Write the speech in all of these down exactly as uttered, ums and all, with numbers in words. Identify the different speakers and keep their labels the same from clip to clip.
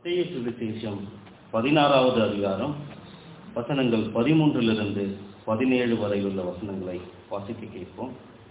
Speaker 1: மத்தேயு சுவிசேஷம் பதினாறாவது அதிகாரம் வசனங்கள் பதிமூன்றிலிருந்து பதினேழு வரை உள்ள வசனங்களை வாசிக்க கேட்போம்.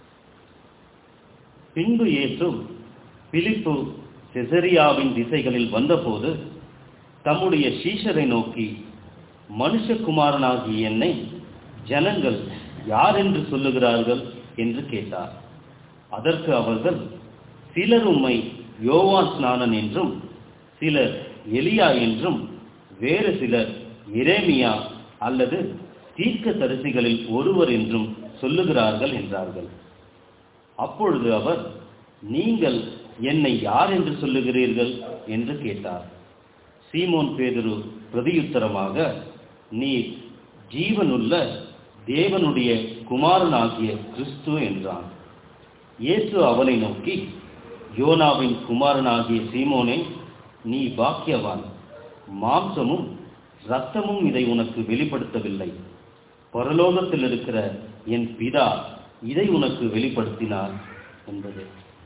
Speaker 1: பின்பு இயேசு பிலிப்பு செசரியாவின் திசைகளில் வந்தபோது தம்முடைய சீஷரை நோக்கி, மனுஷகுமாரனாகிய என்னை ஜனங்கள் யார் என்று சொல்லுகிறார்கள் என்று கேட்டார். அதற்கு அவர்கள், சிலர் உம்மை யோவான் ஸ்நானன் என்றும், சிலர் எலியா என்றும், வேறு சிலர் எரேமியா அல்லது தீர்க்கதரிசிகளில் ஒருவர் என்றும் சொல்லுகிறார்கள் என்றார்கள். அப்பொழுது அவர், நீங்கள் என்னை யார் என்று சொல்லுகிறீர்கள் என்று கேட்டார். சீமோன் பேதுரு பிரதியுத்தரமாக, நீ ஜீவனுள்ள தேவனுடைய குமாரனாகிய கிறிஸ்து என்றான். இயேசு அவனை நோக்கி, யோனாவின் குமாரனாகிய சீமோனே, நீ பாக்கியவான். மாம்சமும் இரத்தமும் இதை உனக்கு வெளிப்படுத்தவில்லை, பரலோகத்தில் இருக்கிற என் பிதா இதை உனக்கு வெளிப்படுத்தினார் என்பது.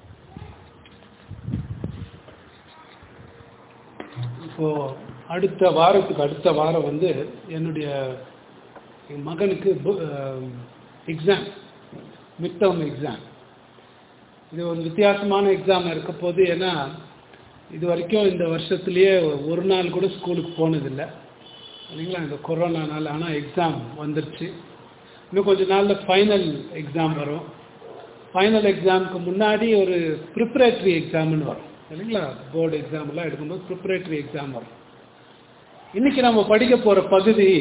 Speaker 2: இப்போ அடுத்த வாரத்துக்கு அடுத்த வாரம் வந்து என்னுடைய என் மகனுக்கு எக்ஸாம், மிட் டேர்ம் எக்ஸாம். இது ஒரு வித்தியாசமான எக்ஸாம் இருக்க போது. ஏன்னா இது வரைக்கும் இந்த வருஷத்துலேயே ஒரு நாள் கூட ஸ்கூலுக்கு போனதில்லை இல்லைங்களா, இந்த கொரோனானால. ஆனால் எக்ஸாம் வந்துருச்சு. இன்னும் கொஞ்சம் நாளில் ஃபைனல் எக்ஸாம் வரும். ஃபைனல் எக்ஸாமுக்கு முன்னாடி ஒரு ப்ரிப்பரேட்டரி எக்ஸாம்னு வரும் இல்லைங்களா. போர்டு எக்ஸாம்லாம் எடுக்கும்போது ப்ரிப்பரேட்டரி எக்ஸாம் வரும். இன்னைக்கு நம்ம படிக்க போகிற பகுதி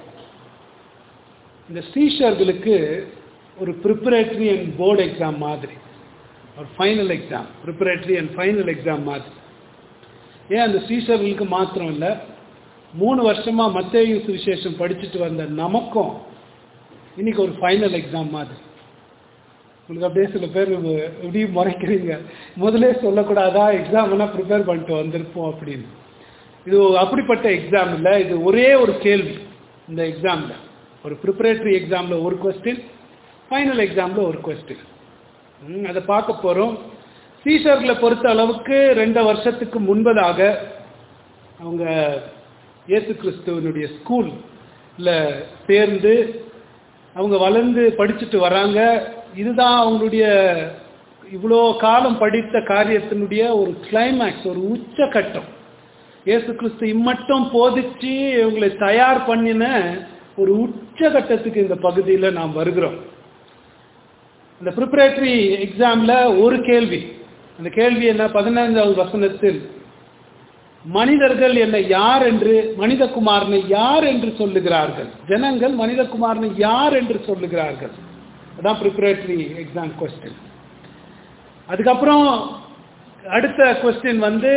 Speaker 2: இந்த சீஷர்களுக்கு ஒரு ப்ரிப்பரேட்டரி அண்ட் போர்டு எக்ஸாம் மாதிரி, ஒரு final exam, preparatory and final exam மாதிரி. ஏன் அந்த சீஷர்களுக்கு மாத்திரம் இல்லை, மூணு வருஷமாக மத்தேயு சுவிசேஷம் படிச்சுட்டு வந்த நமக்கும் இன்னைக்கு ஒரு ஃபைனல் எக்ஸாம் மாதிரி. உங்களுக்கு அப்படியே சில பேர் எப்படி முறைக்கிறீங்க, முதலே சொல்லக்கூடாதா எக்ஸாம்னா ப்ரிப்பேர் பண்ணிட்டு வந்திருப்போம் அப்படின்னு. இது அப்படிப்பட்ட எக்ஸாம் இல்லை, இது ஒரே ஒரு கேள்வி. இந்த எக்ஸாமில் ஒரு ப்ரிப்பரேட்டரி எக்ஸாமில் ஒரு கொஸ்டின், ஃபைனல் எக்ஸாமில் ஒரு கொஸ்டின். அதை பார்க்க போகிறோம். சீஷர்களை பொறுத்த அளவுக்கு ரெண்டு வருஷத்துக்கு முன்பதாக அவங்க இயேசு கிறிஸ்துவனுடைய ஸ்கூலில் சேர்ந்து அவங்க வளர்ந்து படிச்சுட்டு வராங்க. இதுதான் அவங்களுடைய இவ்வளோ காலம் படித்த காரியத்தினுடைய ஒரு கிளைமேக்ஸ், ஒரு உச்சகட்டம். இயேசு கிறிஸ்து இம்மட்டும் போதிச்சு இவங்களை தயார் பண்ணின ஒரு உச்சகட்டத்துக்கு இந்த பகுதியில் நாம் வருகிறோம். இந்த ப்ரிப்பரேட்டரி எக்ஸாமில் ஒரு கேள்வி. அந்த கேள்வி என்ன? பதினைந்தாவது வசனத்தில், மனிதர்கள் என்னை யார் என்று, மனிதகுமாரனை யார் என்று சொல்லுகிறார்கள், ஜனங்கள் மனிதகுமாரனை யார் என்று சொல்லுகிறார்கள். அதான் ப்ரிப்பரேட்டரி எக்ஸாம் கொஸ்டின். அதுக்கப்புறம் அடுத்த கொஸ்டின் வந்து,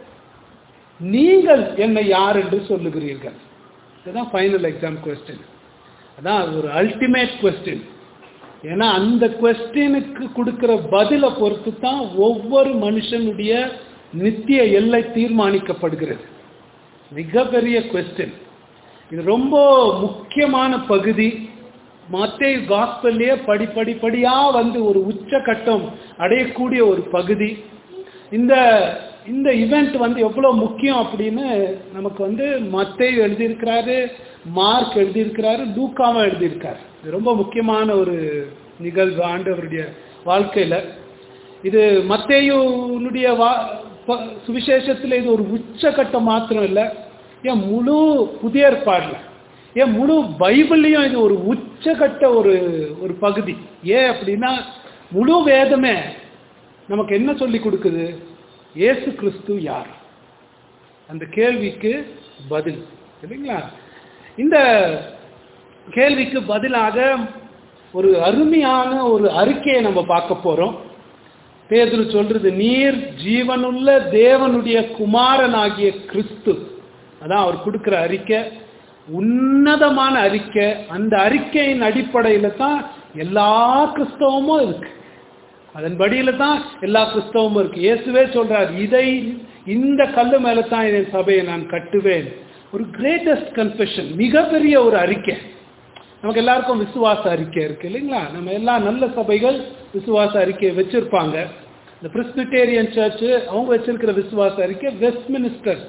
Speaker 2: நீங்கள் என்னை யார் என்று சொல்லுகிறீர்கள். இதுதான் ஃபைனல் எக்ஸாம் கொஸ்டின். அதான் அது ஒரு அல்டிமேட் கொஸ்டின். ஏன்னா அந்த கொஸ்டினுக்கு கொடுக்கிற பதிலை பொறுத்து தான் ஒவ்வொரு மனுஷனுடைய நித்திய எல்லை தீர்மானிக்கப்படுகிறது. மிகப்பெரிய கொஸ்டின் இது. ரொம்ப முக்கியமான பகுதி. மத்தேயு காஸ்பல்லையே படி படி படியா வந்து ஒரு உச்சகட்டம் அடையக்கூடிய ஒரு பகுதி. இந்த இந்த இவெண்ட் வந்து எவ்வளோ முக்கியம் அப்படின்னு நமக்கு வந்து மத்தேயு எழுதியிருக்கிறாரு, மார்க் எழுதியிருக்கிறாரு, லூக்காவும் எழுதியிருக்காரு. இது ரொம்ப முக்கியமான ஒரு நிகழ்வு ஆண்டவருடைய வாழ்க்கையில். இது மத்தேயுனுடைய வா சுவிசேஷத்தில் இது ஒரு உச்சகட்டம் மாத்திரம் இல்லை, ஏன் முழு புதிய ஏற்பாடில், ஏன் முழு பைபிள்லையும் இது ஒரு உச்சகட்ட ஒரு ஒரு பகுதி. ஏன் அப்படின்னா முழு வேதமே நமக்கு என்ன சொல்லி கொடுக்குது? இயேசு கிறிஸ்து யார்? அந்த கேள்விக்கு பதில் இல்லைங்களா. இந்த கேள்விக்கு பதிலாக ஒரு அருமையான ஒரு அறிக்கையை நம்ம பார்க்க போறோம். பேதுரு சொல்றது, நீர் ஜீவனுள்ள தேவனுடைய குமாரனாகிய கிறிஸ்து. அதான் அவர் கொடுக்கிற அறிக்கை, உன்னதமான அறிக்கை. அந்த அறிக்கையின் அடிப்படையில தான் எல்லா கிறிஸ்தவமும் இருக்கு. அதன்படியில தான் எல்லா கிறிஸ்தவமும் இருக்கு. இயேசுவே சொல்றார், இதை இந்த கல்லு மேல தான் என் சபையை நான் கட்டுவேன். ஒரு கிரேட்டஸ்ட் கன்ஃபெஷன், மிகப்பெரிய ஒரு அறிக்கை. நமக்கு எல்லாருக்கும் விசுவாச அறிக்கை இருக்கு இல்லைங்களா. நம்ம எல்லா நல்ல சபைகள் விசுவாச அறிக்கையை வச்சிருப்பாங்க. இந்த பிரெஸ்பிட்டேரியன் சர்ச் அவங்க வச்சிருக்கிற விசுவாச அறிக்கை வெஸ்ட்மினிஸ்டர்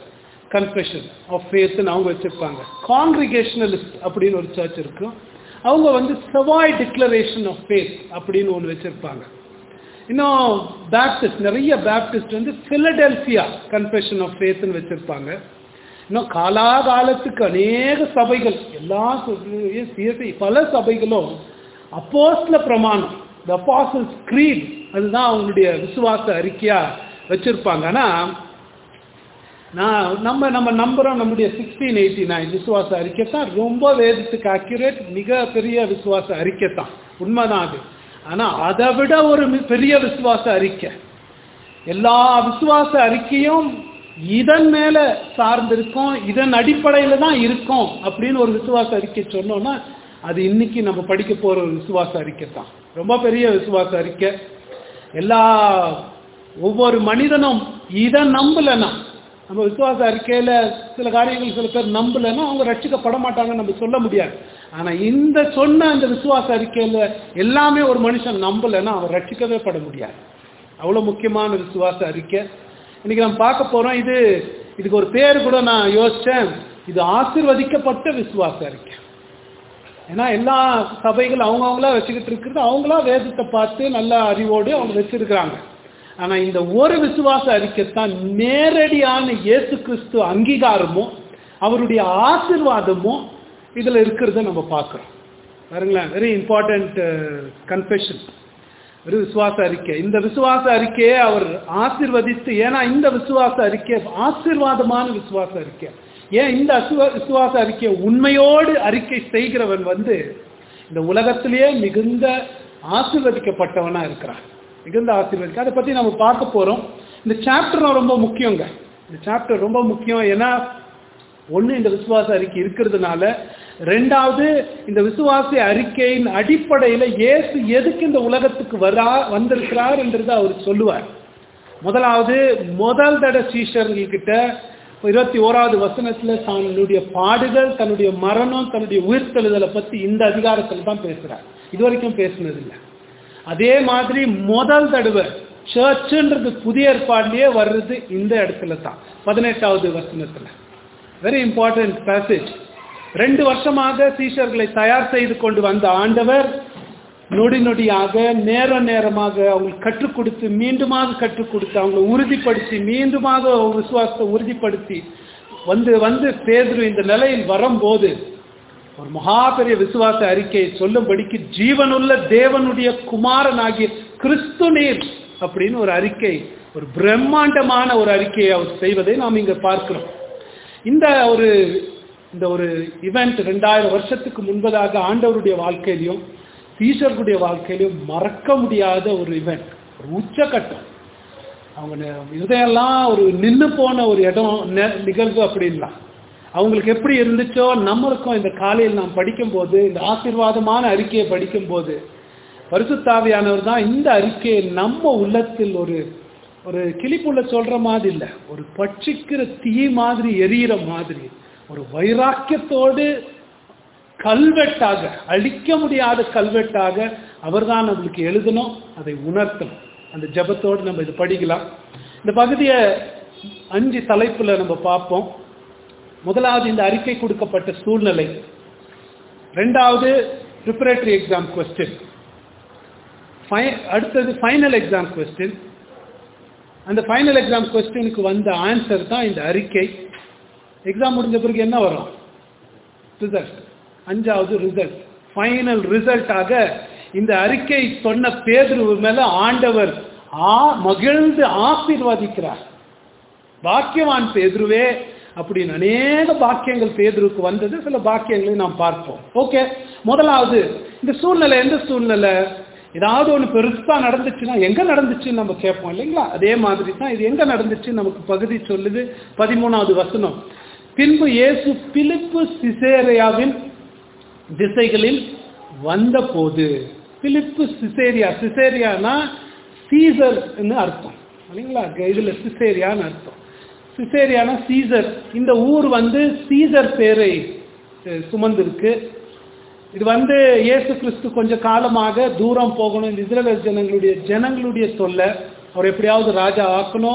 Speaker 2: கன்ஃபெஷன் ஆஃப் ஃபேத்னு அவங்க வச்சிருப்பாங்க. காங்கிரிகேஷனலிஸ்ட் அப்படின்னு ஒரு சர்ச் இருக்கும், அவங்க வந்து சவாய் டிக்ளரேஷன் ஆஃப் ஃபேத் அப்படின்னு ஒன்று வச்சிருப்பாங்க. இன்னும் பேப்டிஸ்ட், நிறைய பேப்டிஸ்ட் வந்து பிலடெல்பியா கன்ஃபெஷன் ஆஃப் ஃபேத்னு வச்சிருப்பாங்க. இன்னும் காலாகாலத்துக்கு அநேக சபைகள், எல்லா பல சபைகளும் அப்போஸ்தல பிரமாணம், தி அப்பாசல்ஸ் க்ரீட், அதுதான் அவங்களுடைய விசுவாச அறிக்கையா வச்சிருப்பாங்க. ஆனால் நான் நம்ம நம்ம நம்புறோம் நம்முடைய சிக்ஸ்டீன் எயிட்டி நைன் விசுவாச அறிக்கை தான் ரொம்ப வேதத்துக்கு அக்யூரேட், மிக பெரிய விசுவாச அறிக்கை தான், உண்மைதான் அது. ஆனால் அதை விட ஒரு பெரிய விசுவாச அறிக்கை, எல்லா விசுவாச அறிக்கையும் இதன் மேல சார்ந்திருக்கும், இதன் அடிப்படையில் தான் இருக்கும் அப்படின்னு ஒரு விசுவாச அறிக்கை சொன்னோம்னா அது இன்னைக்கு நம்ம படிக்க போற ஒரு விசுவாச அறிக்கை தான், ரொம்ப பெரிய விசுவாச அறிக்கை. எல்லா ஒவ்வொரு மனிதனும் இதை நம்பலன்னா, நம்ம விசுவாச அறிக்கையில சில காரியங்கள் சில பேர் நம்பலன்னா அவங்க ரட்சிக்கப்பட மாட்டாங்கன்னு நம்ம சொல்ல முடியாது. ஆனா இந்த சொன்ன அந்த விசுவாச அறிக்கையில எல்லாமே ஒரு மனுஷன் நம்பலன்னா அவன் ரட்சிக்கவே பட முடியாது. அவ்வளவு முக்கியமான விசுவாச அறிக்கை இன்னைக்கு நம்ம பார்க்க போறோம். இது இதுக்கு ஒரு பேர் கூட நான் யோசிச்சேன், இது ஆசீர்வதிக்கப்பட்ட விசுவாச அறிக்கை. ஏன்னா எல்லா சபைகள் அவங்க அவங்களா வச்சுக்கிட்டு இருக்கிறது, அவங்களா வேதத்தை பார்த்து நல்ல அறிவோடு அவங்க வச்சிருக்கிறாங்க. ஆனா இந்த ஒரு விசுவாச அறிக்கை தான் நேரடியான இயேசு கிறிஸ்து அங்கீகாரமும் அவருடைய ஆசீர்வாதமும் இதுல இருக்கிறத நம்ம பார்க்கிறோம். பாருங்களேன், வெரி இம்பார்ட்டன்ட் கன்ஃபெஷன், ஒரு விசுவாச அறிக்கை. இந்த விசுவாச அறிக்கையை அவர் ஆசீர்வதித்து, ஏன்னா இந்த விசுவாச அறிக்கை ஆசீர்வாதமான விசுவாச அறிக்கை. ஏன் இந்த விசுவாச அறிக்கையை உண்மையோடு அறிக்கை செய்கிறவன் வந்து இந்த உலகத்திலேயே மிகுந்த ஆசீர்வதிக்கப்பட்டவனா இருக்கிறான், மிகுந்த ஆசீர்வதிக்க. அதை பத்தி நம்ம பார்க்க போறோம். இந்த சாப்டர் ரொம்ப முக்கியங்க, இந்த சாப்டர் ரொம்ப முக்கியம். ஏன்னா ஒண்ணு இந்த விசுவாச அறிக்கை இருக்கிறதுனால, ரெண்டாவது இந்த விசுவாச அறிக்கையின் அடிப்படையில இயேசு எதுக்கு இந்த உலகத்துக்கு வரா வந்திருக்கிறார் என்றது அவர் சொல்லுவார். முதலாவது முதல் தட சீஷர்கள்கிட்ட இருபத்தி ஓராவது வசனத்துல தன்னுடைய பாடுகள், தன்னுடைய மரணம், தன்னுடைய உயிர்த்தெழுதலை பத்தி இந்த அதிகாரத்தில் தான் பேசுறார், இதுவரைக்கும் பேசினது இல்லை. அதே மாதிரி முதல் தடவை சர்ச்ன்றது புதிய ஏற்பாடுலயே வர்றது இந்த இடத்துல தான், பதினெட்டாவது வசனத்துல. Very important passage. ரெண்டு வருஷமாக சீஷர்களை தயார் செய்து கொண்டு வந்த ஆண்டவர் நொடி நொடியாக நேர நேரமாக அவங்களுக்கு கற்றுக் கொடுத்து, மீண்டுமாக கற்றுக் கொடுத்து, அவங்களை உறுதிப்படுத்தி, மீண்டுமாக விசுவாசத்தை உறுதிப்படுத்தி வந்து வந்து பேதுரு இந்த நிலையில் வரும்போது ஒரு மகா பெரிய விசுவாச அறிக்கையை சொல்லும்படிக்கு ஜீவனுள்ள தேவனுடைய குமாரனாகிய கிறிஸ்து நீர் அப்படின்னு ஒரு அறிக்கை, ஒரு பிரம்மாண்டமான ஒரு அறிக்கையை அவர் செய்வதை நாம் இங்க பார்க்கிறோம். இந்த ஒரு இந்த ஒரு இவெண்ட் ரெண்டாயிரம் வருஷத்துக்கு முன்பதாக ஆண்டவருடைய வாழ்க்கையிலையும் சீஷர்களுடைய வாழ்க்கையிலையும் மறக்க முடியாத ஒரு இவெண்ட், ஒரு உச்சகட்டம். அவங்க இதெல்லாம் ஒரு நின்று போன ஒரு இடம், நிகழ்வு அப்படின்லாம். அவங்களுக்கு எப்படி இருந்துச்சோ நம்மளுக்கும் இந்த காலையில் நாம் படிக்கும் போது, இந்த ஆசீர்வாதமான அறிக்கையை படிக்கும் போது பரிசுத்தாவியானவர் தான் இந்த அறிக்கையை நம்ம உள்ளத்தில் ஒரு ஒரு கிளிப்புள்ள சொல்ற மாதிரி இல்லை, ஒரு பட்சிக்கிற தீ மாதிரி எரியிற மாதிரி ஒரு வைராக்கியத்தோடு கல்வெட்டாக, அழிக்க முடியாத கல்வெட்டாக அவர்தான் நம்மளுக்கு எழுதணும், அதை உணர்த்தணும். அந்த ஜெபத்தோடு நம்ம இது படிக்கலாம். இந்த பகுதியை அஞ்சு தலைப்புல நம்ம பார்ப்போம். முதலாவது இந்த அறிக்கை கொடுக்கப்பட்ட சூழ்நிலை, ரெண்டாவது ப்ரிப்பரேட்டரி எக்ஸாம் கொஸ்டின், அடுத்தது ஃபைனல் எக்ஸாம் கொஸ்டின். அந்த ஃபைனல் எக்ஸாம் கொஸ்டினுக்கு வந்த ஆன்சர் தான் இந்த அறிக்கை. எக்ஸாம் முடிஞ்ச பிறகு என்ன வரும்? ரிசல்ட். அஞ்சாவது ரிசல்ட், ஃபைனல் ரிசல்ட்டாக இந்த அறிக்கை சொன்ன பேதுரு மேல ஆண்டவர் ஆ மகிழ்ந்து ஆசீர்வதிக்கிறார். பாக்கியவான் பேதுருவே அப்படின்னு அநேக பாக்கியங்கள் பேதுருக்கு வந்தது, சில பாக்கியங்களை நாம் பார்ப்போம். ஓகே, முதலாவது இந்த சூழ்நிலை எந்த சூழ்நிலை? ஏதாவது ஒன்று பெருசா நடந்துச்சுன்னா எங்க நடந்துச்சுன்னு நம்ம கேட்போம் இல்லைங்களா? அதே மாதிரி தான் இது எங்க நடந்துச்சு நமக்கு பகுதி சொல்லுது. பதிமூணாவது வசனம், பின்பு இயேசு பிலிப்பு சிசேரியாவின் திசைகளில் வந்த போது. பிலிப்பு சிசேரியா, சிசேரியானா சீசர் அர்த்தம் இல்லைங்களா? இதுல சிசேரியான்னு அர்த்தம். சிசேரியானா சீசர். இந்த ஊர் வந்து சீசர் பேரை சுமந்திருக்கு. இது வந்து இயேசு கிறிஸ்து கொஞ்ச காலமாக தூரம் போகணும், இந்த இஸ்ரவேல் ஜனங்களுடைய ஜனங்களுடைய தொல்லை, அவர் எப்படியாவது ராஜா ஆக்கணும்,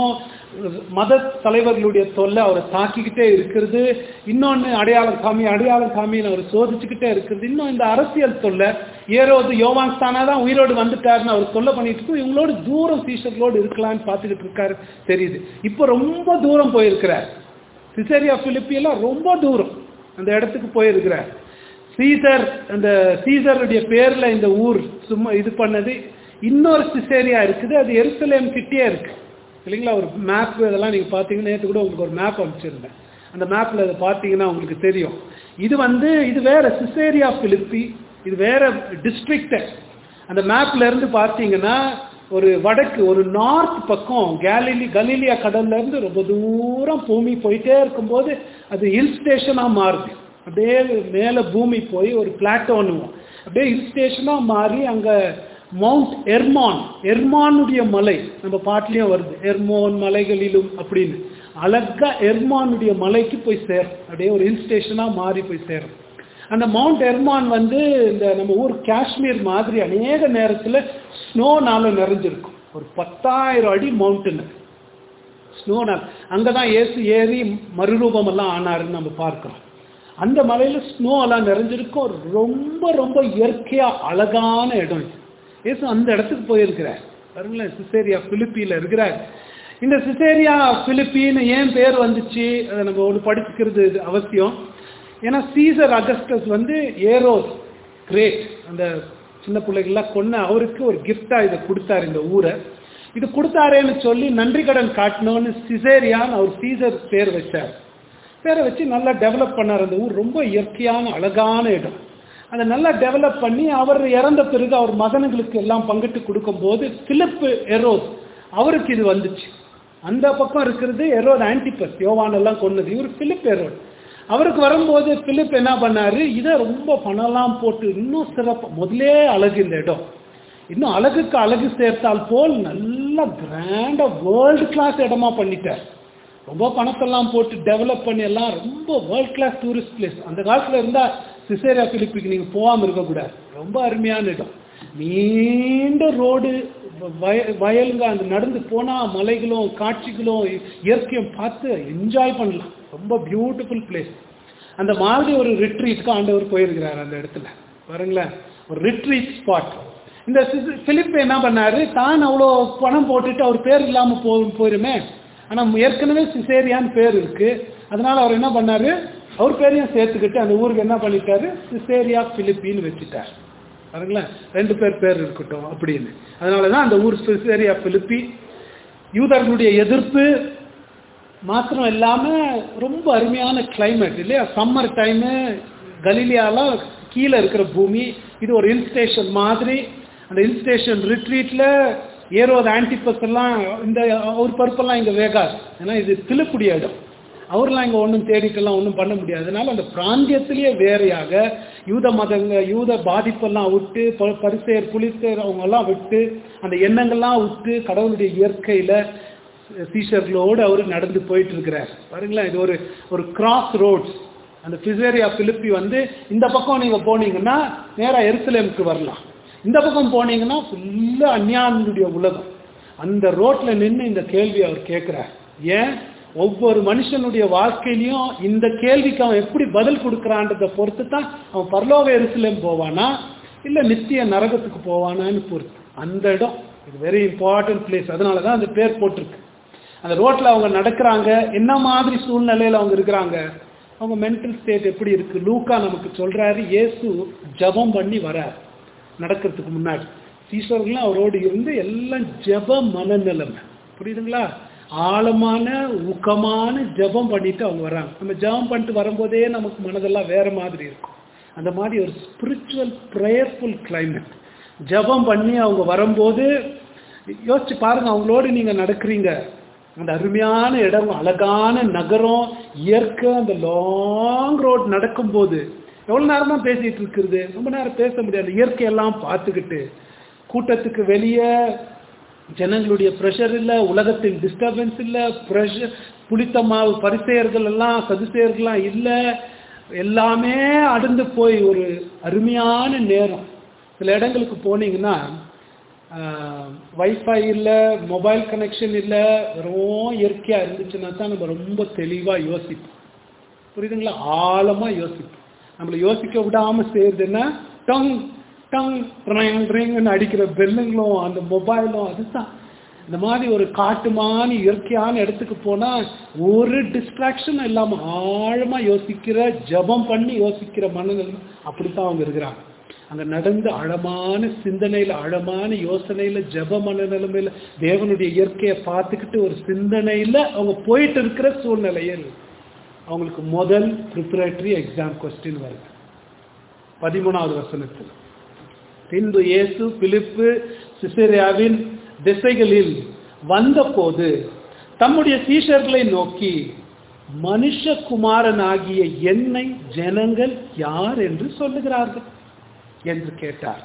Speaker 2: மத தலைவர்களுடைய தொல்லை அவரை தாக்கிக்கிட்டே இருக்கிறது. இன்னொன்று அடையாளம் காமி அடையாளம் காமின்னு அவர் சோதிச்சுக்கிட்டே இருக்கிறது. இன்னும் இந்த அரசியல் தொல்லை, ஏரோது யோவான் ஸ்தானா தான் உயிரோடு வந்துட்டாருன்னு அவர் தொல்லை பண்ணிட்டு இருக்கு. இவங்களோட தூரம் சீஷர்களோடு இருக்கலான்னு பார்த்துக்கிட்டு இருக்காரு தெரியுது. இப்போ ரொம்ப தூரம் போயிருக்கிறார். சிசேரியா பிலிப்பியெல்லாம் ரொம்ப தூரம் அந்த இடத்துக்கு போயிருக்கிறார். சீசர், அந்த சீசருடைய பேர்ல இந்த ஊர் சும்மா இது பண்ணது. இன்னொரு சிசேரியா இருக்குது, அது எருசலேம் கிட்டே இருக்கு இல்லைங்களா. ஒரு மேப் இதெல்லாம் நீங்க பார்த்தீங்கன்னா, நேற்று கூட உங்களுக்கு ஒரு மேப் அனுப்பிச்சிருந்தேன். அந்த மேப்ல அதை பார்த்தீங்கன்னா உங்களுக்கு தெரியும். இது வந்து இது வேற சிசேரியா பிலிப்பி, இது வேற டிஸ்ட்ரிக்ட். அந்த மேப்ல இருந்து பார்த்தீங்கன்னா ஒரு வடக்கு ஒரு நார்த் பக்கம் கேலிலி கலீலியா கடல்ல இருந்து ரொம்ப தூரம் பூமி போயிட்டே இருக்கும்போது அது ஹில் ஸ்டேஷனா மாறுது. அப்படியே மேல பூமி போய் ஒரு பிளாட்டோன்னுவோம், அப்படியே ஹில் ஸ்டேஷனா மாறி அங்க மவுண்ட் எர்மான், எர்மானுடைய மலை நம்ம பாட்டிலையும் வருது, எர்மோன் மலைகளிலும் அப்படின்னு. அழகா எர்மானுடைய மலைக்கு போய் சேரும், அப்படியே ஒரு ஹில் ஸ்டேஷனா மாறி போய் சேரும். அந்த மவுண்ட் எர்மான் வந்து இந்த நம்ம ஊர் காஷ்மீர் மாதிரி அநேக நேரத்தில் ஸ்னோனால நிறைஞ்சிருக்கும். ஒரு பத்தாயிரம் அடி மவுண்டன் ஸ்னோனால். அங்கதான் இயேசு ஏறி மறுரூபம் எல்லாம் ஆனாருன்னு நம்ம பார்க்கிறோம். அந்த மலையில ஸ்னோ எல்லாம் நிறைஞ்சிருக்கும். ரொம்ப ரொம்ப இயற்கையா அழகான இடம் இது. இயேசு அந்த இடத்துக்கு போயிருக்கிறார். பாருங்களேன், சிசேரியா பிலிப்பியில இருக்கிறார். இந்த சிசேரியா பிலிப்பின்னு ஏன் பேர் வந்துச்சு அதை நம்ம ஒன்று படிச்சுக்கிறது அவசியம். ஏன்னா சீசர் அகஸ்டஸ் வந்து ஏரோஸ் கிரேட், அந்த சின்ன பிள்ளைகள்லாம் கொன்ன அவருக்கு ஒரு கிஃப்டா இதை கொடுத்தாரு இந்த ஊரை. இது கொடுத்தாரேன்னு சொல்லி நன்றி கடன் காட்டணும்னு சிசேரியான்னு அவர் சீசர் பேர் வச்சார். பேரை வச்சு நல்லா டெவலப் பண்ணார். அந்த ஊர் ரொம்ப இயற்கையான அழகான இடம். அதை நல்லா டெவலப் பண்ணி அவர் இறந்த பிறகு அவர் மகன்களுக்கு எல்லாம் பங்கிட்டு கொடுக்கும் போது பிலிப்பு எரோஸ் அவருக்கு இது வந்துச்சு. அந்த பக்கம் இருக்கிறது எரோது ஆன்டிபஸ், யோவான் எல்லாம் கொன்னது. இவர் பிலிப் எரோட். அவருக்கு வரும்போது பிலிப் என்ன பண்ணாரு, இதை ரொம்ப பணம்லாம் போட்டு இன்னும் சிறப்பு, முதலே அழகு இந்த இடம், இன்னும் அழகுக்கு அழகு சேர்த்தால் போல் நல்லா கிராண்டா வேர்ல்டு கிளாஸ் இடமா பண்ணிட்டார். ரொம்ப பணத்தெல்லாம் போட்டு டெவலப் பண்ணி எல்லாம் ரொம்ப வேர்ல்ட் கிளாஸ் டூரிஸ்ட் பிளேஸ். அந்த காலத்துல இருந்தா சிசேரியா பிலிப்பிக்கு நீங்க போகாம இருக்கக்கூடாது. ரொம்ப அருமையான இடம், நீண்ட ரோடு, வயலுங்க, அந்த நடந்து போனா மலைகளும் காட்சிகளும் இயற்கையும் பார்த்து என்ஜாய் பண்ணலாம். ரொம்ப பியூட்டிஃபுல் பிளேஸ். அந்த மாதிரி ஒரு ரிட்ரீட்க்கு ஆண்டவர் போயிருக்கிறார் அந்த இடத்துல. பாருங்களேன், ஒரு ரிட்ரீட் ஸ்பாட். இந்த பிலிப் என்ன பண்ணாரு, தான் அவ்வளோ பணம் போட்டுட்டு அவர் பேர் இல்லாம போ போயிருமே ஆனா ஏற்கனவே சிசேரியான்னு பேர் இருக்கு. அதனால அவர் என்ன பண்ணாரு, அவர் பேரையும் சேர்த்துக்கிட்டு அந்த ஊருக்கு என்ன பண்ணிட்டாரு, சிசேரியா பிலிப்பின்னு வச்சுட்டார். பாருங்களேன், ரெண்டு பேர் பேர் இருக்கட்டும் அப்படின்னு. அதனாலதான் அந்த ஊர் சிசேரியா பிலிப்பி. யூதர்களுடைய எதிர்ப்பு மாத்திரம் இல்லாம ரொம்ப அருமையான கிளைமேட் இல்லையா. சம்மர் டைமு, கலீலியாலாம் கீழே இருக்கிற பூமி, இது ஒரு ஹில் ஸ்டேஷன் மாதிரி. அந்த ஹில் ஸ்டேஷன் ரிட்ரீட்ல ஏரோது ஆன்டிபஸ் எல்லாம் இந்த அவர் பருப்பெல்லாம் இங்க வேகாது. ஏன்னா இது பிலிப்புடைய இடம். அவர்லாம் இங்க ஒன்றும் தேடிட்டெல்லாம் ஒன்றும் பண்ண முடியாது. அதனால அந்த பிராந்தியத்திலேயே வேறையாக யூத மதங்க யூத பாதிப்பெல்லாம் விட்டு, பரிசேர் புலிசேர் அவங்க எல்லாம் விட்டு, அந்த எண்ணங்கள்லாம் விட்டு கடவுளுடைய இயற்கையில சீஷர்களோடு அவர் நடந்து போயிட்டு இருக்கிறார். பாருங்களேன், இது ஒரு ஒரு கிராஸ் ரோட்ஸ். அந்த சிசேரியா பிலிப்பி வந்து இந்த பக்கம் நீங்க போனீங்கன்னா நேரா எருசலேமுக்கு வரலாம். இந்த பக்கம் போனீங்கன்னா ஃபுல்லா அந்நியானுடைய உலகம். அந்த ரோட்ல நின்று இந்த கேள்வி அவர் கேட்கிறார். ஏன் ஒவ்வொரு மனுஷனுடைய வாழ்க்கையிலையும் இந்த கேள்விக்கு அவன் எப்படி பதில் கொடுக்கறான்றதை பொறுத்து தான் அவன் பரலோக எருசலேம் போவானா இல்ல நித்திய நரகத்துக்கு போவானான்னு பொறுத்து. அந்த இடம் இது வெரி இம்பார்ட்டன்ட் பிளேஸ். அதனாலதான் அந்த பேர் போட்டிருக்கு. அந்த ரோட்ல அவங்க நடக்கிறாங்க, என்ன மாதிரி சூழ்நிலையில அவங்க இருக்கிறாங்க, அவங்க மென்டல் ஸ்டேட் எப்படி இருக்கு. லூக்கா நமக்கு சொல்றாரு, இயேசு ஜபம் பண்ணி வரார் நடக்கிறதுக்கு முன்னாடி. சீஷர்களும் அவரோடு இருந்து எல்லாம் ஜப மனநிலைமை, புரியுதுங்களா, ஆழமான ஊக்கமான ஜபம் பண்ணிட்டு அவங்க வர்றாங்க. நம்ம ஜபம் பண்ணிட்டு வரும்போதே நமக்கு மனதெல்லாம் வேற மாதிரி இருக்கும். அந்த மாதிரி ஒரு ஸ்பிரிச்சுவல் ப்ரேயர்ஃபுல் கிளைமேட். ஜபம் பண்ணி அவங்க வரும்போது யோசிச்சு பாருங்க, அவங்களோடு நீங்க நடக்கிறீங்க. அந்த அருமையான இடம், அழகான நகரம், இயற்கை, அந்த லாங் ரோட் நடக்கும்போது எவ்வளவு நேரம் தான் பேசிட்டு இருக்கிறது, ரொம்ப நேரம் பேச முடியாது. இயற்கையெல்லாம் பார்த்துக்கிட்டு, கூட்டத்துக்கு வெளியே ஜனங்களுடைய ப்ரெஷர் இல்லை, உலகத்தின் டிஸ்டர்பன்ஸ் இல்லை, ப்ரெஷர் புளித்த மாவு பரிசெயர்கள் எல்லாம் சதுசெயர்கள்லாம் இல்லை, எல்லாமே அடர்ந்து போய் ஒரு அருமையான நேரம். சில இடங்களுக்கு போனீங்கன்னா வைஃபை இல்லை, மொபைல் கனெக்ஷன் இல்லை, வெறும் இயற்கையாக இருந்துச்சுன்னா தான் நம்ம ரொம்ப தெளிவாக யோசிப்போம். புரியுதுங்களா? ஆழமாக யோசிப்போம். நம்மளை யோசிக்க விடாமல் செய்யறதுன்னா டங் டங் ரிங்னு அடிக்கிற பெல்லுங்களும் அந்த மொபைலும். அதுதான் இந்த மாதிரி ஒரு காட்டுமான இயற்கையான இடத்துக்கு போனால் ஒரு டிஸ்ட்ராக்ஷன் இல்லாமல் ஆழமாக யோசிக்கிற, ஜபம் பண்ணி யோசிக்கிற மனநிலை. அப்படித்தான் அவங்க இருக்கிறாங்க. அங்கே நடந்து ஆழமான சிந்தனையில், ஆழமான யோசனையில், ஜப மனநிலைமையில் தேவனுடைய இயற்கையை பார்த்துக்கிட்டு ஒரு சிந்தனையில் அவங்க போயிட்டு இருக்கிற சூழ்நிலையில் அவங்களுக்கு முதல் ப்ரிப்பரேட்டரி எக்ஸாம் கொஸ்டின் வருது பதிமூணாவது வசனத்தில். பின்பு இயேசு பிலிப்பு சிசேரியாவின் திசைகளில் வந்தபோது தம்முடைய சீஷர்களை நோக்கி, மனுஷகுமாரனாகிய என்னை ஜனங்கள் யார் என்று சொல்லுகிறார்கள் என்று கேட்டார்.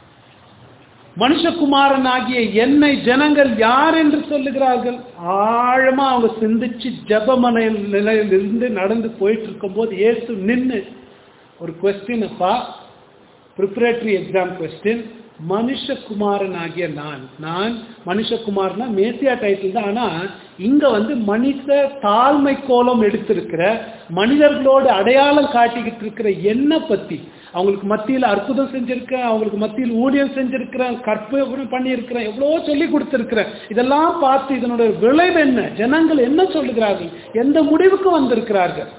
Speaker 2: மனுஷகுமாரனாகிய என்னை ஜனங்கள் யார் என்று சொல்லுகிறார்கள். ஆழமா அவங்க சிந்திச்சு ஜபமனை நிலையிலிருந்து நடந்து போயிட்டு இருக்கும் போது இயேசு நின்று ஒரு கொஸ்டின், அப்பா, ப்ரிப்பரேட்டரி எக்ஸாம் கொஸ்டின், மனுஷகுமாரன் ஆகிய நான் நான் மனுஷகுமார்னா மேசியா டைட்டில் தான். ஆனா இங்க வந்து மனித தாழ்மை கோலம் எடுத்திருக்கிற, மனிதர்களோடு அடையாளம் காட்டிக்கிட்டு இருக்கிற என்ன பத்தி, அவங்களுக்கு மத்தியில் அற்புதம் செஞ்சிருக்கேன், அவங்களுக்கு மத்தியில் ஊழியம் செஞ்சிருக்கிறேன், கற்பனை பண்ணியிருக்கிறேன், எவ்வளோ சொல்லி கொடுத்திருக்கிறேன். இதெல்லாம் பார்த்து இதனுடைய விளைவு என்ன, ஜனங்கள் என்ன சொல்லுகிறார்கள், எந்த முடிவுக்கு வந்திருக்கிறார்கள்,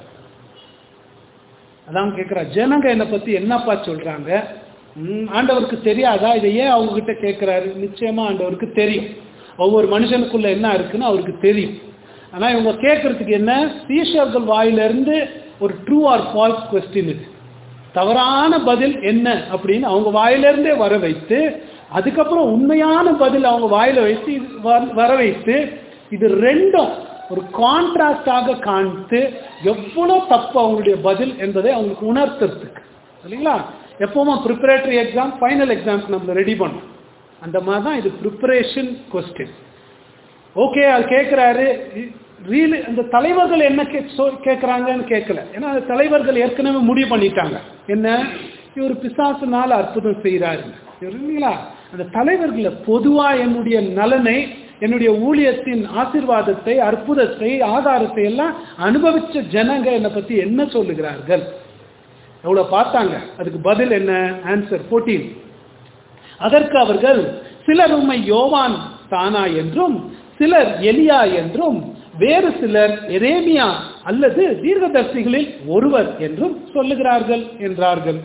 Speaker 2: அதான் கேட்கிறா. ஜனங்க என்னை பத்தி என்னப்பா சொல்றாங்க, ஆண்டவருக்கு தெரியாதா? இதை ஏன் அவங்க கிட்ட கேட்கிறாரு? நிச்சயமா ஆண்டவருக்கு தெரியும். ஒவ்வொரு மனுஷனுக்குள்ள என்ன இருக்குன்னு அவருக்கு தெரியும். ஆனா இவங்க கேட்கறதுக்கு என்ன, சீஷர்கள் வாயிலிருந்து ஒரு ட்ரூ ஆர் ஃபால்ஸ் கொஸ்டின், இது தவறான பதில் என்ன அப்படின்னு அவங்க வாயிலிருந்தே வர வைத்து, அதுக்கப்புறம் உண்மையான பதில் அவங்க வாயில வைத்து வர வைத்து, இது ரெண்டும் ஒரு கான்ட்ராஸ்டாக காண்பித்து எவ்வளவு தப்பு அவங்களுடைய பதில் என்பதை அவங்களுக்கு உணர்த்துறதுக்கு இல்லைங்களா. எப்பவுமே ப்ரிப்பரேட்டரி எக்ஸாம் ஃபைனல் எக்ஸாம்க்கு நம்ம ரெடி பண்ணோம். அந்த மாதிரி தான் இது ப்ரிப்பரேஷன் கொஸ்டின். ஓகே, அது கேட்குறாரு. ரீல் அந்த தலைவர்கள் என்ன கேட்குறாங்கன்னு கேட்கல. ஏன்னா அந்த தலைவர்கள் ஏற்கனவே முடிவு பண்ணிட்டாங்க. என்ன, இவர் பிசாசுனால அற்புதம் செய்கிறாரு இல்லைங்களா. அந்த தலைவர்களை பொதுவாக என்னுடைய நலனை, என்னுடைய ஊழியத்தின் ஆசீர்வாதத்தை, அற்புதத்தை, ஆதாரத்தை எல்லாம் அனுபவிச்ச ஜனங்க என்னை பற்றி என்ன சொல்லுகிறார்கள், எவ்வளோ பார்த்தாங்க. அதுக்கு பதில் என்ன? ஆன்சர் பதினான்கு. அதற்கு அவர்கள், சிலர் உம்மை யோவான் தானா என்றும், சிலர் எலியா என்றும், வேறு சிலர் எரேமியா அல்லது தீர்க்கதரிசிகளில் ஒருவர் என்றும் சொல்லுகிறார்கள் என்றார்கள்.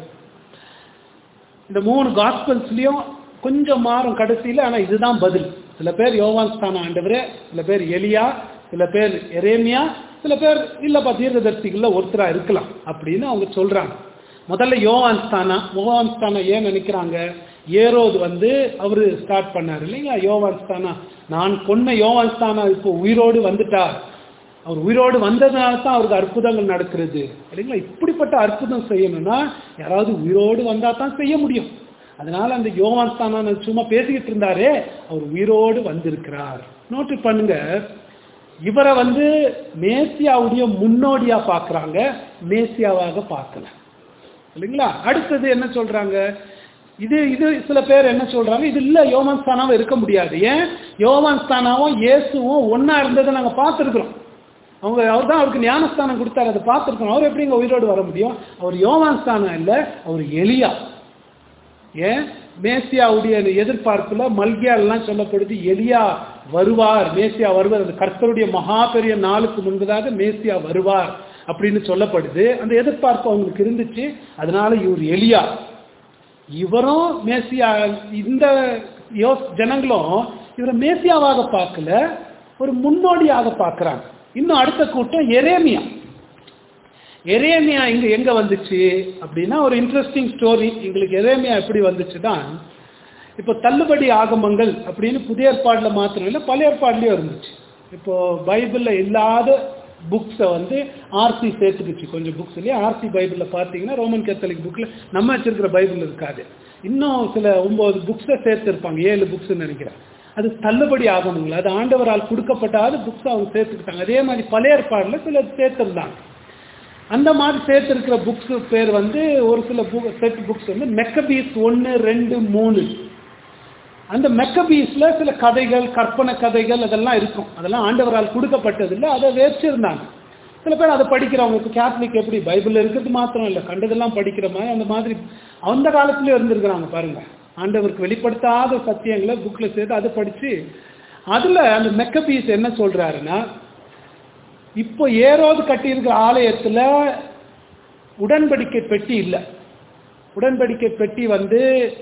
Speaker 2: இந்த மூணு காஸ்பல்ஸ்லயும் கொஞ்சம் மாறும் கடைசியில், ஆனால் இதுதான் பதில். சில பேர் யோவான் ஸ்தான ஆண்டவரே, சில பேர் எலியா, சில பேர் எரேமியா, சில பேர் இல்லப்பா தீர்க்கதரிசிகள்ல ஒருத்தரா இருக்கலாம் அப்படின்னு அவங்க சொல்றாங்க. முதல்ல யோவான் ஸ்தானா. யோவான் ஸ்தானா ஏன் நினைக்கிறாங்க, ஏரோது வந்து அவரு ஸ்டார்ட் பண்ணாரு இல்லைங்களா. யோவான் ஸ்தானா, நான் கொன்ன யோவான் ஸ்தானா இப்போ உயிரோடு வந்துட்டார், அவர் உயிரோடு வந்ததுனால தான் அவருக்கு அற்புதங்கள் நடக்கிறது இல்லைங்களா. இப்படிப்பட்ட அற்புதம் செய்யணும்னா யாராவது உயிரோடு வந்தா தான் செய்ய முடியும். அதனால அந்த யோவான் ஸ்தானா சும்மா பேசிக்கிட்டு இருந்தாரே, அவர் உயிரோடு வந்திருக்கிறார். நோட்டு பண்ணுங்க, இவரை வந்து மேசியாவுடைய முன்னோடியா பார்க்கறாங்க, மேசியாவாக பார்க்கல இல்லைங்களா. அடுத்தது என்ன சொல்றாங்க, இது இது சில பேர் என்ன சொல்றாங்க, இது இல்ல யோவான் ஸ்தானாவும் இருக்க முடியாது. ஏன், யோவான் ஸ்தானாவும் இயேசுவும் ஒன்னா இருந்ததை நாங்க பார்த்துருக்கிறோம். அவங்க அவர் தான் அவருக்கு ஞானஸ்தானம் கொடுத்தாரு, அதை பார்த்துருக்கோம். அவர் எப்படி இங்க உயிரோடு வர முடியும்? அவர் யோவான் ஸ்தானம் இல்லை, அவர் எலியா. ஏன், மேசியாவுடைய எதிர்பார்ப்புல மல்கியாலாம் சொல்லப்படுது, எலியா வருவார், மேசியா வருவார், அந்த கர்த்தருடைய மகா பெரிய நாளுக்கு முன்பதாக மேசியா வருவார் அப்படின்னு சொல்லப்படுது. அந்த எதிர்பார்ப்பு அவங்களுக்கு இருந்துச்சு. அதனால இவர் எலியா, இவரும் மேசியா. இந்த யோ ஜனங்களும் இவரை மேசியாவாக பார்க்கல, ஒரு முன்னோடியாக பார்க்கிறாங்க. இன்னும் அடுத்த கூட்டம் எரேமியா. எரேமியா இங்க எங்க வந்துச்சு அப்படின்னா, ஒரு இன்ட்ரெஸ்டிங் ஸ்டோரி. எங்களுக்கு எரேமியா எப்படி வந்துச்சுதான், இப்போ தள்ளுபடி ஆகமங்கள் அப்படின்னு புதிய ஏற்பாடுல மாத்திரம் இல்லை, பழைய ஏற்பாடுலயும் இருந்துச்சு. இப்போ பைபிள்ல இல்லாத புக்ஸை வந்து ஆர்சி சேர்த்துக்குச்சு. கொஞ்சம் புக்ஸ் இல்லையா, ஆர்சி பைபிளில் பார்த்தீங்கன்னா ரோமன் கேத்தலிக் புக்கில் நம்ம வச்சிருக்கிற பைபிள் இருக்காது. இன்னும் சில ஒன்பது புக்ஸை சேர்த்துருப்பாங்க, ஏழு புக்ஸ்ன்னு நினைக்கிறேன். அது தள்ளுபடி ஆகணுங்களா, அது ஆண்டவரால் கொடுக்கப்பட்டாத புக்ஸ் அவங்க சேர்த்துக்கிட்டாங்க. அதே மாதிரி பழைய ஏற்பாடுல சில சேர்த்துருந்தாங்க. அந்த மாதிரி சேர்த்திருக்கிற புக்ஸ் பேர் வந்து, ஒரு சில புக் செட் புக்ஸ் வந்து மெக்கபீஸ் ஒன்று ரெண்டு மூணு அந்த மெக்கபீஸ்ல சில கதைகள், கற்பனை கதைகள் அதெல்லாம் இருக்கும். அதெல்லாம் ஆண்டவரால் கொடுக்கப்பட்டதில்லை, அதை வச்சிருந்தாங்க. சில பேர் அதை படிக்கிறவங்க. இப்போ கேத்தலிக் எப்படி பைபிள் இருக்கிறது மாத்திரம் இல்லை, கண்டதெல்லாம் படிக்கிற மாதிரி அந்த மாதிரி அந்த காலத்துலேயும் இருந்திருக்கிறாங்க பாருங்க. ஆண்டவருக்கு வெளிப்படுத்தாத சத்தியங்களை புக்கில் சேர்த்து அதை படித்து அதில் அந்த மெக்கபீஸ் என்ன சொல்கிறாருன்னா, இப்போ ஏரோது கட்டியிருக்கிற ஆலயத்தில் உடன்படிக்கை பெட்டி இல்லை. உடன்படிக்கை பெட்டி வந்து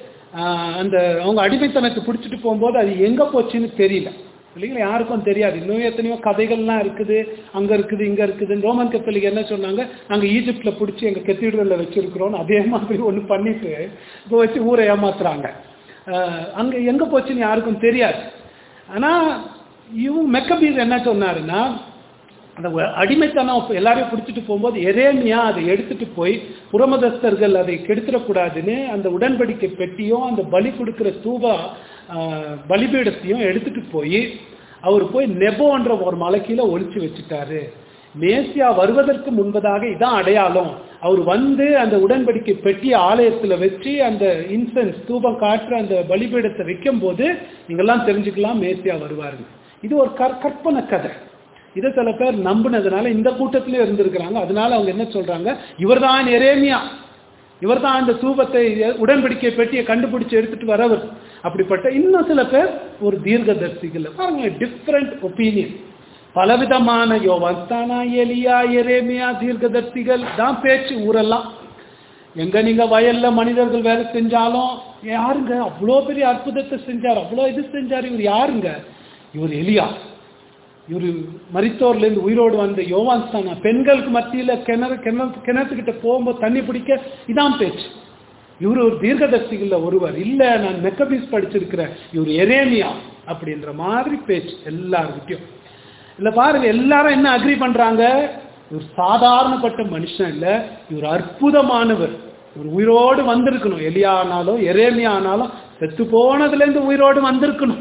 Speaker 2: அந்த அவங்க அடிமைத்தனத்தை பிடிச்சிட்டு போகும்போது அது எங்கே போச்சுன்னு தெரியல இல்லைங்களா, யாருக்கும் தெரியாது. இன்னும் எத்தனையோ கதைகள்லாம் இருக்குது, அங்கே இருக்குது இங்கே இருக்குதுன்னு. ரோமன் கத்தோலிக் என்ன சொன்னாங்க, நாங்கள் ஈஜிப்டில் பிடிச்சி எங்கள் கத்தீட்ரலில் வச்சுருக்கிறோன்னு அதே மாதிரி ஒன்று பண்ணிட்டு இப்போ வச்சு ஊரை ஏமாத்துறாங்க. அங்கே எங்கே போச்சுன்னு யாருக்கும் தெரியாது. ஆனால் இவங்க மெக்கபீஸ் என்ன சொன்னாருன்னா, அந்த அடிமைத்தனம் எல்லாரையும் பிடிச்சிட்டு போகும்போது எரேமியா அதை எடுத்துட்டு போய் புறமதஸ்தர்கள் அதை கெடுத்துடக்கூடாதுன்னு அந்த உடன்படிக்கை பெட்டியும் அந்த பலி கொடுக்குற தூபா பலிபீடத்தையும் எடுத்துட்டு போய் அவர் போய் நெபோன்ற ஒரு மலைக்கீழ ஒளிச்சு வச்சுட்டாரு. மேசியா வருவதற்கு முன்பதாக இதான் அடையாளம். அவர் வந்து அந்த உடன்படிக்கை பெட்டி ஆலயத்தில் வச்சு அந்த இன்சென்ஸ் தூபம் காட்டுற அந்த பலிபீடத்தை வைக்கும் போது நீங்கெல்லாம் தெரிஞ்சுக்கலாம் மேசியா வருவாருங்க. இது ஒரு கற்பனை கதை. இதை சில பேர் நம்பினதுனால இந்த கூட்டத்திலே இருந்திருக்கிறாங்க. அதனால அவங்க என்ன சொல்றாங்க, இவர் தான் எரேமியா, இவர் தான் அந்த தூபத்தை உடன்படிக்கை பெட்டியை கண்டுபிடிச்சு எடுத்துட்டு வரவர். அப்படிப்பட்ட இன்னும் சில பேர் ஒரு தீர்க்கதரிசிகள் பாருங்க, டிஃப்ரெண்ட் ஒப்பீனியன், பலவிதமான யோவான்ஸ்தானா, எலியா, எரேமியா தீர்க்கதரிசிகள் தான் பேச்சு ஊரெல்லாம். எங்க நீங்க வயல்ல மனிதர்கள் வேலை செஞ்சாலும் யாருங்க அவ்வளோ பெரிய அற்புதத்தை செஞ்சார், அவ்வளோ இது செஞ்சார், இவர் யாருங்க, இவர் எலியா, இவர் மரித்தோர்ல இருந்து உயிரோடு வந்த யோவான்ஸ்தானா. பெண்களுக்கு மத்தியில கிணறு கிணறு கிணத்துக்கிட்ட போகும்போது தண்ணி பிடிக்க இதான் பேச்சு. இவர் ஒரு தீர்க்கதரிசிகள்ல ஒருவர் இல்ல, நான் மெக்கபீஸ் படிச்சிருக்கிறேன், இவர் எரேமியா அப்படின்ற மாதிரி பேச்சு எல்லாருக்கிட்டையும். இல்ல பாருங்க, எல்லாரும் என்ன அக்ரி பண்றாங்க, இவர் சாதாரணப்பட்ட மனுஷன் இல்ல, இவர் அற்புதமானவர், இவர் உயிரோடு வந்திருக்கணும். எலியா ஆனாலும் எரேமியா ஆனாலும் செத்து போனதுல இருந்து உயிரோடு வந்திருக்கணும்.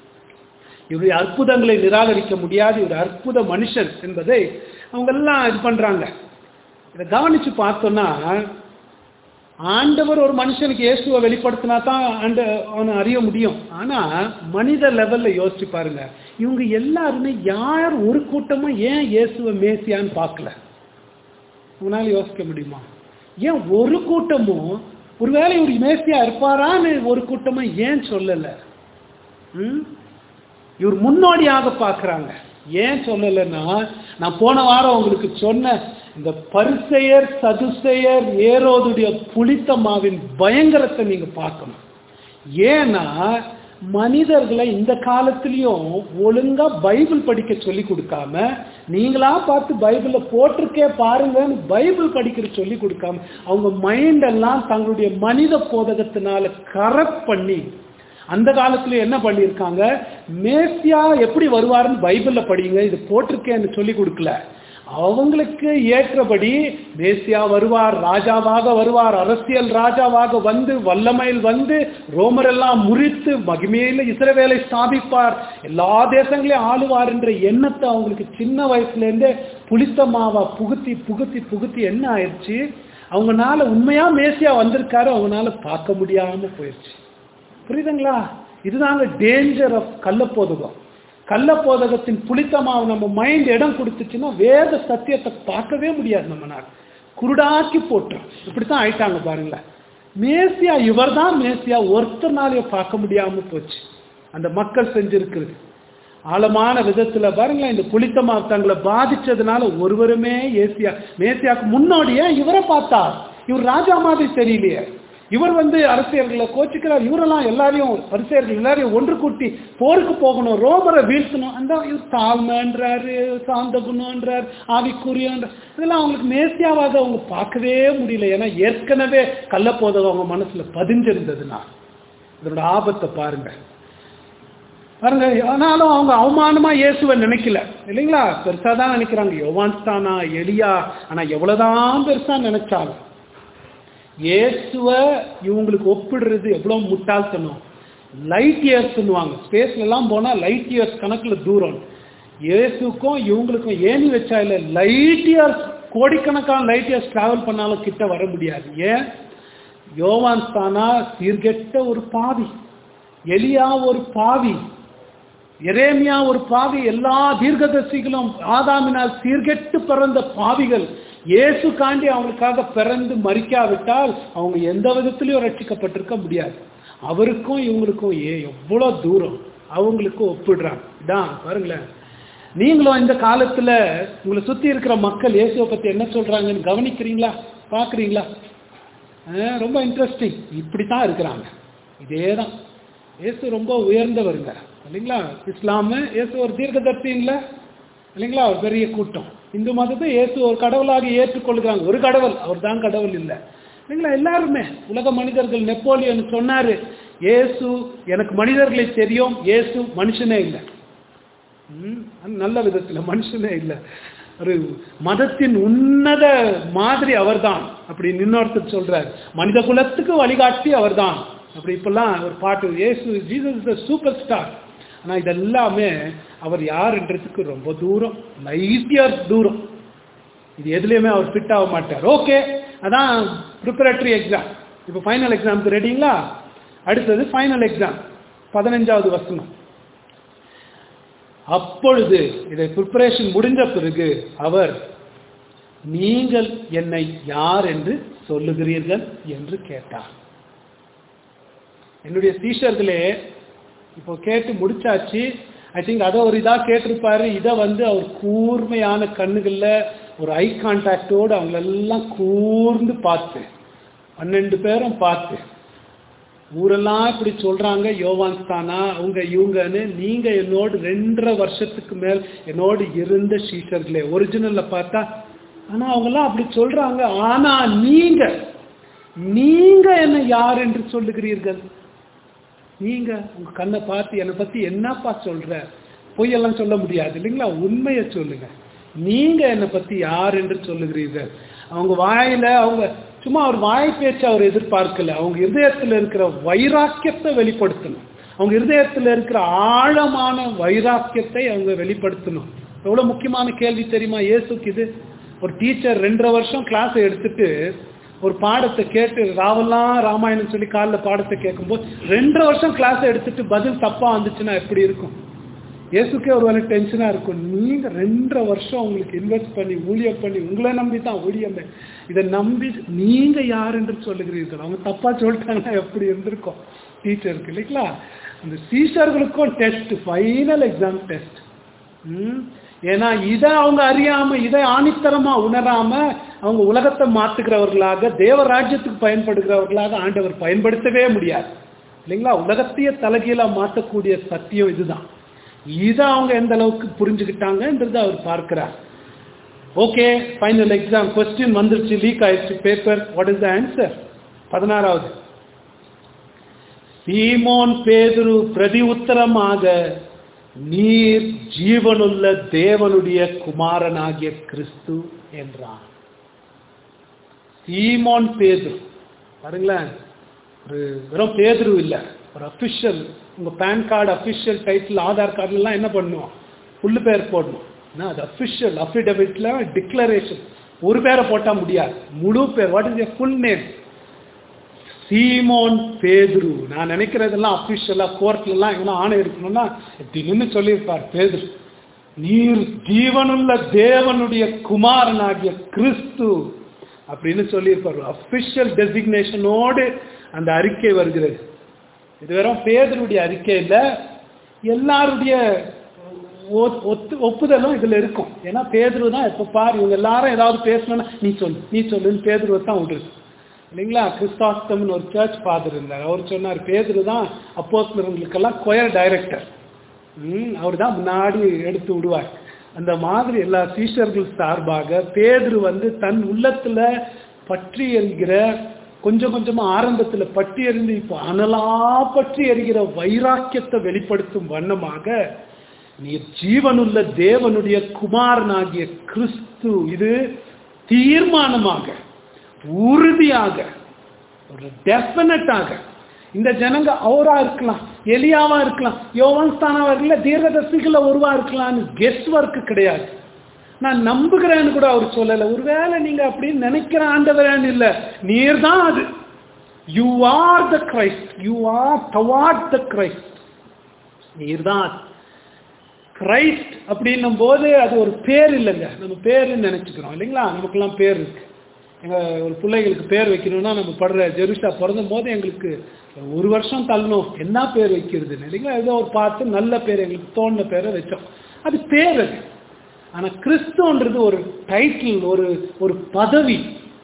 Speaker 2: இவருடைய அற்புதங்களை நிராகரிக்க முடியாது, இவர் அற்புத மனுஷன் என்பதை அவங்க எல்லாம் இது பண்றாங்க. இதை கவனிச்சு பார்த்தோம்னா, ஆண்டவர் ஒரு மனுஷனுக்கு இயேசுவை வெளிப்படுத்தினா தான் ஆண்ட அவனை அறிய முடியும். ஆனா மனித லெவல்ல யோசிச்சு பாருங்க, இவங்க எல்லாருமே யார் ஒரு கூட்டமா ஏன் இயேசுவை மேசியான்னு பார்க்கல? உங்களால யோசிக்க முடியுமா? ஏன் ஒரு கூட்டமும் ஒருவேளை இவர் மேசியா இருப்பாரான்னு ஒரு கூட்டமா ஏன் சொல்லல? ம் இவர் முன்னோடியாக பார்க்குறாங்க. ஏன் சொல்லலைன்னா, நான் போன வாரம் உங்களுக்கு சொன்ன இந்த பரிசேயர் சதுசேயர் ஏரோதுடைய புளித்தமாவின் பயங்கரத்தை நீங்க பார்க்கணும். ஏன்னா மனிதர்களை இந்த காலத்திலையும் ஒழுங்கா பைபிள் படிக்க சொல்லி கொடுக்காம, நீங்களா பார்த்து பைபிள போட்டிருக்கே பாருங்கன்னு பைபிள் படிக்கிற சொல்லி கொடுக்காம, அவங்க மைண்ட் எல்லாம் தங்களுடைய மனித போதகத்தினால கரெக்ட் பண்ணி அந்த காலத்துல என்ன பண்ணியிருக்காங்க, மேசியா எப்படி வருவாருன்னு பைபிள்ல படிங்க, இது போட்டிருக்கேன்னு சொல்லி கொடுக்கல. அவங்களுக்கு ஏற்றபடி மேசியா வருவார், ராஜாவாக வருவார், அரசியல் ராஜாவாக வந்து வல்லமையில் வந்து ரோமர் எல்லாம் முறித்து மகிமையில இஸ்ரவேலை ஸ்தாபிப்பார், எல்லா தேசங்களையும் ஆளுவார் என்ற எண்ணத்தை அவங்களுக்கு சின்ன வயசுல இருந்தே புளித்தமாவா புகுத்தி புகுத்தி புகுத்தி என்ன ஆயிடுச்சு, அவங்கனால உண்மையா மேசியா வந்திருக்காரு அவங்களால பார்க்க முடியாம போயிடுச்சு. புரியுதுங்களா? இதுதாங்க டேஞ்சர் ஆஃப் கள்ளப்போதகம். கள்ளப்போதகத்தின் புளித்தமாவை நம்ம மைண்ட் இடம் கொடுத்துச்சுன்னா வேத சத்தியத்தை பார்க்கவே முடியாது. நம்ம நாள் குருடாக்கி போட்டோம். இப்படித்தான் ஆயிட்டாங்க பாருங்களேன். மேசியா இவர் தான் மேசியா ஒருத்தனாலேயே பார்க்க முடியாம போச்சு. அந்த மக்கள் செஞ்சிருக்கிறது ஆழமான விதத்துல பாருங்களேன். இந்த புளித்தமாவை தங்களை பாதிச்சதுனால ஒருவருமே ஏசியா மேசியாவுக்கு முன்னோடியே இவரை பார்த்தா, இவர் ராஜா மாதிரி தெரியலையே, இவர் வந்து அரசியல்களை கோச்சிக்கிறார், இவரெல்லாம் எல்லாரையும் பரிசேயர்கள் எல்லாரையும் ஒன்று கூட்டி போருக்கு போகணும், ரோமரை வீழ்த்தணும், அந்த இவர் தாழ்மைன்றாரு, சாந்த குணம்ன்றார், ஆவிக்குரியன்ற, இதெல்லாம் அவங்களுக்கு மேசியாவாக அவங்க பார்க்கவே முடியல. ஏன்னா ஏற்கனவே கள்ளப்போதகம் அவங்க மனசுல பதிஞ்சிருந்ததுன்னா இதோட ஆபத்தை பாருங்க பாருங்க. ஆனாலும் அவங்க அவமானமா இயேசுவை நினைக்கல இல்லைங்களா, பெருசா தான் நினைக்கிறாங்க. யோவான்ஸ்தானா, எலியா, ஆனா எவ்வளவுதான் பெருசா நினைச்சாலும் இயேசுவ இவங்களுக்கு ஒப்பிடுறது எவ்வளவு முட்டாள்தனம். லைட் இயர்ஸ்ன்னுவாங்க, ஸ்பேஸ்ல எல்லாம் போனா லைட் இயர்ஸ் கணக்குல தூரம். இயேசுக்கும் இவங்களுக்கும் ஏணி வச்சா இல்ல, லைட் இயர்ஸ் கோடிக்கணக்கான லைட் இயர்ஸ் டிராவல் பண்ணாலும் கிட்ட வர முடியாது. ஏன்? யோவான்ஸ்தானா சீர்கெட்ட ஒரு பாவி, எலியா ஒரு பாவி, எரேமியா ஒரு பாவி, எல்லா தீர்க்கதரிசிகளும் ஆதாமினால் சீர்கெட்டு பிறந்த பாவிகள். இயேசு காண்டி அவங்களுக்காக பிறந்து மரிக்காவிட்டால் அவங்க எந்த விதத்திலையும் ரட்சிக்கப்பட்டிருக்க முடியாது. அவருக்கும் இவங்களுக்கும் ஏ எவ்வளோ தூரம் அவங்களுக்கும் ஒப்பிடுறாங்க. இதான் பாருங்களேன். நீங்களும் இந்த காலத்துல உங்களை சுத்தி இருக்கிற மக்கள் இயேசுவை பத்தி என்ன சொல்றாங்கன்னு கவனிக்கிறீங்களா, பாக்குறீங்களா? ரொம்ப இன்ட்ரெஸ்டிங். இப்படித்தான் இருக்கிறாங்க. இதேதான். இயேசு ரொம்ப உயர்ந்தவருங்க இல்லைங்களா? இஸ்லாமு இயேசு ஒரு தீர்க்கதரிசி இல்லை இல்லைங்களா? ஒரு பெரிய கூட்டம். இந்து மதத்தை இயேசு ஒரு கடவுளாக ஏற்றுக்கொள்கிறாங்க. ஒரு கடவுள், அவர் தான் கடவுள் இல்லை இல்லைங்களா? எல்லாருமே உலக மனிதர்கள். நெப்போலியன் சொன்னாரு, இயேசு எனக்கு மனிதர்களை தெரியும், இயேசு மனுஷனே இல்லை. நல்ல விதத்துல மனுஷனே இல்லை, ஒரு மதத்தின் உன்னத மாதிரி அவர்தான் அப்படி இன்னொருத்தர் சொல்றாரு. மனித குலத்துக்கு வழிகாட்டி அவர்தான் அப்படி. இப்பெல்லாம் ஒரு பாட்டு, இயேசு Jesus is a super star. ஆனா இதெல்லாமே அவர் யாருன்றதுக்கு ரொம்ப தூரம், லைட்டியர் தூரம். இது எதுலையுமே அவர் ஃபிட் ஆக மாட்டார். ஓகே, அதான் ப்ரிப்பரேட்டரி எக்ஸாம். இப்போ ஃபைனல் எக்ஸாமுக்கு ரெடிங்களா? அடுத்தது ஃபைனல் எக்ஸாம், பதினஞ்சாவது வசனம். அப்பொழுது இதை ப்ரிப்பரேஷன் முடிஞ்ச பிறகு அவர், நீங்கள் என்னை யார் என்று சொல்லுகிறீர்கள் என்று கேட்டார். என்னுடைய சீஷர்களே இப்போ கேட்டு முடிச்சாச்சு. ஐ திங்க் அதை ஒரு இதாக கேட்டிருப்பாரு. இதை வந்து அவர் கூர்மையான கண்ணுகள்ல ஒரு ஐ கான்டாக்டோடு அவங்களெல்லாம் கூர்ந்து பார்த்து, பன்னெண்டு பேரும் பார்த்து, ஊரெல்லாம் இப்படி சொல்றாங்க யோவான் தானா அவங்க இவங்கன்னு, நீங்க என்னோடு ரெண்டரை வருஷத்துக்கு மேல் என்னோடு இருந்த சீஷர்களே, ஒரிஜினல்ல பார்த்தா. ஆனா அவங்கெல்லாம் அப்படி சொல்றாங்க. ஆனா நீங்க நீங்க என்ன யார் என்று சொல்லுகிறீர்கள்? நீங்க உங்க கண்ணை பார்த்து என்னை பத்தி என்னப்பா சொல்ற? பொய்யெல்லாம் சொல்ல முடியாது இல்லைங்களா? உண்மையை சொல்லுங்க. நீங்க என்னை பத்தி யார் என்று சொல்லுகிறீர்கள்? அவங்க வாயில அவங்க சும்மா ஒரு வாய் பேச்சு அவர் எதிர்பார்க்கல. அவங்க இருதயத்தில் இருக்கிற வைராக்கியத்தை வெளிப்படுத்தணும். அவங்க இருதயத்தில் இருக்கிற ஆழமான வைராக்கியத்தை அவங்க வெளிப்படுத்தணும். எவ்வளவு முக்கியமான கேள்வி தெரியுமா இயேசுக்கு இது? ஒரு டீச்சர் ரெண்டரை வருஷம் கிளாஸ் எடுத்துட்டு ஒரு பாடத்தை கேட்டு, ராவெல்லாம் ராமாயணம் சொல்லி காலில் பாடத்தை கேட்கும்போது ரெண்டரை வருஷம் கிளாஸ் எடுத்துட்டு பதில் தப்பா வந்துச்சுன்னா எப்படி இருக்கும்? இயேசுக்கே ஒரு வேலை டென்ஷனா இருக்கும். நீங்க ரெண்டரை வருஷம் உங்களுக்கு இன்வெஸ்ட் பண்ணி ஊழியம் பண்ணி, உங்களை நம்பி தான் ஊழியமே, இதை நம்பி நீங்க யார் என்று சொல்லுகிறீர்கள்? அவங்க தப்பா சொல்லிட்டாங்கன்னா எப்படி இருந்திருக்கும் டீச்சருக்கு இல்லைங்களா? அந்த சீஷர்களுக்கும் டெஸ்ட், ஃபைனல் எக்ஸாம் டெஸ்ட். ஏன்னா இதை அவங்க அறியாம, இதை ஆணித்தரமா உணராம அவங்க உலகத்தை மாத்துகிறவர்களாக, தேவ ராஜ்யத்துக்கு பயன்படுகிறவர்களாக ஆண்டவர் பயன்படுத்தவே முடியாது இல்லைங்களா? உலகத்தையே தலைகீழா மாற்றக்கூடிய சத்தியம் இதுதான். இதை அவங்க எந்த அளவுக்கு புரிஞ்சுக்கிட்டாங்கன்றது அவர் பார்க்கிறார். ஓகே, ஃபைனல் எக்ஸாம் கொஸ்டின் வந்துருச்சு, லீக் ஆயிடுச்சு paper. What is the answer? பதினாறாவது, சீமோன் பேதுரு பிரதி உத்தரமாக, நீர் ஜீவனுள்ள தேவனுடைய குமாரனாகிய கிறிஸ்து என்றான். சீமோன் பேதுரு பாருங்களேன், ஒரு வெறும் பேதுரு இல்லை, ஒரு அபிஷியல். உங்க PAN card official title, Aadhaar கார்டுல எல்லாம் என்ன பண்ணுவோம்? ஃபுல்லு பேர் போடணும். அது அபிஷியல் அஃபிடவிட்ல டிக்ளரேஷன். ஒரு பேரை போட்டா முடியாது, முழு பேர். What is your full name? சீமோன் பேதுரு. நான் நினைக்கிறதெல்லாம் அபிஷியலா கோர்ட்ல எல்லாம் இவனா ஆணை இருக்கணும்னா திடீர்னு சொல்லியிருப்பார், பேதுரு நீர் ஜீவனுள்ள தேவனுடைய குமாரனாகிய கிறிஸ்து அப்படின்னு சொல்லியிருப்பார். அபிஷியல் டெசிக்னேஷனோடு அந்த அறிக்கை வருகிறது. இது வெறும் பேதுருடைய அறிக்கை இல்ல, எல்லாருடைய ஒத்து ஒப்புதலும் இதுல இருக்கும். ஏன்னா பேதுரு தான் எப்ப பாரு இவங்க எல்லாரும் ஏதாவது பேசணும்னா நீ சொல்லு நீ சொல்லுன்னு பேதுருவை தான் விடுறது இல்லைங்களா? கிறிஸ்தாஸ்தம்னு ஒரு சர்ச் ஃபாதர் இருந்தார். அவர் சொன்னார், பேதுரு தான் அப்போஸ்தலர்களுக்கெல்லாம் கொயர் டைரக்டர். ம் அவர் தான் முன்னாடி எடுத்து விடுவார். அந்த மாதிரி எல்லா சீஷர்கள் சார்பாக பேதுரு வந்து தன் உள்ளத்துல பற்றி என்கிற, கொஞ்சம் கொஞ்சமா ஆரம்பத்துல பற்றி எறிந்து இப்போ அனலா பற்றி எறிகிற வைராக்கியத்தை வெளிப்படுத்தும் வண்ணமாக, நீ ஜீவனுள்ள தேவனுடைய குமாரனாகிய கிறிஸ்து, இது தீர்மானமாக, உறுதியாக, ஒரு டெஃபினட்டாக. இந்த ஜனங்க அவரா இருக்கலாம், எலியாவா இருக்கலாம், யோவான் ஸ்தானாவா இருக்கலாம், தீர்க்கதரிசிகள ஒருவா இருக்கலாம்னு கெஸ் ஒர்க் கிடையாது. நான் நம்புகிறேன்னு கூட அவர் சொல்லல. ஒருவேளை நீங்க அப்படின்னு நினைக்கிற ஆண்டவரேன்னு இல்லை, நீர் தான் அது. You are the Christ, you are toward the Christ. நீர்தான் கிரைஸ்ட் அப்படின்னும் போது அது ஒரு பேர் இல்லைங்க, நம்ம பேருன்னு நினைச்சுக்கிறோம் இல்லைங்களா. நமக்கெல்லாம் பேர் இருக்கு. எங்க ஒரு பிள்ளைகளுக்கு பேர் வைக்கணும்னா நம்ம படுற ஜெருசா பிறந்தும் போது எங்களுக்கு ஒரு வருஷம் தள்ளணும் என்ன பேர் வைக்கிறதுன்னு இல்லைங்களா. ஏதோ ஒரு பார்த்து நல்ல பேர் எங்களுக்கு தோணுன பேரை வச்சோம், அது பேர் அது. ஆனா கிறிஸ்துன்றது ஒரு டைட்டில், ஒரு ஒரு பதவி,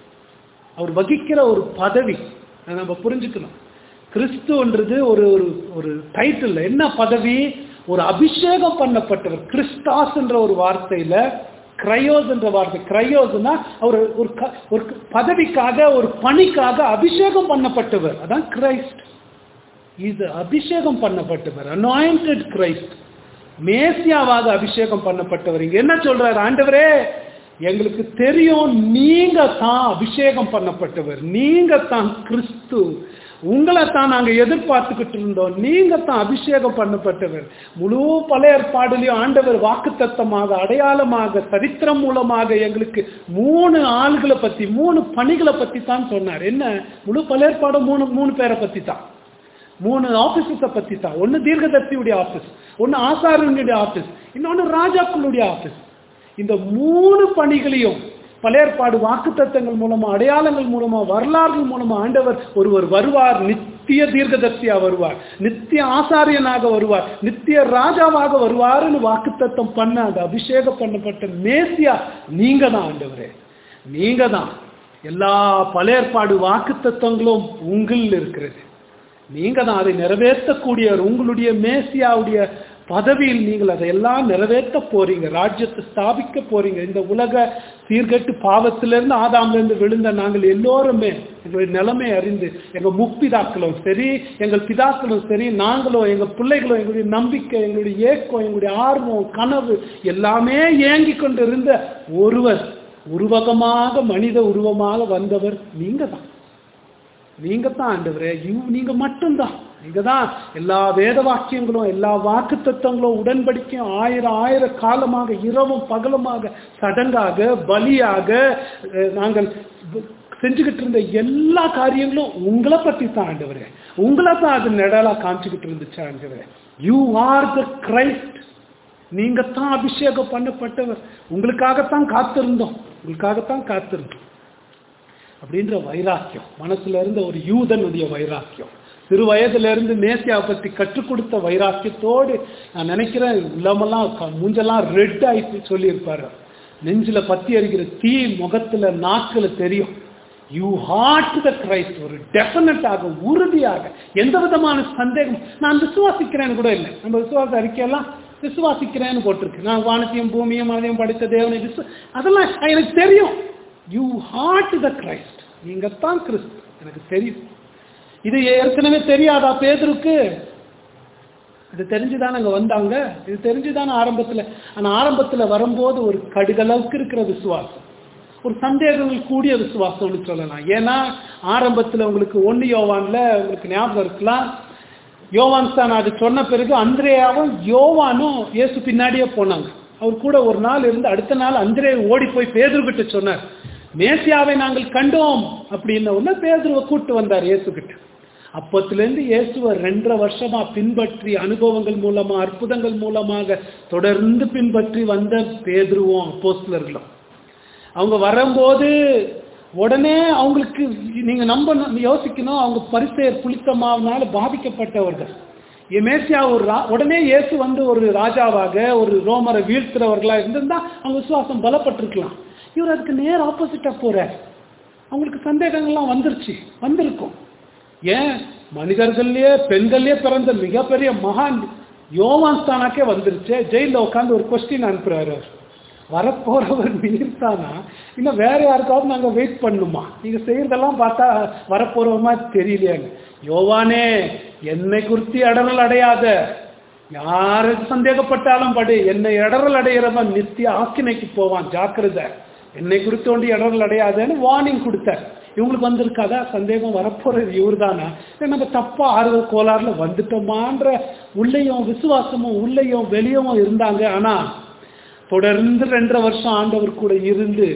Speaker 2: அவர் வகிக்கிற ஒரு பதவி. அதை நம்ம புரிஞ்சுக்கணும். கிறிஸ்துன்றது ஒரு ஒரு டைட்டில், என்ன பதவி? ஒரு அபிஷேகம் பண்ணப்பட்டவர். கிறிஸ்டாஸ் என்ற ஒரு வார்த்தையில கிரையோஸ் என்ற வார்த்தை, கிரையோஸ்னா அவர் ஒரு ஒரு பதவிக்காக ஒரு பணிக்காக அபிஷேகம் பண்ணப்பட்டவர், அதான் கிரைஸ்ட். இது அபிஷேகம் பண்ணப்பட்டவர், அனாயிண்டட் கிரைஸ்ட், மேசியாவாக அபிஷேகம் பண்ணப்பட்டவர். இங்க என்ன சொல்றாரு ஆண்டவரே? எங்களுக்கு தெரியும் நீங்க தான் அபிஷேகம் பண்ணப்பட்டவர், நீங்க தான் கிறிஸ்து, உங்களை தான் நாங்க எதிர்பார்த்துக்கிட்டு இருந்தோம், நீங்க தான் அபிஷேகம் பண்ணப்பட்டவர். முழு பழைய ஏற்பாடுலயும் ஆண்டவர் வாக்குத்தத்தமாக, அடையாளமாக, சரித்திரம் மூலமாக எங்களுக்கு மூணு ஆள்களை பத்தி, மூணு பணிகளை பத்தி தான் சொன்னார். என்ன? முழு பழைய ஏற்பாடு மூணு மூணு பேரை பத்தி தான், மூணு ஆபீஸஸை பத்தி தான். ஒன்னு தீர்க்கதரிசியுடைய ஆபீஸ், ஒன்னு ஆசாரியனுடைய ஆபீஸ், இன்னொன்னு ராஜாக்களுடைய ஆபீஸ். இந்த மூணு பணிகளையும் பழைய ஏற்பாடு வாக்குத்தத்தங்கள் மூலமா, அடையாளங்கள் மூலமா, வரலாறுகள் மூலமா ஆண்டவர் ஒருவர் வருவார், நித்திய தீர்க்கதரிசியா வருவார், நித்திய ஆசாரியனாக வருவார், நித்திய ராஜாவாக வருவார்னு வாக்குத்தத்தம் பண்ண அந்த அபிஷேகம் பண்ணப்பட்ட மேசியா நீங்க தான் ஆண்டவரே, நீங்க தான். எல்லா பழைய ஏற்பாடு வாக்குத்தத்தங்களும் உங்களில் இருக்கிறது, நீங்க தான் அதை நிறைவேற்றக்கூடியவர். உங்களுடைய மேசியாவுடைய பதவியில் நீங்கள் அதையெல்லாம் நிறைவேற்ற போறீங்க, ராஜ்யத்தை ஸ்தாபிக்க போறீங்க. இந்த உலக சீர்கட்டு பாவத்திலிருந்து, ஆதாமிலிருந்து விழுந்த நாங்கள் எல்லோருமே எங்களுடைய நிலைமை அறிந்து, எங்க முப்பிதாக்களும் சரி, எங்கள் பிதாக்களும் சரி, நாங்களும் எங்க பிள்ளைகளும், எங்களுடைய நம்பிக்கை, எங்களுடைய ஏக்கம், எங்களுடைய ஆர்வம், கனவு எல்லாமே ஏங்கி கொண்டு இருந்த ஒருவர், உருவகமாக மனித உருவமாக வந்தவர் நீங்க தான். நீங்க தான் ஆண்டவரே, நீங்க மட்டும்தான். நீங்க தான் எல்லா வேத வாக்கியங்களும், எல்லா வாக்கு தத்தங்களும், உடன்படிக்கையும் ஆயிரம் ஆயிர காலமாக இரவும் பகலுமாக சடங்காக பலியாக நாங்கள் செஞ்சுக்கிட்டு இருந்த எல்லா காரியங்களும் உங்களை பற்றி தான் ஆண்டவரே, உங்களை தான் அது நிழலா காமிச்சுக்கிட்டு இருந்துச்சு ஆண்டவரே. யூ ஆர் த கிரைஸ்ட், நீங்க தான் அபிஷேகம் பண்ணப்பட்டவர், உங்களுக்காகத்தான் காத்திருந்தோம், உங்களுக்காகத்தான் காத்திருந்தோம் அப்படின்ற வைராக்கியம் மனசுல இருந்த ஒரு யூதனுடைய வைராக்கியம், சிறு வயதுல இருந்து மேசியாவை பத்தி கற்றுக் கொடுத்த வைராக்கியத்தோடு நான் நினைக்கிறேன் உள்ளமெல்லாம் மூஞ்செல்லாம் ரெட் ஆயிட்டு சொல்லியிருப்பாரு. நெஞ்சில பத்தி அறிகிற தீ முகத்துல நாக்குல தெரியும். யூ ஹார்ட் த கிரைஸ்ட், ஒரு டெஃபினட்டாக உறுதியாக எந்த விதமான சந்தேகம், நான் விசுவாசிக்கிறேன்னு கூட இல்லை. நம்ம விசுவாச அறிக்கையெல்லாம் விசுவாசிக்கிறேன்னு போட்டிருக்கு, நான் வானத்தையும் பூமியும் மனதையும் படித்த தேவனை விசு அதெல்லாம் எனக்கு தெரியும். யூ ஹார்ட் த கிரைஸ்ட், நீங்க தான் கிறிஸ்து, எனக்கு தெரியும். இது ஏற்கனவே தெரியாதா பேதுருக்கு? இது தெரிஞ்சுதானே அங்க வந்தாங்க, இது தெரிஞ்சுதானே ஆரம்பத்துல. ஆனா ஆரம்பத்துல வரும்போது ஒரு கடுகளவுக்கு இருக்கிற விசுவாசம், ஒரு சந்தேகங்கள் கூடிய விசுவாசம்னு சொல்லலாம். ஏன்னா ஆரம்பத்துல உங்களுக்கு ஒன்னு யோவான்ல உங்களுக்கு ஞாபகம் இருக்கலாம், யோவான் தான் அது சொன்ன பிறகு அந்திரேயாவும் யோவானும் இயேசு பின்னாடியே போனாங்க. அவர் கூட ஒரு நாள் இருந்து அடுத்த நாள் அந்திரே ஓடி போய் பேதுருக்கிட்ட சொன்னார், மேசியாவை நாங்கள் கண்டோம் அப்படின்ன உடனே பேதுருவை கூட்டு வந்தார் இயேசு கிட்ட. அப்பத்திலிருந்து இயேசுவை ரெண்டரை வருஷமா பின்பற்றி, அனுபவங்கள் மூலமா, அற்புதங்கள் மூலமாக தொடர்ந்து பின்பற்றி வந்த பேதுருவும் அப்போஸ்தலர்களும் அவங்க வரும்போது உடனே அவங்களுக்கு நீங்க நம்ப யோசிக்கணும், அவங்க பரிசேயர் புளித்தமாவனால பாதிக்கப்பட்டவர்கள். மேசியா ஒரு உடனே இயேசு வந்து ஒரு ராஜாவாக, ஒரு ரோமரை வீழ்த்துறவர்களா இருந்திருந்தா அவங்க விசுவாசம் பலப்பட்டிருக்கலாம். இவர் அதுக்கு நேர் ஆப்போசிட்டா போறார். அவங்களுக்கு சந்தேகங்கள்லாம் வந்துருச்சு, வந்திருக்கும். ஏன் மனிதர்கள்லயே பெண்கள்லயே பிறந்த மிகப்பெரிய மகான் யோவான் ஸ்தானாக்கே வந்துருச்சு. ஜெயில உட்காந்து ஒரு கொஸ்டின் அனுப்புறாரு, வரப்போறவர் நீர் தானா, இன்னும் வேற யாருக்காவது நாங்க வெயிட் பண்ணுமா, நீங்க செய்யறதெல்லாம் பார்த்தா வரப்போறவமா தெரியலையாங்க. யோவானே, என்னை குறித்து இடரல் அடையாத, யாருக்கு சந்தேகப்பட்டாலும் படு, என்னை இடரல் அடைகிறவன் நித்திய ஆக்கினைக்கு போவான், ஜாக்கிரதை, என்னை குறித்து ஒன்று இடரல் அடையாதன்னு வார்னிங் கொடுத்தார். இவங்களுக்கு வந்திருக்காதா சந்தேகம், வரப்போறது இவர் தானா, நம்ம தப்பா ஆறுதல் கோளாறுல வந்துட்டோமான்ற உள்ளேயும் விசுவாசமும் உள்ளேயும் வெளியவும் இருந்தாங்க. ஆனா தொடர்ந்து ரெண்டரை வருஷம் ஆண்டவர் கூட இருந்து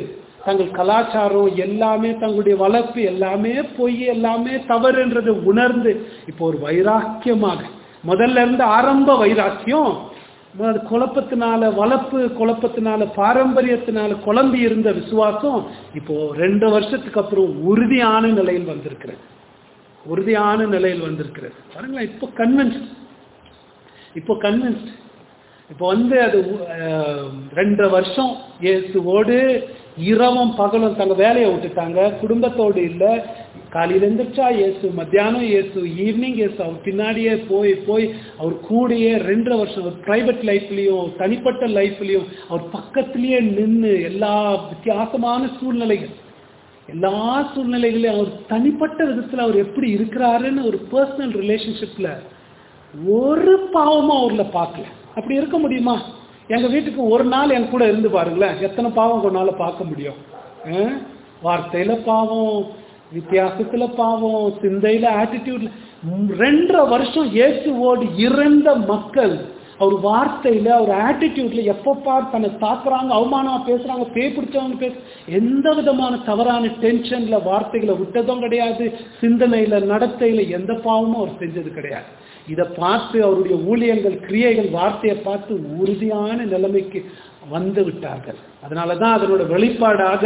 Speaker 2: தங்கள் கலாச்சாரம் எல்லாமே, தங்களுடைய வளர்ப்பு எல்லாமே பொய், எல்லாமே தவறுன்றதை உணர்ந்து இப்போ ஒரு வைராக்கியமாக, முதல்ல இருந்து ஆரம்ப வைராக்கியம் குழப்பத்தினால, வளர்ப்பு குழப்பத்தினால, பாரம்பரியத்தினால குழம்பி இருந்த விசுவாசம் இப்போ ரெண்டு வருஷத்துக்கு அப்புறம் உறுதியான நிலையில் வந்திருக்கிறது. உறுதியான நிலையில் வந்திருக்கிறது பாருங்களேன். இப்போ கன்வின்ஸ்ட் இப்போ கன்வின்ஸ்ட் இப்போ வந்து அது ரெண்டு வருஷம் இயேசுவோடு இரவும் பகலும் தங்க வேலையை விட்டுட்டாங்க, குடும்பத்தோடு இல்லை. காலையில் எழுந்திரிச்சா இயேசு, மத்தியானம் இயேசு, ஈவினிங் இயேசு, அவர் பின்னாடியே போய் போய் அவர் கூடயே ரெண்டரை வருஷம் அவர் பிரைவேட் லைஃப்லையும் தனிப்பட்ட லைஃப்லையும் அவர் பக்கத்திலேயே நின்று எல்லா வித்தியாசமான சூழ்நிலைகள், எல்லா சூழ்நிலைகளையும் அவர் தனிப்பட்ட விதத்தில் அவர் எப்படி இருக்கிறாருன்னு ஒரு பர்சனல் ரிலேஷன்ஷிப்ல ஒரு பாவமும் அவர்ல பார்க்கல. அப்படி இருக்க முடியுமா? எங்க வீட்டுக்கு ஒரு நாள் என் கூட இருந்து பாருங்களேன், எத்தனை பாவம் கொண்டால பார்க்க முடியும்? வார்த்தையில பாவம், வித்தியாசத்துல பாவம், சிந்தையில, ஆட்டிடியூட்ல. ரெண்டரை வருஷம் இயேசுவோடு இருந்த மக்கள் அவர் வார்த்தையில, அவர் ஆட்டிடியூட்ல எப்பப்பா தன்னை தாக்குறாங்க, அவமானமா பேசுறாங்க, பேய் பிடிச்சவங்க பேச, எந்த விதமான தவறான டென்ஷன்ல வார்த்தைகளை விட்டதும் கிடையாது. சிந்தனையில, நடத்தையில எந்த பாவமும் அவர் செஞ்சது கிடையாது. இதை பார்த்து அவருடைய ஊழியங்கள், கிரியைகள், வார்த்தையை பார்த்து உறுதியான நிலைமைக்கு வந்து விட்டார்கள். அதனாலதான் அதனோட வெளிப்பாடாக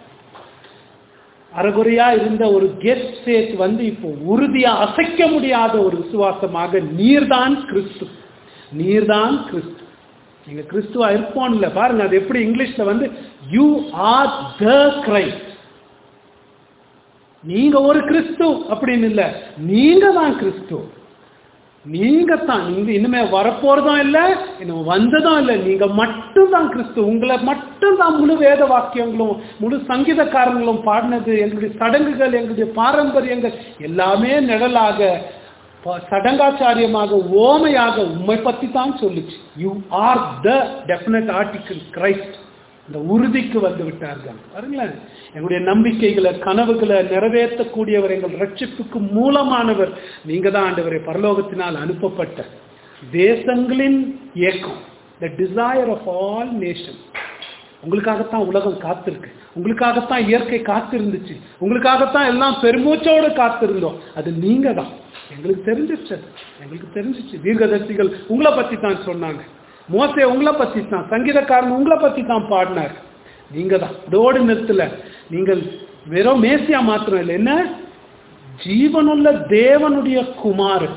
Speaker 2: அறகுறையா இருந்த ஒரு கெஸ்ட் ஃபேத் வந்து இப்போ உறுதியா அசைக்க முடியாத ஒரு விசுவாசமாக, நீர்தான் கிறிஸ்து, நீர்தான் கிறிஸ்து. நீங்க கிறிஸ்துவா இருப்போம் இல்ல பாருங்க, அது எப்படி இங்கிலீஷ்ல வந்து யூ ஆர் த கிரைஸ்ட். நீங்க ஒரு கிறிஸ்து அப்படின்னு இல்ல, நீங்க தான் கிறிஸ்து. நீங்க தான், நீங்க இனிமே வரப்போறதும் இல்லை, இன்னும் வந்ததும் இல்லை, நீங்க மட்டும் தான் கிறிஸ்து. உங்களை மட்டும் தான் முழு வேத வாக்கியங்களும் முழு சங்கீதக்காரங்களும் பாடினது. எங்களுடைய சடங்குகள், எங்களுடைய பாரம்பரியங்கள் எல்லாமே நிழலாக, சடங்காச்சாரியமாக, ஓமையாக உண்மை பத்தி தான் சொல்லுச்சு. You are the definite article Christ. இந்த உறுதிக்கு வந்து விட்டார்கள் பாருங்களேன். எங்களுடைய நம்பிக்கைகளை, கனவுகளை நிறைவேற்றக்கூடியவர், எங்கள் ரட்சிப்புக்கு மூலமானவர் நீங்க தான் ஆண்டவரே. பரலோகத்தினால் அனுப்பப்பட்ட தேசங்களின் இயக்கம், the desire of all nation. உங்களுக்காகத்தான் உலகம் காத்திருக்கு, உங்களுக்காகத்தான் இயற்கை காத்திருந்துச்சு, உங்களுக்காகத்தான் எல்லாம் பெருமூச்சோடு காத்திருந்தோம். அது நீங்க தான். எங்களுக்கு தெரிஞ்சிச்சு, எங்களுக்கு தெரிஞ்சிச்சு. தீர்க்கதரிசிகள் உங்களை பத்தி தான் சொன்னாங்க, மோசே உங்களை பத்தி தான், சங்கீதக்காரன் உங்களை பத்தி தான் பாடினார். நீங்க தான். அதோடு நிறுத்தல, நீங்கள் வெறும் மேசியா மாத்திரம் இல்லை, என்ன ஜீவனுள்ள தேவனுடைய குமாரன்.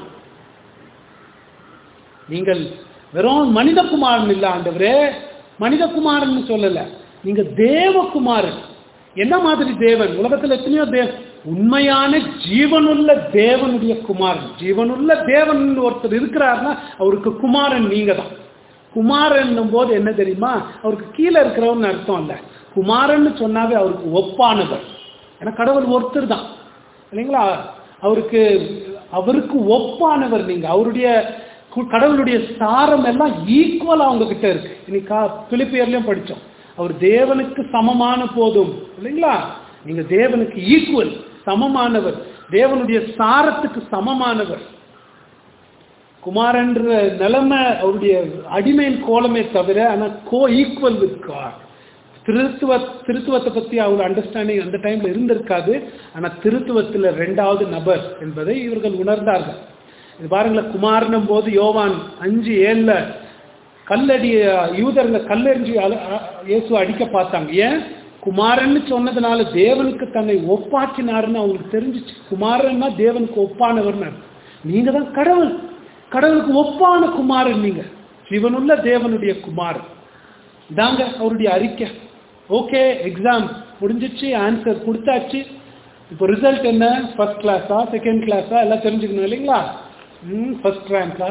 Speaker 2: நீங்கள் வெறும் மனித குமாரன் இல்ல ஆண்டவரே, மனித குமாரன் சொல்லல, நீங்க தேவகுமாரன். என்ன மாதிரி தேவன்? உலகத்தில் எத்தனையோ தேவன், உண்மையான ஜீவனுள்ள தேவனுடைய குமாரன். ஜீவனுள்ள தேவன் ஒருத்தர் இருக்கிறார்னா அவருக்கு குமாரன் நீங்க தான். குமாரன் போது என்ன தெரியுமா, அவருக்கு கீழே இருக்கிறவன்னு அர்த்தம் இல்ல. குமாரன் சொன்னாவே அவருக்கு ஒப்பானவர். ஏன்னா கடவுள் ஒருத்தர் தான் இல்லைங்களா, அவருக்கு அவருக்கு ஒப்பானவர் நீங்க. அவருடைய கடவுளுடைய சாரம் எல்லாம் ஈக்குவலா அவங்க கிட்ட இருக்கு. இன்னைக்கு பிலிப்பியர்லயும் படிச்சோம், அவர் தேவனுக்கு சமமான போதும் இல்லைங்களா, நீங்க தேவனுக்கு ஈக்குவல், சமமானவர், தேவனுடைய சாரத்துக்கு சமமானவர். குமாரன்ற நிலைமை அவருடைய அடிமையின் கோலமே தவிர, ஆனா கோ ஈக்குவல் வித் காட். திருத்துவ திருத்துவத்தை பத்தி அவங்க அண்டர்ஸ்டாண்டிங் அந்த டைம்ல இருந்திருக்காது, ஆனா திருத்துவத்துல ரெண்டாவது நபர் என்பதை இவர்கள் உணர்ந்தார்கள். இது பாருங்களேன், குமாரனும் போது யோவான் அஞ்சு ஏழுல கல்லடி யூதர்ல கல்லெறிஞ்சி இயேசு அடிக்க பார்த்தாங்க. ஏன்? குமாரன்னு சொன்னதுனால தேவனுக்கு தன்னை ஒப்பாக்கினாருன்னு அவங்களுக்கு தெரிஞ்சிச்சு. குமாரன்னா தேவனுக்கு ஒப்பானவர்னு. நீங்க தான் கடவுள், கடவுளுக்கு ஒப்பான குமாரன் நீங்க, சிவனுள்ள தேவனுடைய குமாரன். இதாங்க அவருடைய அறிக்கை. ஓகே, எக்ஸாம் முடிஞ்சிச்சு, ஆன்சர் கொடுத்தாச்சு. இப்போ ரிசல்ட் என்ன? ஃபர்ஸ்ட் கிளாஸா செகண்ட் கிளாஸா எல்லாம் தெரிஞ்சுக்கணும் இல்லைங்களா? ம் ஃபர்ஸ்ட் ரேங்கா?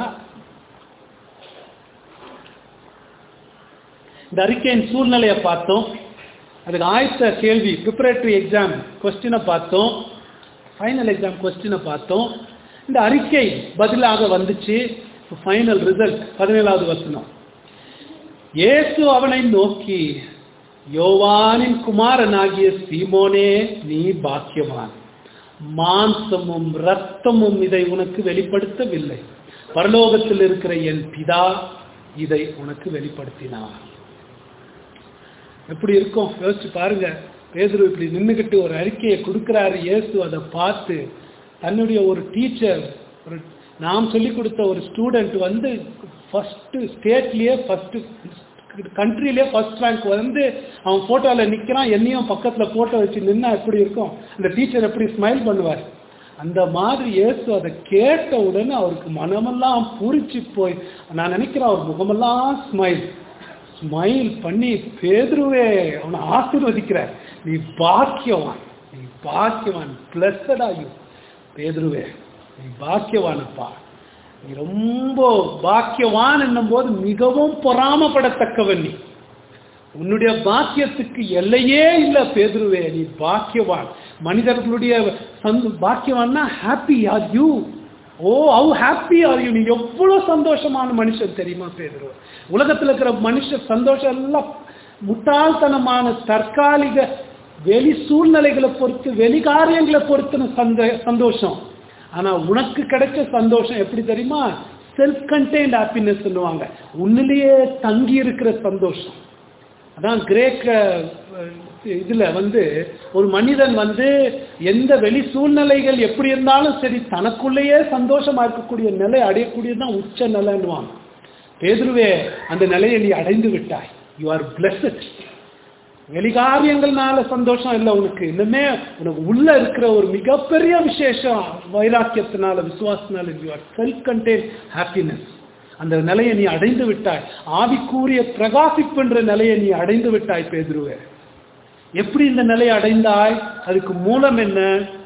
Speaker 2: இந்த அறிக்கையின் சூழ்நிலையை பார்த்தோம், அதுக்கு ஆயத்த கேள்வி ப்ரிப்பரேட்டரி எக்ஸாம் கொஸ்டினை பார்த்தோம், ஃபைனல் எக்ஸாம் கொஸ்டினை பார்த்தோம். இந்த அறிக்கை பதிலாக வந்துச்சு. ஃபைனல் ரிசல்ட் பதினேழாவது வசனம். இயேசு அவனை நோக்கி, யோவானின் குமாரனாகிய சீமோனே, நீ பாக்கியவான், மாம்சமும் இரத்தமும் இதை உனக்கு வெளிப்படுத்தவில்லை, பரலோகத்தில் இருக்கிற என் பிதா இதை உனக்கு வெளிப்படுத்தினார். எப்படி இருக்கும் யோசிச்சு பாருங்க. பேதுரு இப்படி நின்றுகிட்டு ஒரு அறிக்கையை கொடுக்குறாரு. இயேசு அதை பார்த்து தன்னுடைய ஒரு டீச்சர், ஒரு நாம் சொல்லிக் கொடுத்த ஒரு ஸ்டூடெண்ட் வந்து ஃபஸ்ட்டு ஸ்டேட்லேயே ஃபஸ்ட்டு கண்ட்ரிலேயே ஃபர்ஸ்ட் ரேங்க் வந்து அவன் ஃபோட்டோவில் நிற்கிறான். என்னையும் பக்கத்தில் ஃபோட்டோ வச்சு நின்னா எப்படி இருக்கும், அந்த டீச்சர் எப்படி ஸ்மைல் பண்ணுவார், அந்த மாதிரி இயேசு அதை கேட்ட உடனே அவருக்கு மனமெல்லாம் பூரிச்சு போய், நான் நினைக்கிறேன் அவர் முகமெல்லாம் ஸ்மைல் ஸ்மைல் பண்ணி பேதுருவே அவனை ஆசீர்வதிக்கிறார். நீ பாக்கியவான், நீ பாக்கியவான், பிளஸ்டட் ஆயு பேதுருவே, நீ பாக்கியவானப்பா, நீ ரொம்ப பாக்கியவான் என்னும் போது மிகவும் பொறாமப்படத்தக்கவன். நீ உன்னுடைய பாக்கியத்துக்கு எல்லையே இல்லை பேதுருவே, நீ பாக்கியவான். மனிதர்களுடைய பாக்கியவான்னா happy are you, oh how happy are you, நீ எவ்வளவு சந்தோஷமான மனுஷன் தெரியுமா பேதுரு. உலகத்தில் இருக்கிற மனுஷன் சந்தோஷம் எல்லாம் முட்டாள்தனமான தற்காலிக வெளி சூழ்நிலைகளை பொறுத்து வெளி காரியங்களை பொறுத்து சந்தோஷம். ஆனா உனக்கு கிடைச்ச சந்தோஷம் எப்படி தெரியுமா, செல்ஃப் கண்டெய்ன்ட் ஹாப்பினஸ் சொல்லுவாங்க, உன்னிலேயே தங்கி இருக்கிற சந்தோஷம். அதான் கிரேக்க இதுல வந்து ஒரு மனிதன் வந்து எந்த வெளி சூழ்நிலைகள் எப்படி இருந்தாலும் சரி தனக்குள்ளேயே சந்தோஷமா இருக்கக்கூடிய நிலை அடையக்கூடியதுதான் உச்ச நிலைன்னுவாங்க. பேதுருவே அந்த நிலையை நீ அடைந்து விட்டாய், யூ ஆர் பிளஸ்ட். வெளிகாரியங்கள்னால சந்தோஷம் இல்லை உனக்கு, இன்னுமே உனக்கு உள்ள இருக்கிற ஒரு மிகப்பெரிய விசேஷம் வைராக்கியத்தினால விசுவாசத்தினால you are self contained happiness. அந்த நிலையை நீ அடைந்து விட்டாய், ஆவிக்குரிய பிரகாசிப்புன்ற நிலையை நீ அடைந்து விட்டாய் பேதுருவே. எப்படி இந்த நிலையை அடைந்தாய், அதுக்கு மூலம் என்ன,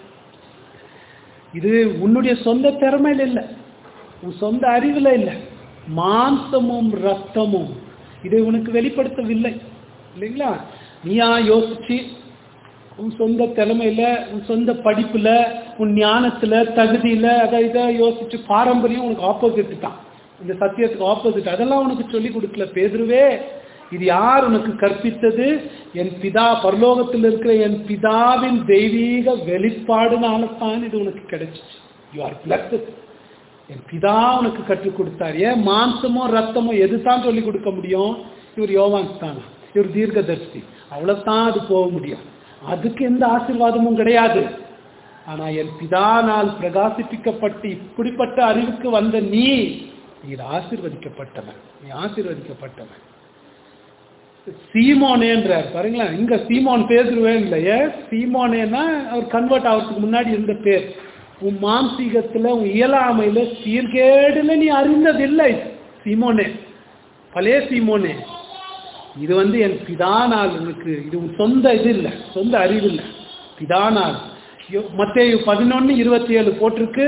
Speaker 2: இது உன்னுடைய சொந்த திறமையில இல்லை, உன் சொந்த அறிவுல இல்லை, மாம்சமும் ரத்தமும் இதை உனக்கு வெளிப்படுத்தவில்லை இல்லைங்களா. நீயா யோசிச்சு உன் சொந்த திறமையில உன் சொந்த படிப்புல உன் ஞானத்துல தகுதியில அதை இதை யோசிச்சு பாரம்பரியம் உனக்கு ஆப்போசிட் தான், இந்த சத்தியத்துக்கு ஆப்போசிட், அதெல்லாம் உனக்கு சொல்லி கொடுக்கல பேதுருவே. இது யார் உனக்கு கற்பித்தது, என் பிதா பரலோகத்தில் இருக்கிற என் பிதாவின் தெய்வீக வெளிப்பாடுனால்தான் இது உனக்கு கிடைச்சிச்சு. You are blessed. என் பிதா உனக்கு கற்றுக் கொடுத்தார். ஏன் மாம்சமோ ரத்தமோ எதுதான் சொல்லி கொடுக்க முடியும், இவர் யோவான் தானா, இவர் தீர்க்கதரிசி, அவ்வளவுதான் அது போக முடியும், அதுக்கு எந்த ஆசீர்வாதமும் கிடையாது. ஆனா என் பிதானால் பிரகாசிப்பிக்கப்பட்டு இப்படிப்பட்ட அறிவுக்கு வந்த நீ நீ ஆசீர்வதிக்கப்பட்டவன், நீ ஆசீர்வதிக்கப்பட்டவன். சீமோனேன்றார் பாருங்களேன், இங்க சீமோன் பேதுருவே இல்லையே, சீமோனேன்னா அவர் கன்வெர்ட் ஆகிறதுக்கு முன்னாடி இருந்த பேர். உன் மாம்சீகத்துல உன் இயலாமையில சீர்கேடுல நீ அறிந்ததில்லை சீமோனே, பழைய சீமோனே. இது வந்து என் பிதானால் உனக்கு, இது உன் சொந்த இது இல்லை, சொந்த அறிவு இல்லை, பிதானால். மத்தேயு பதினொன்னு இருபத்தி ஏழு போட்டிருக்கு,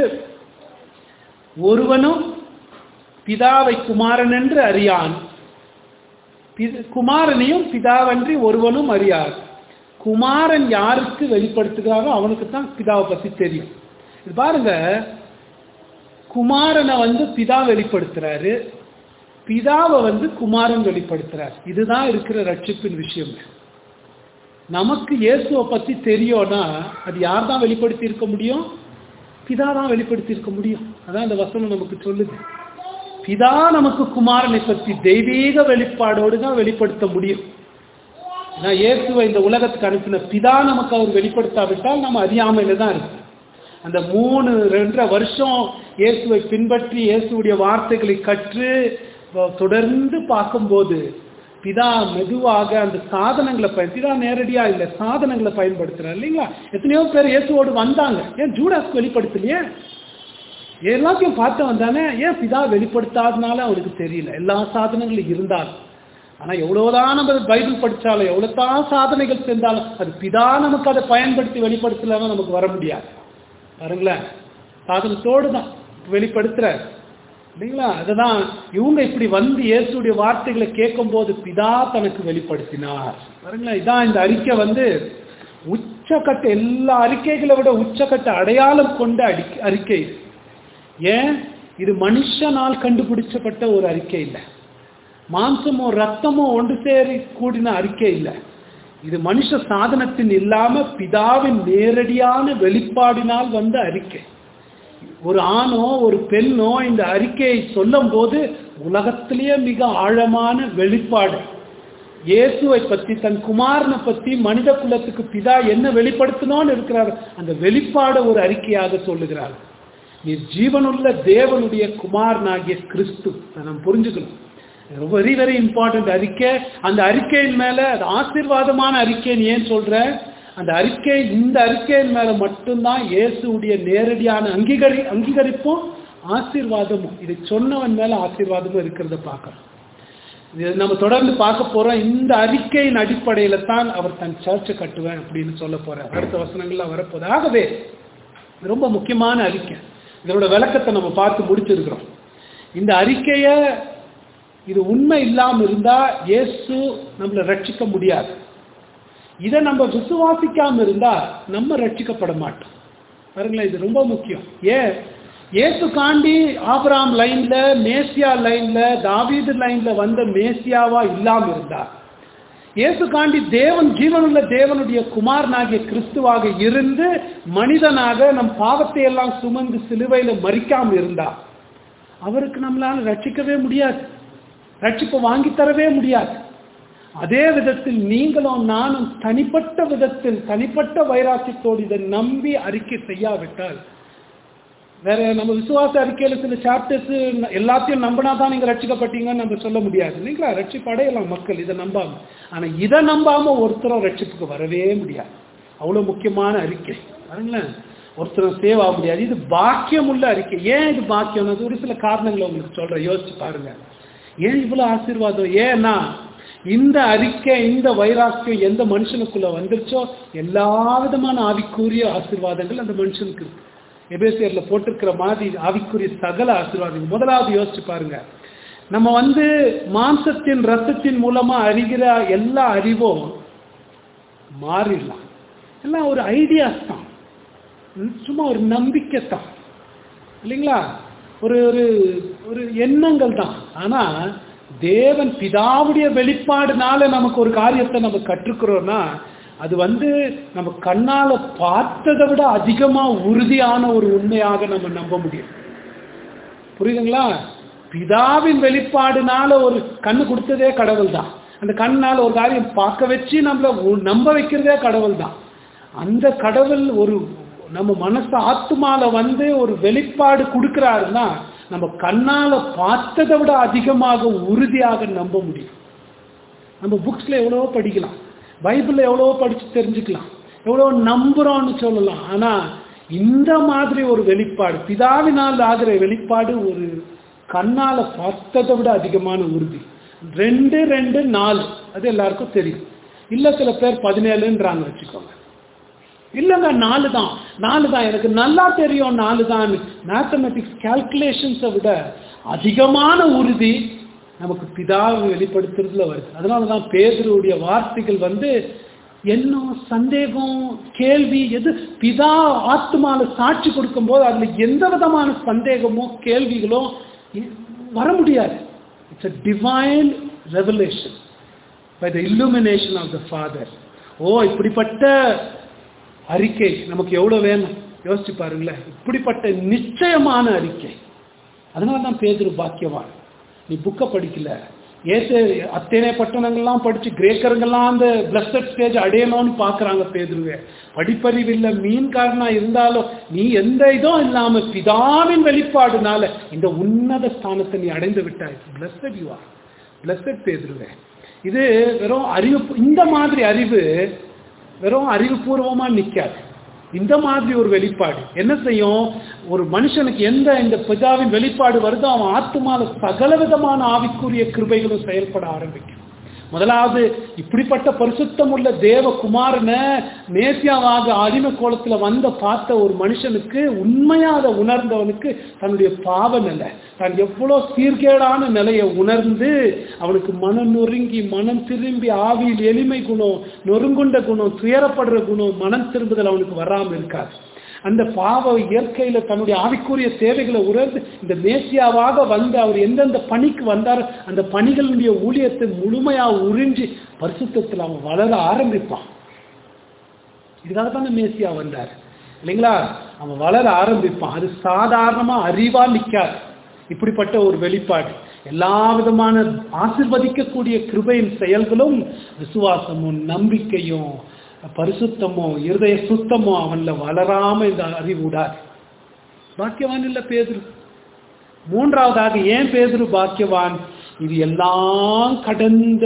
Speaker 2: ஒருவனும் பிதாவை குமாரன் என்று அறியான், குமாரனையும் பிதாவன்றி ஒருவனும் அறியார். குமாரன் யாருக்கு வெளிப்படுத்துகிறாரோ அவனுக்கு தான் பிதாவை பத்தி தெரியும். இது பாருங்க, குமாரனை வந்து பிதா வெளிப்படுத்துறாரு, பிதாவை வந்து குமாரன் வெளிப்படுத்துறார். இதுதான் இருக்கிற ரட்சிப்பின் விஷயம். நமக்கு இயேசுவை பத்தி தெரியும்னா அது யார் தான் வெளிப்படுத்தி இருக்க முடியும், பிதா தான் வெளிப்படுத்தி இருக்க முடியும். அதான் இந்த வசனம் நமக்கு சொல்லுது. பிதா நமக்கு குமாரனை பற்றி தெய்வீக வெளிப்பாடோடு தான் வெளிப்படுத்த முடியும். இயேசுவை இந்த உலகத்துக்கு அனுப்பின பிதா நமக்கு அவர் வெளிப்படுத்தாவிட்டால் நம்ம அறியாமையில தான் இருக்கு. அந்த மூணு ரெண்டரை வருஷம் இயேசுவை பின்பற்றி இயேசுடைய வார்த்தைகளை கற்று தொடர்ந்து பார்க்கும்போது பிதா மெதுவாக அந்த சாதனங்களை பயன், பிதா நேரடியா இல்லை சாதனங்களை பயன்படுத்துறாரு இல்லைங்களா. எத்தனையோ பேர் இயேசுவோடு வந்தாங்க, ஏன் ஜூடாஸ் வெளிப்படுத்தலையே, எல்லாத்தையும் பார்த்து வந்தானே, ஏன் பிதா வெளிப்படுத்தாதனால அவனுக்கு தெரியல. எல்லா சாதனங்களும் இருந்தாலும், ஆனா எவ்வளவுதான் நம்ம பைபிள் படிச்சாலும் எவ்வளவுதான் சாதனைகள் செஞ்சாலும் அது பிதா நமக்கு அதை பயன்படுத்தி வெளிப்படுத்தலாம நமக்கு வர முடியாது. பாருங்களேன், சாதனத்தோடு தான் வெளிப்படுத்துறாரு இல்லைங்களா. அதுதான் இவங்க இப்படி வந்து இயேசுடைய வார்த்தைகளை கேட்கும் போது பிதா தனக்கு வெளிப்படுத்தினார். பாருங்களேன், இதான் இந்த அறிக்கை வந்து உச்சக்கட்ட, எல்லா அறிக்கைகளை விட உச்சக்கட்ட அடையாளம் கொண்ட அறிக்கை. ஏன், இது மனுஷனால் கண்டுபிடிச்சப்பட்ட ஒரு அறிக்கை இல்லை, மாம்சமோ ரத்தமோ ஒன்று சேரி கூடின அறிக்கை இல்லை. இது மனுஷ சாதனத்தின் இல்லாம பிதாவின் நேரடியான வெளிப்பாடினால் வந்த அறிக்கை. ஒரு ஆணோ ஒரு பெண்ணோ இந்த அறிக்கையை சொல்லும் போது உலகத்திலேயே மிக ஆழமான வெளிப்பாடு. இயேசுவை பத்தி, தன் குமாரனை பத்தி, மனித குலத்துக்கு பிதா என்ன வெளிப்படுத்தணும்னு இருக்கிறார் அந்த வெளிப்பாட ஒரு அறிக்கையாக சொல்லுகிறார். நீ ஜீவனுள்ள தேவனுடைய குமாரனாகிய கிறிஸ்து. நம்ம புரிஞ்சுக்கணும், வெரி வெரி இம்பார்ட்டன்ட் அறிக்கை. அந்த அறிக்கையின் மேல, அது ஆசீர்வாதமான அறிக்கைன்னு ஏன் சொல்ற, அந்த அறிக்கை, இந்த அறிக்கையின் மேல மட்டும்தான் இயேசுடைய நேரடியான அங்கீகரி அங்கீகரிப்பும் ஆசீர்வாதமும், இதை சொன்னவன் மேல ஆசீர்வாதமும் இருக்கிறத பார்க்கணும். நம்ம தொடர்ந்து பார்க்க போறோம். இந்த அறிக்கையின் அடிப்படையில தான் அவர் தன் சர்ச்சை கட்டுவேன் அப்படின்னு சொல்ல போறார். அடுத்த வசனங்கள்ல வரப்போது. ஆகவே ரொம்ப முக்கியமான அறிக்கை. இதோட விளக்கத்தை நம்ம பார்த்து முடிச்சிருக்கிறோம். இந்த அறிக்கைய, இது உண்மை இல்லாம இருந்தா இயேசு நம்மளை ரட்சிக்க முடியாது. இதை நம்ம விசுவாசிக்காம இருந்தா நம்ம ரட்சிக்கப்பட மாட்டோம். பாருங்களேன், இது ரொம்ப முக்கியம். ஏன் இயேசு காண்டி ஆபிரகாம் லைன்ல, மேசியா லைன்ல, தாவீது லைன்ல வந்த மேசியாவா இல்லாம இருந்தா, இயேசு காண்டி தேவன், ஜீவனுள்ள தேவனுடைய குமாரனாகிய கிறிஸ்துவாக இருந்து மனிதனாக நம் பாவத்தை எல்லாம் சுமந்து சிலுவையில மரிக்காம இருந்தா அவருக்கு நம்மளால ரட்சிக்கவே முடியாது, ரட்சிப்பை வாங்கி தரவே முடியாது. அதே விதத்தில் நீங்களும் நானும் தனிப்பட்ட விதத்தில், தனிப்பட்ட வைராக்கியத்தோடு இதை நம்பி அறிக்கை செய்யாவிட்டால், வேற நம்ம விசுவாச அறிக்கையில சில சாப்டர்ஸ் எல்லாத்தையும் நம்பினா தான் நீங்க ரட்சிக்கப்பட்டீங்கன்னு நம்ம சொல்ல முடியாது இல்லைங்களா. ரட்சிப்பு அடையலாம் மக்கள் இதை நம்பாம. ஆனா இதை நம்பாம ஒருத்தரும் ரட்சிப்புக்கு வரவே முடியாது. அவ்வளவு முக்கியமான அறிக்கை. பாருங்களேன், ஒருத்தரும் சேவ் ஆக முடியாது. இது பாக்கியம் உள்ள அறிக்கை. ஏன் இது பாக்கியம்? ஒரு சில காரணங்களை உங்களுக்கு சொல்றேன், யோசிச்சு பாருங்க. ஏன் இவ்வளவு ஆசீர்வாதம்? ஏன்னா இந்த அறிக்கை, இந்த வைராக்கியம் எந்த மனுஷனுக்குள்ள வந்துருச்சோ எல்லா விதமான ஆவிக்குரிய ஆசீர்வாதங்கள் அந்த மனுஷனுக்கு இருக்கு. எபேசியர்ல போட்டிருக்கிற மாதிரி ஆவிக்குரிய சகல ஆசீர்வாதம். முதலாவது யோசிச்சு பாருங்க, நம்ம வந்து மாம்சத்தின் ரத்தத்தின் மூலமா அறிகிற எல்லா அறிவும் மாறிடலாம். எல்லாம் ஒரு ஐடியாஸ் தான், சும்மா ஒரு நம்பிக்கை தான் இல்லைங்களா, ஒரு ஒரு எண்ணங்கள் தான். ஆனா தேவன் பிதாவுடைய வெளிப்பாடுனால நமக்கு ஒரு காரியத்தை நம்ம கற்றுக்கிறோம்னா அது வந்து நம்ம கண்ணால பார்த்ததை விட அதிகமா உறுதியான ஒரு உண்மையாக நம்ம நம்ப முடியும். புரியுதுங்களா? பிதாவின் வெளிப்பாடுனால ஒரு கண்ணு கொடுத்ததே கடவுள் தான். அந்த கண்ணால ஒரு காரியம் பார்க்க வச்சு நம்மள நம்ப வைக்கிறதே கடவுள் தான். அந்த கடவுள் ஒரு நம்ம மனசு ஆத்மால வந்து ஒரு வெளிப்பாடு கொடுக்கிறாருன்னா நம்ம கண்ணால பார்த்ததை விட அதிகமாக உறுதியாக நம்ப முடியும். நம்ம புக்ஸ்ல எவ்வளவோ படிக்கலாம், பைபிள்ல எவ்வளவோ படிச்சு தெரிஞ்சுக்கலாம், எவ்வளவோ நம்புறோம்னு சொல்லலாம். ஆனா இந்த மாதிரி ஒரு வெளிப்பாடு, பிதாவினால் ஆகிற வெளிப்பாடு ஒரு கண்ணால பார்த்ததை விட அதிகமான உறுதி. ரெண்டு ரெண்டு நாலு அது எல்லாருக்கும் தெரியும். இல்ல சில பேர் பதினேழுன்றாங்க வச்சுக்கோங்க. இல்லைங்க நாலு தான், நாலு தான் எனக்கு நல்லா தெரியும், நாலு தான். மேத்தமெட்டிக்ஸ் கால்குலேஷன்ஸை விட அதிகமான உறுதி நமக்கு பிதாவை வெளிப்படுத்துறதுல வருது. அதனாலதான் பேதுருடைய வார்த்தைகள் வந்து என்ன சந்தேகம், கேள்வி எது பிதா ஆத்மால சாட்சி கொடுக்கும் போது அதுல எந்த விதமான சந்தேகமோ கேள்விகளோ வர முடியாது. It's a divine revelation by the illumination of the Father. ஓ, இப்படிப்பட்ட அறிக்கை நமக்கு எவ்வளவு வேணும் யோசிச்சு பாருங்களேன். இப்படிப்பட்ட நிச்சயமான அறிக்கை. அதனாலதான் பேதுரு பாக்கியவான். நீ புக்கை படிக்கல, ஏசு அத்தனை பட்டணங்கள்லாம் படிச்சு கிரேக்கருங்கெல்லாம் அந்த பிளஸ்ட் ஸ்டேஜ் அடையணும்னு பாக்குறாங்க. பேதுருவே படிப்பறிவு இல்லை, மீன்காரனா இருந்தாலும் நீ எந்த இதுவும் இல்லாம பிதாவின் வெளிப்பாடுனால இந்த உன்னத ஸ்தானத்தை நீ அடைந்து விட்டாய். பிளஸ்ட் யூ ஆர், பிளஸ்ட் பேதுருவே. இது வெறும் அறிவு, இந்த மாதிரி அறிவு வெறும் அறிவுபூர்வமா நிக்காது. இந்த மாதிரி ஒரு வெளிப்பாடு என்ன செய்யும், ஒரு மனுஷனுக்கு எந்த இந்த பிதாவின் வெளிப்பாடு வருதோ அவன் ஆத்துமால சகல விதமான ஆவிக்குரிய கிருபைகளும் செயல்பட ஆரம்பிக்கும். முதலாவது இப்படிப்பட்ட பரிசுத்தம் உள்ள தேவ குமாரனை மேசியாவாக அடிமை கோலத்துல வந்த பார்த்த ஒரு மனுஷனுக்கு, உண்மையா அதை உணர்ந்தவனுக்கு தன்னுடைய பாவ நிலை, தான் எவ்வளவு சீர்கேடான நிலையை உணர்ந்து அவனுக்கு மனம் நொறுங்கி மனம் திரும்பி ஆவியில் எளிமை குணம், நொறுங்குண்ட குணம், துயரப்படுற குணம், மனம் திரும்புதல் அவனுக்கு வராமல் இருக்காது. அந்த பாவ இயற்கையில தன்னுடைய ஆவிக்குரிய தேவைகளை உணர்ந்து இந்த மேசியாவாக வந்து அவர் எந்தெந்த பணிக்கு வந்தாரோ அந்த பணிகளுடைய ஊழியத்தை முழுமையா உறிஞ்சி பரிசுத்தத்தில் அவன் வளர ஆரம்பிப்பான். இதுக்காக தானே மேசியா வந்தார் இல்லைங்களா? அவன் வளர ஆரம்பிப்பான். அது சாதாரணமா அறிவா நிக்காது. இப்படிப்பட்ட ஒரு வெளிப்பாடு. எல்லா விதமான ஆசீர்வதிக்கக்கூடிய கிருபையின் செயல்களும் விசுவாசமும் நம்பிக்கையும் பரிசுத்தமோ இருதய சுத்தமோ அவன்ல வளராம இந்த அறிவு விடாது. பாக்கியவான் இல்ல பேதுரு. மூன்றாவதாக ஏன் பேதுரு பாக்கியவான்? இது எல்லாம் கடந்த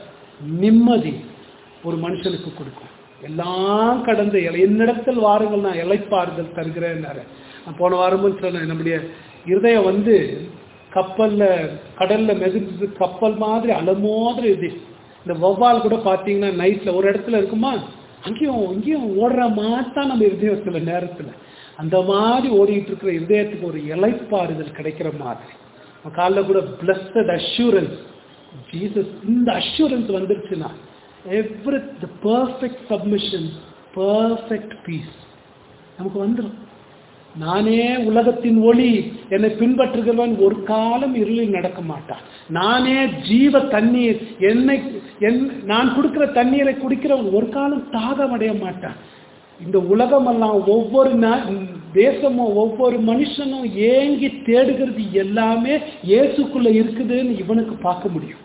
Speaker 2: நிம்மதி ஒரு மனுஷனுக்கு கொடுக்கும். எல்லாம் கடந்த என்னிடத்தில் வாருங்கள் நான் இளைப்பாறுதல் தருகிறேன். போன வாரமும் சொன்னேன், நம்முடைய இருதயம் வந்து கப்பல்ல கடல்ல மெதிர்ந்து கப்பல் மாதிரி அலமோதிர இது. இந்த வௌவால் கூட பார்த்தீங்கன்னா நைட்ல ஒரு இடத்துல இருக்குமா, அங்கேயும் இங்கேயும் ஓடுற மாதிரி தான் நம்ம இருதயம் சில நேரத்துல அந்த மாதிரி ஓடிட்டு இருக்கிற இருதயத்துக்கு ஒரு இளைப்பாறுதல் கிடைக்கிற மாதிரி. காலைல கூட பிளஸ்ட் அஷூரன்ஸ் ஜீசஸ், இந்த அஷூரன்ஸ் வந்துருச்சுன்னா every the perfect submission, perfect peace நமக்கு வந்துடும். நானே உலகத்தின் ஒளி, என்னை பின்பற்றுகிறவன் ஒரு காலம் இருளில் நடக்க மாட்டான். நானே ஜீவ தண்ணீர், என்னை என் நான் கொடுக்கிற தண்ணீரை குடிக்கிறவன் ஒரு காலம் தாகம் அடைய மாட்டான். இந்த உலகமெல்லாம் ஒவ்வொரு தேசமும் ஒவ்வொரு மனுஷனும் ஏங்கி தேடுகிறது எல்லாமே இயேசுக்குள்ள இருக்குதுன்னு இவனுக்கு பார்க்க முடியும்.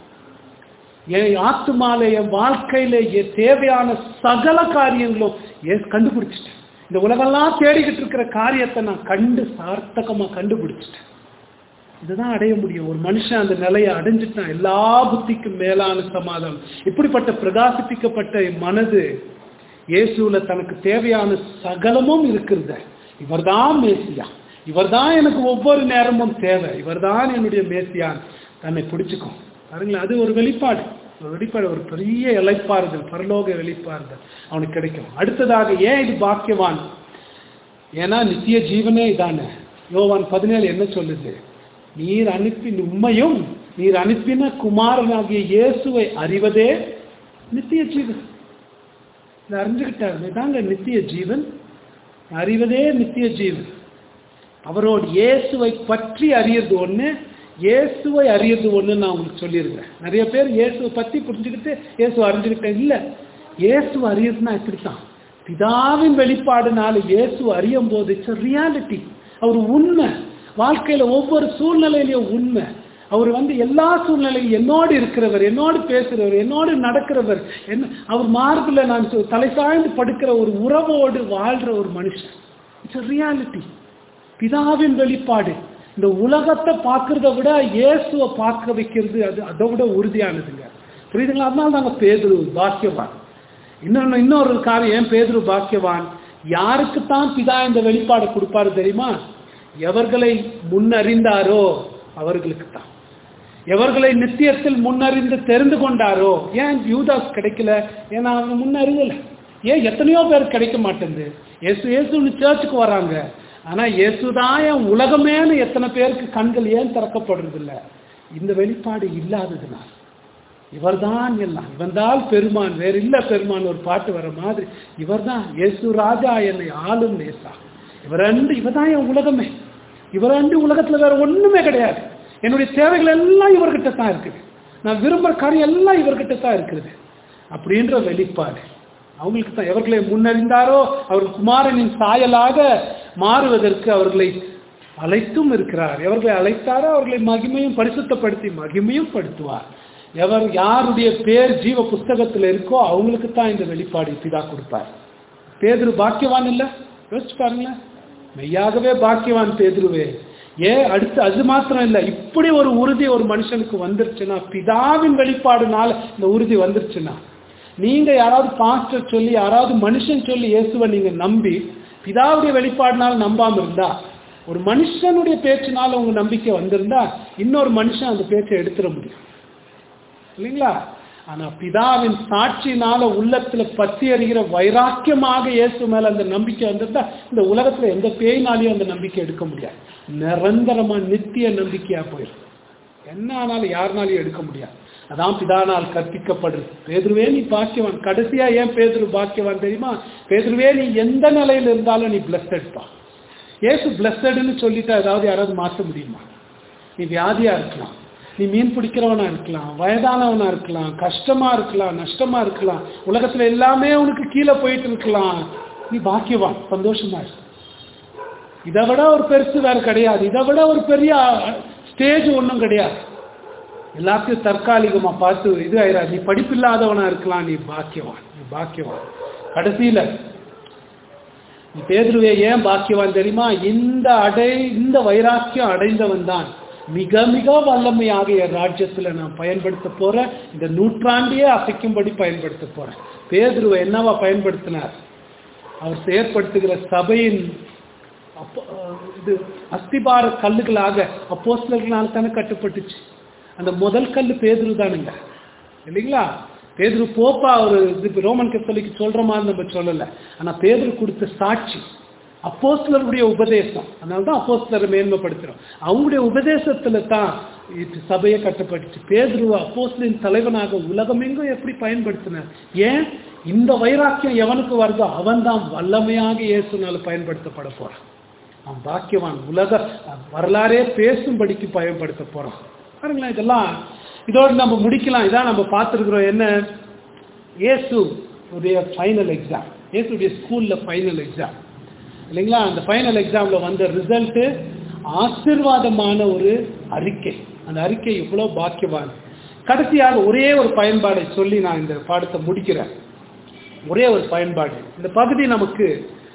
Speaker 2: என் ஆத்துமால என் வாழ்க்கையில தேவையான சகல காரியங்களும் கண்டுபிடிச்சிட்டேன். இந்த உலகெல்லாம் தேடிக்கிட்டு இருக்கிற காரியத்தை நான் கண்டு சார்த்தகமா கண்டுபிடிச்சிட்டேன். இதுதான் அடைய முடியும். ஒரு மனுஷன் அந்த நிலையை அடைஞ்சிட்டான், எல்லா புத்திக்கும் மேலான சமாதானம். இப்படிப்பட்ட பிரகாசிப்பிக்கப்பட்ட மனது இயேசுல தனக்கு தேவையான சகலமும் இருக்கிறது. இவர்தான் மேசியா, இவர்தான் எனக்கு ஒவ்வொரு நேரமும் தேவை, இவர்தான் என்னுடைய மேசியான் தன்னை பிடிச்சுக்கும் பாருங்களேன். அது ஒரு வெளிப்பாடு, ஒரு வெளிப்பாடு, ஒரு பெரிய இளைப்பாறுதல், பரலோக வெளிப்பாறுதல் அவனுக்கு கிடைக்கும். அடுத்ததாக ஏன் இது பாக்கியவான்? ஏன்னா நித்திய ஜீவனே இதானே. யோவான் பதினேழு என்ன சொல்லுது? நீர் அனுப்பி உண்மையும் நீர் அனுப்பின குமாரனாகிய இயேசுவை அறிவதே நித்திய ஜீவன். இதை அறிஞ்சுக்கிட்டாரு தாங்க நித்திய ஜீவன், அறிவதே நித்திய ஜீவன். அவரோடு இயேசுவை பற்றி அறியறது ஒண்ணு, இயேசுவை அறியறது ஒண்ணு நான் உங்களுக்கு சொல்லியிருக்கிறேன். நிறைய பேர் இயேசுவை பத்தி புரிஞ்சுக்கிட்டு இயேசு அறிஞ்சுக்கிட்டேன். இல்ல, இயேசு அறியறதுனா இப்படித்தான். பிதாவின் வெளிப்பாடுனால இயேசு அறியும் போது இட்ஸ் ரியாலிட்டி. அவர் உண்மை, வாழ்க்கையில ஒவ்வொரு சூழ்நிலையிலையும் உண்மை. அவர் வந்து எல்லா சூழ்நிலையும் என்னோடு இருக்கிறவர், என்னோடு பேசுறவர், என்னோடு நடக்கிறவர். என்ன அவர் மார்பில் நான் தலை சாய்ந்து படுக்கிற ஒரு உறவோடு வாழ்ற ஒரு மனுஷன். இட்ஸ் ரியாலிட்டி, பிதாவின் வெளிப்பாடு. இந்த உலகத்தை பார்க்கறத விட இயேசுவை பார்க்க வைக்கிறது அது அதை விட உறுதியானதுங்க. புரியுதுங்களா? அதனால தாங்க பேதுரு பாக்கியவான். இன்னொன்னு இன்னொரு காரியம், ஏன் பேதுரு பாக்கியவான்? யாருக்குத்தான் பிதா இந்த வெளிப்பாடு கொடுப்பாரு தெரியுமா? எவர்களை முன்னறிந்தாரோ அவர்களுக்கு தான். எவர்களை நித்தியத்தில் முன்னறிந்து தெரிந்து கொண்டாரோ. ஏன் யூதாஸ் கிடைக்கல? ஏன்னா அவங்க முன்னறியல. ஏன் எத்தனையோ பேர் கிடைக்க மாட்டேங்குது. இயேசு இயேசுன்னு சர்ச்சுக்கு வராங்க, ஆனா இயேசுதான் என் உலகமேனு எத்தனை பேருக்கு கண்கள் ஏன் திறக்கப்படுறது இல்லை? இந்த வெளிப்பாடு இல்லாததுனால். இவர் தான் எல்லாம், இவன் தான் பெருமான், வேற இல்ல பெருமான் ஒரு பாட்டு வர மாதிரி. இவர் தான் இயேசு ராஜா, என்னை ஆளும் நேசா. இவர் அண்டு இவர் தான் என் உலகமே. இவர் அண்டு உலகத்துல வேற ஒண்ணுமே கிடையாது. என்னுடைய தேவைகள் எல்லாம் இவர்கிட்ட தான் இருக்குது. நான் விரும்புற காரியம் எல்லாம் இவர்கிட்ட தான் இருக்குது. அப்படின்ற வெளிப்பாடு அவங்களுக்கு தான். எவர்களை முன்னறிந்தாரோ அவர் குமாரனின் சாயலாக மாறுவதற்கு அவர்களை அழைத்தும் இருக்கிறார். எவர்களை அழைத்தாரோ அவர்களை மகிமையும் பரிசுத்தப்படுத்தி மகிமையும் படுத்துவார். எவர் யாருடைய பேர் ஜீவ புஸ்தகத்தில் இருக்கோ அவங்களுக்கு தான் இந்த வெளிப்பாடு பிதா கொடுப்பார். பேதுரு பாக்கியவான் இல்ல? யோசிச்சு பாருங்களேன். மெய்யாகவே பாக்கியவான் பேதுருவே. ஏன் அடுத்து அது மாத்திரம் இல்லை, இப்படி ஒரு உறுதி ஒரு மனுஷனுக்கு வந்துருச்சுன்னா, பிதாவின் வெளிப்பாடுனால இந்த உறுதி வந்துருச்சுன்னா, நீங்க யாராவது பாஸ்டர் சொல்லி யாராவது மனுஷன் சொல்லி இயேசுவை நீங்க நம்பி பிதாவுடைய வெளிப்பாடுனால நம்பாம இருந்தா, ஒரு மனுஷனுடைய பேச்சினால உங்க நம்பிக்கை வந்திருந்தா இன்னொரு மனுஷன் அந்த பேச்சை எடுத்துட முடியும் இல்லைங்களா? ஆனா பிதாவின் சாட்சியினால உள்ளத்துல பற்றி அறிகிற வைராக்கியமாக இயேசு மேல அந்த நம்பிக்கை வந்திருந்தா இந்த உலகத்துல எந்த பேயினாலையும் அந்த நம்பிக்கை எடுக்க முடியாது. நிரந்தரமா நித்திய நம்பிக்கையா போயிடும். என்ன ஆனாலும் யாருனாலையும் எடுக்க முடியாது. அதான் பிதானால் கற்பிக்கப்படுறது. பேதுருவே நீ பாக்கியவான். கடைசியா ஏன் பேதுரு பாக்கியவான் தெரியுமா? பேதுருவே நீ எந்த நிலையில இருந்தாலும் நீ பிளஸ்டட் பா. ஏசு பிளஸ்டட்னு சொல்லிட்டா ஏதாவது யாராவது மாற்ற முடியுமா? நீ வியாதியா இருக்கலாம், நீ மீன் பிடிக்கிறவனா இருக்கலாம், வயதானவனா இருக்கலாம், கஷ்டமா இருக்கலாம், நஷ்டமா இருக்கலாம், உலகத்துல எல்லாமே உனக்கு கீழே போயிட்டு இருக்கலாம். நீ பாக்கியவான், சந்தோஷமா இருக்கு. இதை விட ஒரு பெருசு வேற கிடையாது. இதை விட ஒரு பெரிய ஸ்டேஜ் ஒன்றும் கிடையாது. எல்லாத்தையும் தற்காலிகமா பார்த்து இது ஆயிரா, நீ படிப்பில்லாதவனா இருக்கலாம், நீ பாக்கியவான், நீ பாக்கியவான். கடைசியில நீ பேதுருவே ஏன் பாக்கியவான் தெரியுமா? இந்த அடை இந்த வைராக்கியம் அடைந்தவன் தான் மிக மிக வல்லமையாக என் ராஜ்யத்துல நான் பயன்படுத்த போறேன், இந்த நூற்றாண்டியே அசைக்கும்படி பயன்படுத்த போறேன். பேதுருவை என்னவா பயன்படுத்தினார்? அவர் செயற்படுத்துகிற சபையின் இது அஸ்திபார கல்லுகளாக அப்போஸ்தலர்களால தானே கட்டுப்பட்டுச்சு. அந்த முதல் கல்லு பேதுரு தானுங்க, இல்லைங்களா? பேதுரு போப்பா ஒரு இது ரோமன் கத்தோலிக்கு சொல்ற மாதிரி நம்ம சொல்லலை. ஆனா பேதுரு கொடுத்த சாட்சி அப்போஸ்தலருடைய உபதேசம், அதனால்தான் அப்போஸ்தலரை மேன்மைப்படுத்துறோம். அவங்களுடைய உபதேசத்துல தான் சபையை கட்டப்பட்டுச்சு. பேதுரு அப்போஸ்தலின் தலைவனாக உலகமெங்கும் எப்படி பயன்படுத்தினார்? ஏன்? இந்த வைராக்கியம் எவனுக்கு வருதோ அவன் தான் வல்லமையாக இயேசுனால பயன்படுத்தப்பட போறான். அவன் பாக்கியவான், உலக வரலாறே பேசும்படிக்கு பயன்படுத்த போறான். பாருங்களேன், இதெல்லாம் இதோடு நம்ம முடிக்கலாம். இதான் நம்ம பார்த்துருக்குறோம். என்ன? இயேசு உடைய ஃபைனல் எக்ஸாம், இயேசுடைய ஸ்கூல்ல ஃபைனல் எக்ஸாம், இல்லைங்களா? அந்த ஃபைனல் எக்ஸாம்ல வந்த ரிசல்ட் ஆசீர்வாதமான ஒரு அறிக்கை. அந்த அறிக்கை இவ்வளவு பாக்கியவான். கடைசியாக ஒரே ஒரு பயன்பாடை சொல்லி நான் இந்த பாடத்தை முடிக்கிறேன். ஒரே ஒரு பயன்பாடு. இந்த பகுதி நமக்கு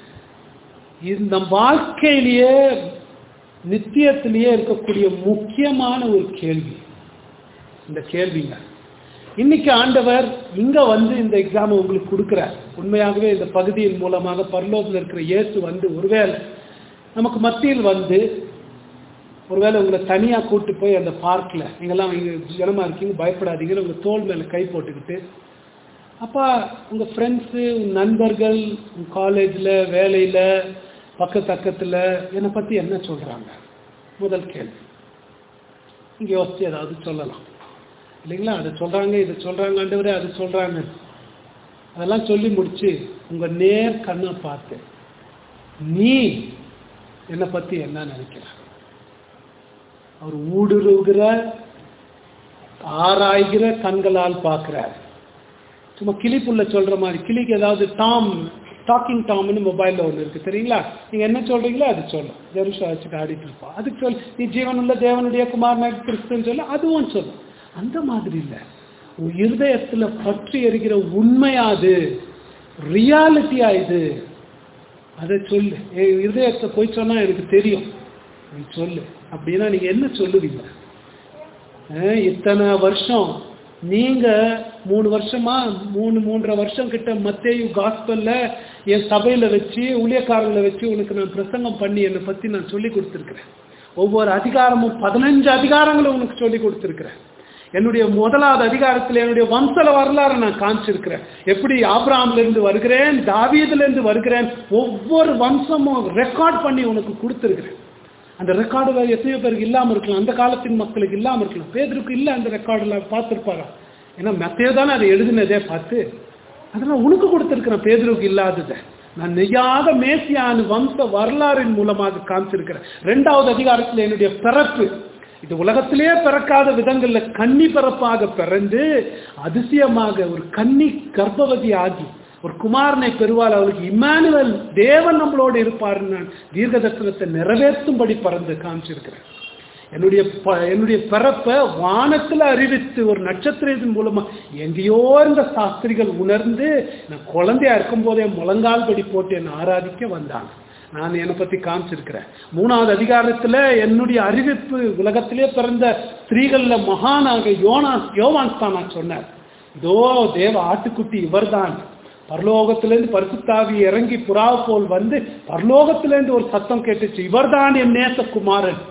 Speaker 2: இந்த வாழ்க்கையிலேயே நித்தியத்திலேயே இருக்கக்கூடிய முக்கியமான ஒரு கேள்வி. இந்த கேள்விங்க இன்னைக்கு ஆண்டவர் இங்க வந்து இந்த எக்ஸாம் உங்களுக்கு கொடுக்கிறார். உண்மையாகவே இந்த பகுதியின் மூலமாக பரலோகத்தில் இருக்கிற இயேசு வந்து ஒருவேளை நமக்கு மத்தியில் வந்து ஒருவேளை உங்களை தனியா கூட்டு போய் அந்த பார்க்ல, நீங்கெல்லாம் இங்க ஜனமா இருக்கீங்க, பயப்படாதீங்கன்னு உங்க தோள் மேல கை போட்டுக்கிட்டு, அப்பா உங்க ஃப்ரெண்ட்ஸு, உங்க நண்பர்கள், உங்க காலேஜ்ல, வேலையில, பக்கத்து பக்கத்துல என்னை பத்தி என்ன சொல்றாங்க? முதல் கேள்வி. இங்க யோசிச்சு ஏதாவது சொல்லலாம், இல்லைங்களா? அதை சொல்றாங்க, இதை சொல்றாங்க, ஆண்டவரே அது சொல்றாங்க. அதெல்லாம் சொல்லி முடிச்சு உங்க நேர் கண்ணை பார்த்து நீ என்னை பத்தி என்ன நினைக்கிற? அவர் ஊடுருவுகிற ஆராய்கிற கண்களால் பார்க்கிறார். சும்மா கிளிப்புள்ள சொல்ற மாதிரி, கிளிக்கு ஏதாவது டாம் டாக்கிங் டாம்னு மொபைல்ல ஒன்று இருக்கு தெரியுங்களா? நீங்க என்ன சொல்றீங்களோ அது சொல்லும், ஜெருஷா வச்சுட்டு ஆடிட்டு இருப்பா. அதுக்கு சொல், நீ ஜீவனுள்ள தேவனுடைய குமாரனாக கிறிஸ்துன்னு சொல்ல, அதுவும் சொல்லும். அந்த மாதிரி இல்லை, உன் இருதயத்துல பற்றி எறிகிற உண்மையாது, ரியாலிட்டியா இது, அதை சொல்லு. என் இருதயத்தை போய் சொன்னா எனக்கு தெரியும், நீ சொல்லு. அப்படின்னா நீங்க என்ன சொல்லுவீங்க? இத்தனை வருஷம் நீங்க மூணு வருஷமா மூணு மூன்றரை வருஷம் கிட்ட மத்தேயு காஸ்பல்ல என் சபையில வச்சு ஊழியக்காரங்களை வச்சு உனக்கு நான் பிரசங்கம் பண்ணி என்னை பத்தி நான் சொல்லி கொடுத்துருக்கிறேன். ஒவ்வொரு அதிகாரமும் பதினஞ்சு அதிகாரங்களும் உனக்கு சொல்லி கொடுத்துருக்கிறேன். என்னுடைய முதலாவது அதிகாரத்தில் என்னுடைய வம்சல வரலாறு நான் காமிச்சிருக்கிறேன். எப்படி ஆபிரகாம்ல இருந்து வருகிறேன், தாவீதுல இருந்து வருகிறேன், ஒவ்வொரு வம்சமும் ரெக்கார்ட் பண்ணி உனக்கு கொடுத்துருக்கிறேன். அந்த ரெக்கார்டு எத்தனையோ பேருக்கு இல்லாமல் இருக்கலாம், அந்த காலத்தின் மக்களுக்கு இல்லாமல் இருக்கலாம். பேதுருக்கு இல்லை அந்த ரெக்கார்டுல பார்த்துருப்பாரா? ஏன்னா மத்தேயு தானே அதை எழுதினதே பார்த்து. அதெல்லாம் உனக்கு கொடுத்துருக்கிறேன், பேதுருக்கு இல்லாததை நான் நெய்யாக மேசியானு வம்ச வரலாறின் மூலமாக காமிச்சிருக்கிறேன். ரெண்டாவது அதிகாரத்தில் என்னுடைய பிறப்பு, இது உலகத்திலேயே பிறக்காத விதங்கள்ல கன்னி பிறப்பாக பிறந்து அதிசயமாக ஒரு கன்னி கர்ப்பவதி ஆகி ஒரு குமாரனை பெறுவாள், அவளுக்கு இம்மானுவேல் தேவன் நம்மளோடு இருப்பார், நான் தீர்க்க தரிசனத்தை நிறைவேற்றும்படி பறந்து காமிச்சிருக்கிறேன். என்னுடைய என்னுடைய பிறப்பை வானத்துல அறிவித்து ஒரு நட்சத்திரத்தின் மூலமா எங்கேயோ இருந்த சாஸ்திரிகள் உணர்ந்து நான் குழந்தையா இருக்கும் போதே முழங்கால் படி போட்டு என்னை ஆராதிக்க வந்தாங்க. நான் என்னை பத்தி காமிச்சிருக்கிறேன். மூணாவது அதிகாரத்துல என்னுடைய அறிவிப்பு உலகத்திலே பிறந்த ஸ்திரீகள்ல மகானாக யோனா யோவான் தான் நான் சொன்னார். இதோ தேவ ஆட்டுக்குட்டி இவர்தான், பரலோகத்திலேருந்து பரிசுத்தாவி இறங்கி புறா போல் வந்து பரலோகத்திலேருந்து ஒரு சத்தம் கேட்டுச்சு, இவர்தான் என் நேசகுமாரன்.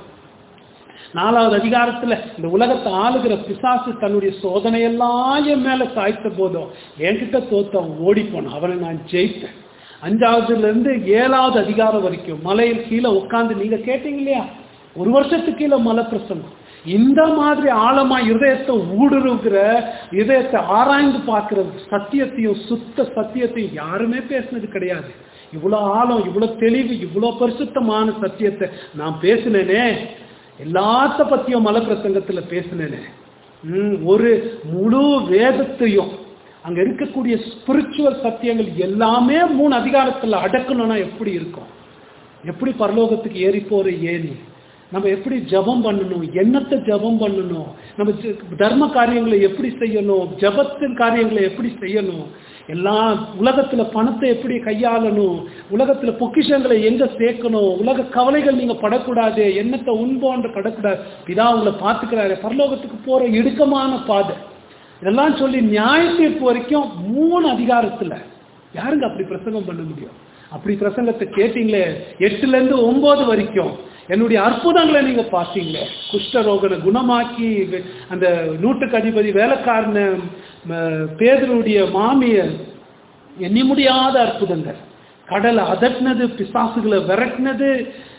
Speaker 2: நாலாவது அதிகாரத்துல இந்த உலகத்தை ஆளுகிற பிசாசு தன்னுடைய சோதனையெல்லாம் என் மேல சாய்த்த போதும் என்கிட்ட தோத்தவன் ஓடி போனான், அவனை நான் ஜெயித்தேன். அஞ்சாவதுல இருந்து ஏழாவது அதிகாரம் வரைக்கும் மலையில் கீழே உட்கார்ந்து நீங்க கேட்டீங்க இல்லையா, ஒரு வருஷத்துக்கு கீழே மலை பிரசங்கம். இந்த மாதிரி ஆழமா இதயத்தை ஊடுருவுகிற, இதயத்தை ஆராய்ந்து பார்க்கிற சத்தியத்தையும் சுத்த சத்தியத்தையும் யாருமே பேசினது கிடையாது. இவ்வளவு ஆழம், இவ்வளவு தெளிவு, இவ்வளவு பரிசுத்தமான சத்தியத்தை நான் பேசினேனே, எல்லாத்த பத்தியும் மலை பிரசங்கத்துல பேசினேனே. உம் ஒரு முழு வேதத்தையும் அங்க இருக்கக்கூடிய ஸ்பிரிச்சுவல் சத்தியங்கள் எல்லாமே மூணு அதிகாரத்துல அடக்கணும்னா எப்படி இருக்கும்? எப்படி பரலோகத்துக்கு ஏறி போற ஏனி நம்ம எப்படி ஜபம் பண்ணணும், என்னத்தை ஜபம் பண்ணணும், நம்ம தர்ம காரியங்களை எப்படி செய்யணும், ஜபத்தின் காரியங்களை எப்படி செய்யணும், எல்லாம் உலகத்துல பணத்தை எப்படி கையாளணும், உலகத்துல பொக்கிஷங்களை எங்க சேர்க்கணும், உலக கவலைகள் நீங்க படக்கூடாது, என்னத்தை உண்போன்ற படக்கூடாது, பிதா உங்களை பார்த்துக்கிறாரு, பரலோகத்துக்கு போற இடுக்கமான பாதை, இதெல்லாம் சொல்லி நியாய தீர்ப்பு வரைக்கும் மூணு அதிகாரத்துல யாருங்க அப்படி பிரசங்கம் பண்ண முடியும்? அப்படி பிரசங்கத்தை கேட்டீங்களே, எட்டுல இருந்து ஒன்பது வரைக்கும் என்னுடைய அற்புதங்களை நீங்க பார்த்தீங்களே, குஷ்டரோகனை குணமாக்கி, அந்த நூற்றுக்கு அதிபதி வேலைக்காரன பேதருடைய மாமிய, எண்ணி முடியாத அற்புதங்கள், கடலை அதட்டினது, பிசாசுகளை விரட்டினது,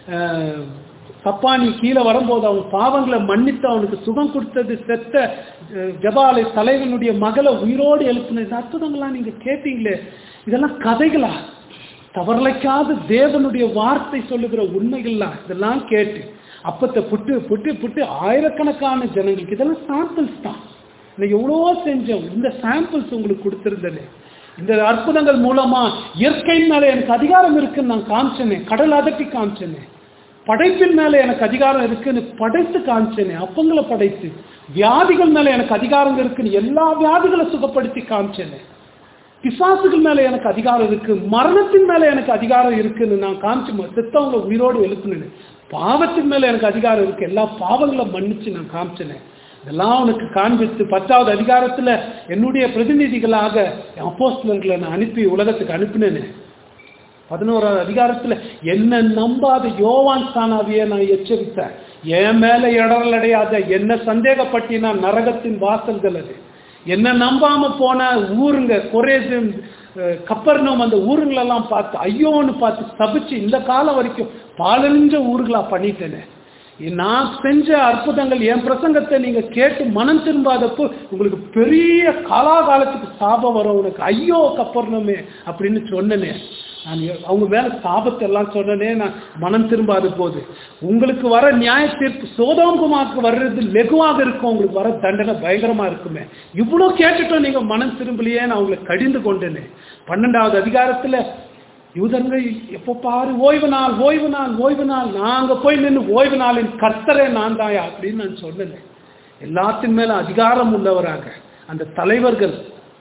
Speaker 2: சப்பானி கீழே வரும்போது அவன் பாவங்களை மன்னித்து அவனுக்கு சுகம் கொடுத்தது, செத்த ஜபாலை தலைவனுடைய மகளை உயிரோடு எழுப்பினது, அற்புதங்கள்லாம் நீங்க கேட்டீங்களே, இதெல்லாம் கதைகளா? தவறலைக்காத தேவனுடைய வார்த்தை சொல்லுகிற உண்மைகள்லாம் இதெல்லாம் கேட்டு அப்பத்தை புட்டு புட்டு புட்டு ஆயிரக்கணக்கான ஜனங்களுக்கு இதெல்லாம் சாம்பிள்ஸ் தான். இன்னைக்கு எவ்வளோ செஞ்சோம், இந்த சாம்பிள்ஸ் உங்களுக்கு கொடுத்துருந்தேன். இந்த அற்புதங்கள் மூலமா இயற்கையின் மேல எனக்கு அதிகாரம் இருக்குன்னு நான் காமிச்சேனே, கடல் அதட்டி காமிச்சேனே, படைப்பின் மேல எனக்கு அதிகாரம் இருக்குன்னு படைத்து காமிச்சேனே, அப்பங்களை படைத்து, வியாதிகள் மேல எனக்கு அதிகாரம் இருக்குன்னு எல்லா வியாதிகளை சுகப்படுத்தி காமிச்சேனே, பிசாசுகள் மேல எனக்கு அதிகாரம் இருக்கு, மரணத்தின் மேல எனக்கு அதிகாரம் இருக்குன்னு நான் காமிச்சு செத்தவங்களை உயிரோடு எழுப்புனேன், பாவத்தின் மேல எனக்கு அதிகாரம் இருக்கு, எல்லா பாவங்களை மன்னிச்சு நான் காமிச்சேனேன். இதெல்லாம் உனக்கு காண்பித்து பத்தாவது அதிகாரத்துல என்னுடைய பிரதிநிதிகளாக அப்போஸ்தலர்களை நான் அனுப்பி உலகத்துக்கு அனுப்பினேன். பதினோராவது அதிகாரத்துல என்ன நம்பாத யோவான் ஸ்தானாவிய நான் எச்சரித்தேன், என் மேல இடரல் அடையாத, என்ன சந்தேகப்பட்டினா நரகத்தின் வாசல்கள் அது, என்ன நம்பாம போன ஊருங்க கொரேசின் கப்பர்நோம் அந்த ஊருங்களெல்லாம் பார்த்து ஐயோன்னு பார்த்து தபிச்சு இந்த காலம் வரைக்கும் பாலஞ்ச ஊருகளா பண்ணிட்டேனே. நான் செஞ்ச அற்புதங்கள், என் பிரசங்கத்தை நீங்க கேட்டு மனம் திரும்பாதப்போ உங்களுக்கு பெரிய காலாகாலத்துக்கு சாபம் வரும், உனக்கு ஐயோ கப்பர்னோமே அப்படின்னு சொன்னனே. நான் அவங்க மேல சாபத்தை எல்லாம் சொன்னனே, நான் மனம் திரும்பாத போது உங்களுக்கு வர நியாய தீர்ப்பு சோதோங்குமாக்கு வர்றது லெகுவாக இருக்கும், உங்களுக்கு வர தண்டனை பயங்கரமா இருக்குமே. இவ்வளவு கேட்டுட்டோம், நீங்க மனம் திரும்பலையே, நான் உங்களை கடிந்து கொண்டேனே. பன்னெண்டாவது அதிகாரத்துல யூதர்கள் எப்போ பாரு ஓய்வு நாள் ஓய்வு நாள் ஓய்வு நாள், நாங்க போய் நின்று ஓய்வு நாளின் கர்த்தரே நான் தாயா அப்படின்னு நான் சொன்னேன். எல்லாத்தின் மேல அதிகாரம் உள்ளவராக அந்த தலைவர்கள்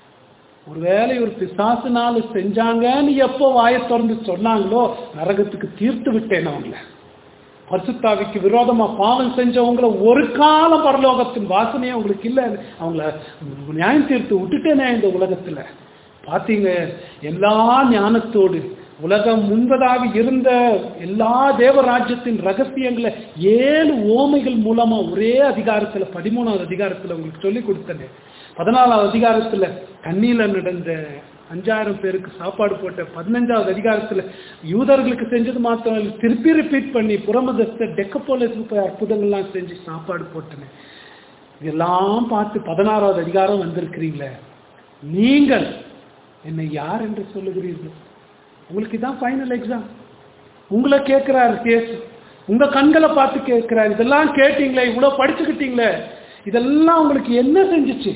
Speaker 2: ஒருவேளை ஒரு பிசாசுனால செஞ்சாங்கன்னு எப்போ வாயை திறந்து சொன்னாங்களோ நரகத்துக்கு தீர்த்து விட்டேன் அவங்கள. பரிசுத்தாவிக்கு விரோதமா பாவம் செஞ்சவங்களை ஒரு காலம் பரலோகத்தின் வாசனையே அவங்களுக்கு இல்லை, அவங்கள நியாயம் தீர்த்து விட்டுட்டேனே இந்த உலகத்துல. பார்த்தீங்க, எல்லா ஞானத்தோடு உலகம் முன்பதாக இருந்த எல்லா தேவராஜ்யத்தின் ரகசியங்களை ஏழு ஓமைகள் மூலமா ஒரே அதிகாரத்துல பதிமூணாவது அதிகாரத்துல உங்களுக்கு சொல்லி கொடுத்தேன். பதினாலாவது அதிகாரத்துல கண்ணில நடந்த அஞ்சாயிரம் பேருக்கு சாப்பாடு போட்ட, பதினஞ்சாவது அதிகாரத்துல யூதர்களுக்கு செஞ்சது மாத்திரம் திருப்பி ரிப்பீட் பண்ணி புறமதத்தை டெக்கப்போலிஸ்க்கு போய் அற்புதங்கள்லாம் செஞ்சு சாப்பாடு போட்டேன். இதெல்லாம் பார்த்து பதினாறாவது அதிகாரம் வந்திருக்கிறீங்களே, நீங்கள் என்னை யார் என்று சொல்லுகிறீர்கள்? உங்களுக்கு இதான் ஃபைனல் எக்ஸாம். உங்களை கேட்கிறாரு கேஸ், உங்க கண்களை பார்த்து கேட்கிறாரு. இதெல்லாம் கேட்டீங்களே, இவ்வளவு படிச்சுக்கிட்டீங்களே, இதெல்லாம் உங்களுக்கு என்ன செஞ்சிச்சு?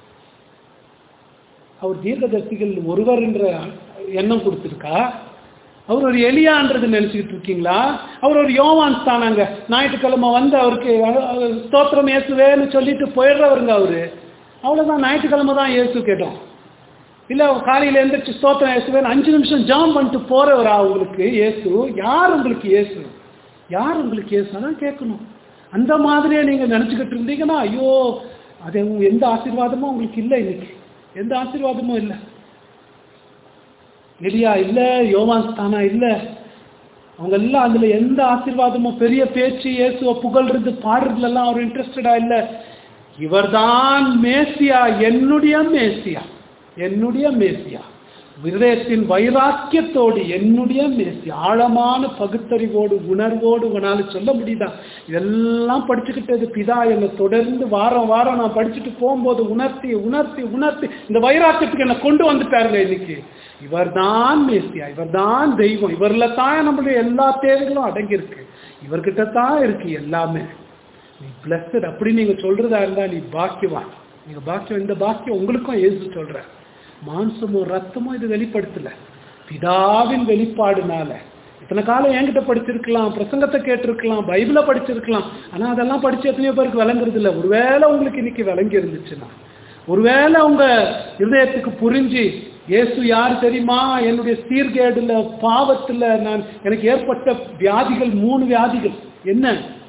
Speaker 2: அவர் தீர்க்கதரிசிகள் ஒருவர் என்ற எண்ணம் கொடுத்துருக்கா? அவர் ஒரு எலியான்றது நினைச்சுக்கிட்டு இருக்கீங்களா? அவர் ஒரு யோவான் தானாங்க, ஞாயிற்றுக்கிழமை வந்து அவருக்கு ஸ்தோத்திரம் இயேசுவேன்னு சொல்லிட்டு போயிடுறவருங்க அவரு. அவ்வளவுதான், ஞாயிற்றுக்கிழமை தான் இயேசு கேட்டோம். இல்ல காலையில எழுந்திரிச்சு ஸ்தோத்திரம் இயேசுவேன்னு அஞ்சு நிமிஷம் ஜாம் பண்ணிட்டு போறவரா உங்களுக்கு இயேசு? யார் உங்களுக்கு இயேசு? யார் உங்களுக்கு இயேசு? அதான் கேட்கணும். அந்த மாதிரியே நீங்க நினைச்சுக்கிட்டு இருந்தீங்கன்னா ஐயோ, அது எந்த ஆசீர்வாதமும் உங்களுக்கு இல்லை. இன்னைக்கு எந்த ஆசீர்வாதமும் இல்லை. எலியா இல்ல, யோவான் ஸ்தானா இல்ல, அவங்க எல்லாம் அதுல எந்த ஆசீர்வாதமும், பெரிய பேச்சு, இயேசுவை புகழ்றது பாடுறதுல எல்லாம் அவர் இன்ட்ரெஸ்டடா இல்ல. இவர்தான் மேசியா, என்னுடைய மேசியா, என்னுடைய மேசியா, விதயத்தின் வைராக்கியத்தோடு என்னுடைய மேசியா, ஆழமான பகுத்தறிவோடு உணர்வோடு உங்களால சொல்ல முடியுதா? இதெல்லாம் படிச்சுக்கிட்டது பிதா என்னை தொடர்ந்து வாரம் வாரம் நான் படிச்சுட்டு போகும்போது உணர்த்தி உணர்த்தி உணர்த்தி இந்த வைராக்கியத்துக்கு என்னை கொண்டு வந்துட்டாருங்க. இன்னைக்கு இவர் தான் மேசியா, இவர் தான் தெய்வம், இவர்ல தான் நம்மளுடைய எல்லா தேவைகளும் அடங்கியிருக்கு, இவர்கிட்ட தான் இருக்கு எல்லாமே. நீ பிளஸ்ட் அப்படி நீங்க சொல்றதா இருந்தா நீ பாக்கியவான். நீங்க பாக்கியம், இந்த பாக்கியம் உங்களுக்கும் ஏசு சொல்ற. மாம்சமோ ரத்தமோ இது வெளிப்படுத்தல, பிதாவின் வெளிப்பாடுனால இத்தனை காலம் என்கிட்ட படிச்சிருக்கலாம், பிரசங்கத்தை கேட்டிருக்கலாம், பைபிளை படிச்சிருக்கலாம், ஆனா அதெல்லாம் படிச்சு எத்தனையோ பேருக்கு விளங்குறது இல்லை. ஒருவேளை உங்களுக்கு இன்னைக்கு விளங்கி இருந்துச்சுன்னா, ஒருவேளை உங்க இருதயத்துக்கு புரிஞ்சு இயேசு யார் தெரியுமா, என்னுடைய சீர்கேடுல பாவத்துல நான் எனக்கு ஏற்பட்ட வியாதிகள் மூணு வியாதிகள் என்ன,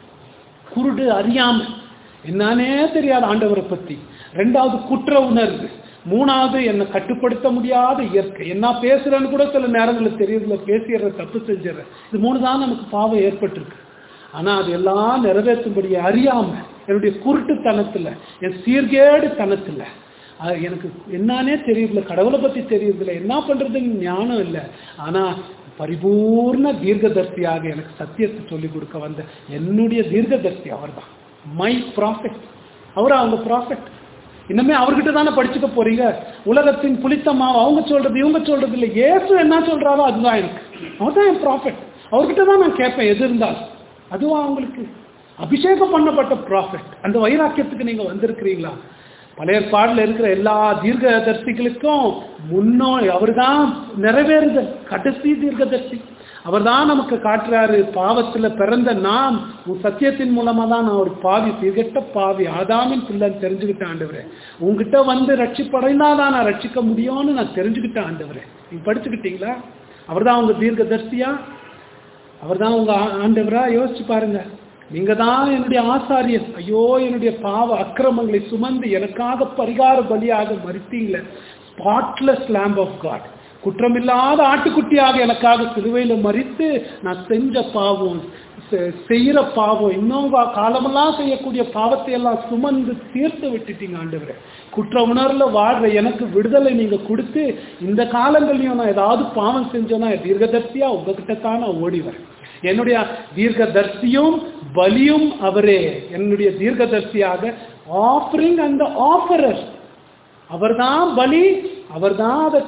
Speaker 2: குருடு, அறியாம, என்னன்னே தெரியாத ஆண்டவரை பத்தி, ரெண்டாவது குற்ற உணர்வு, மூணாவது என்னை கட்டுப்படுத்த முடியாத இயற்கை, என்ன பேசுறேன்னு கூட சில நேரங்களில் தெரியல, பேசிடுற, தப்பு செஞ்சிடறேன். இது மூணு தான் நமக்கு பாவம் ஏற்பட்டிருக்கு. ஆனா அது எல்லாம் நிறைவேற்றும்படியே அறியாம, என்னுடைய குருட்டுத்தனத்துல, என் சீர்கேடு தனத்துல, எனக்கு என்னன்னே தெரியல, கடவுளை பத்தி தெரியறதில்லை, என்ன பண்றதுன்னு ஞானம் இல்லை. ஆனா பரிபூர்ண தீர்க்கதர்சியாக எனக்கு சத்தியத்தை சொல்லிக் கொடுக்க வந்த என்னுடைய தீர்க்கதர்சி அவர் தான், மை ப்ராஃபெட். அவர் அவங்க ப்ராஃபெட். இன்னுமே அவர்கிட்ட தானே படிச்சுக்க போறீங்க. உலகத்தின் புளித்தமாவ அவங்க சொல்றது இவங்க சொல்றது இல்லை, இயேசு என்ன சொல்றாரோ அதுதான் எனக்கு, அவர் தான் என் ப்ராஃபெட். அவர்கிட்ட தான் நான் கேட்பேன் எது இருந்தாலும். அதுவா அவங்களுக்கு அபிஷேகம் பண்ணப்பட்ட ப்ராஃபெட். அந்த வைராக்கியத்துக்கு நீங்க வந்திருக்கிறீங்களா? பழைய பாடல இருக்கிற எல்லா தீர்க்கதர்சிகளுக்கும் முன்னோடி அவர் தான், நிறைவேறுதல், கடைசி தீர்க்கதர்சி அவர் தான் நமக்கு காட்டுறாரு. பாவத்துல பிறந்த நாம் சத்தியத்தின் மூலமா தான் நான் ஒரு பாவி, சீர்கெட்ட பாவி, ஆதாமின் பிள்ளைன்னு தெரிஞ்சுக்கிட்டேன் ஆண்டவரே. உங்ககிட்ட வந்து ரட்சிப்படைந்தாதான் நான் ரட்சிக்க முடியும்னு நான் தெரிஞ்சுக்கிட்டேன் ஆண்டவரே. நீங்க படிச்சுக்கிட்டீங்களா? அவர் தான் உங்க தீர்க்கதர்சியா, அவர் தான் உங்க ஆண்டவரா? யோசிச்சு பாருங்க. நீங்க தான் என்னுடைய ஆசாரியர். ஐயோ, என்னுடைய பாவ அக்கிரமங்களை சுமந்து எனக்காக பரிகார பலியாக மரித்தீங்களே. ஸ்பாட்லெஸ் லேம்ப் ஆஃப் காட், குற்றமில்லாத ஆட்டுக்குட்டியாக எனக்காக சிலுவையில மரித்து நான் செஞ்ச பாவம், செய்யற பாவம், இன்னும் காலமெல்லாம் செய்யக்கூடிய பாவத்தை எல்லாம் சுமந்து தீர்த்து விட்டுட்டீங்க ஆண்டவரே. குற்ற உணர்வுல வாழ்ற எனக்கு விடுதலை நீங்க கொடுத்து, இந்த காலங்களையும் நான் ஏதாவது பாவம் செஞ்சோன்னா தீர்க்கதர்சியா உங்ககிட்ட தான் நான் ஓடி வரேன். என்னுடைய தீர்க்கதர்சியும் பலியும் அவரே. என்னுடைய தீர்க்கதர்சியாக ஆஃபரிங் அந்த ஆஃபரர் அவர்தான். பலி அவர்தான் அதை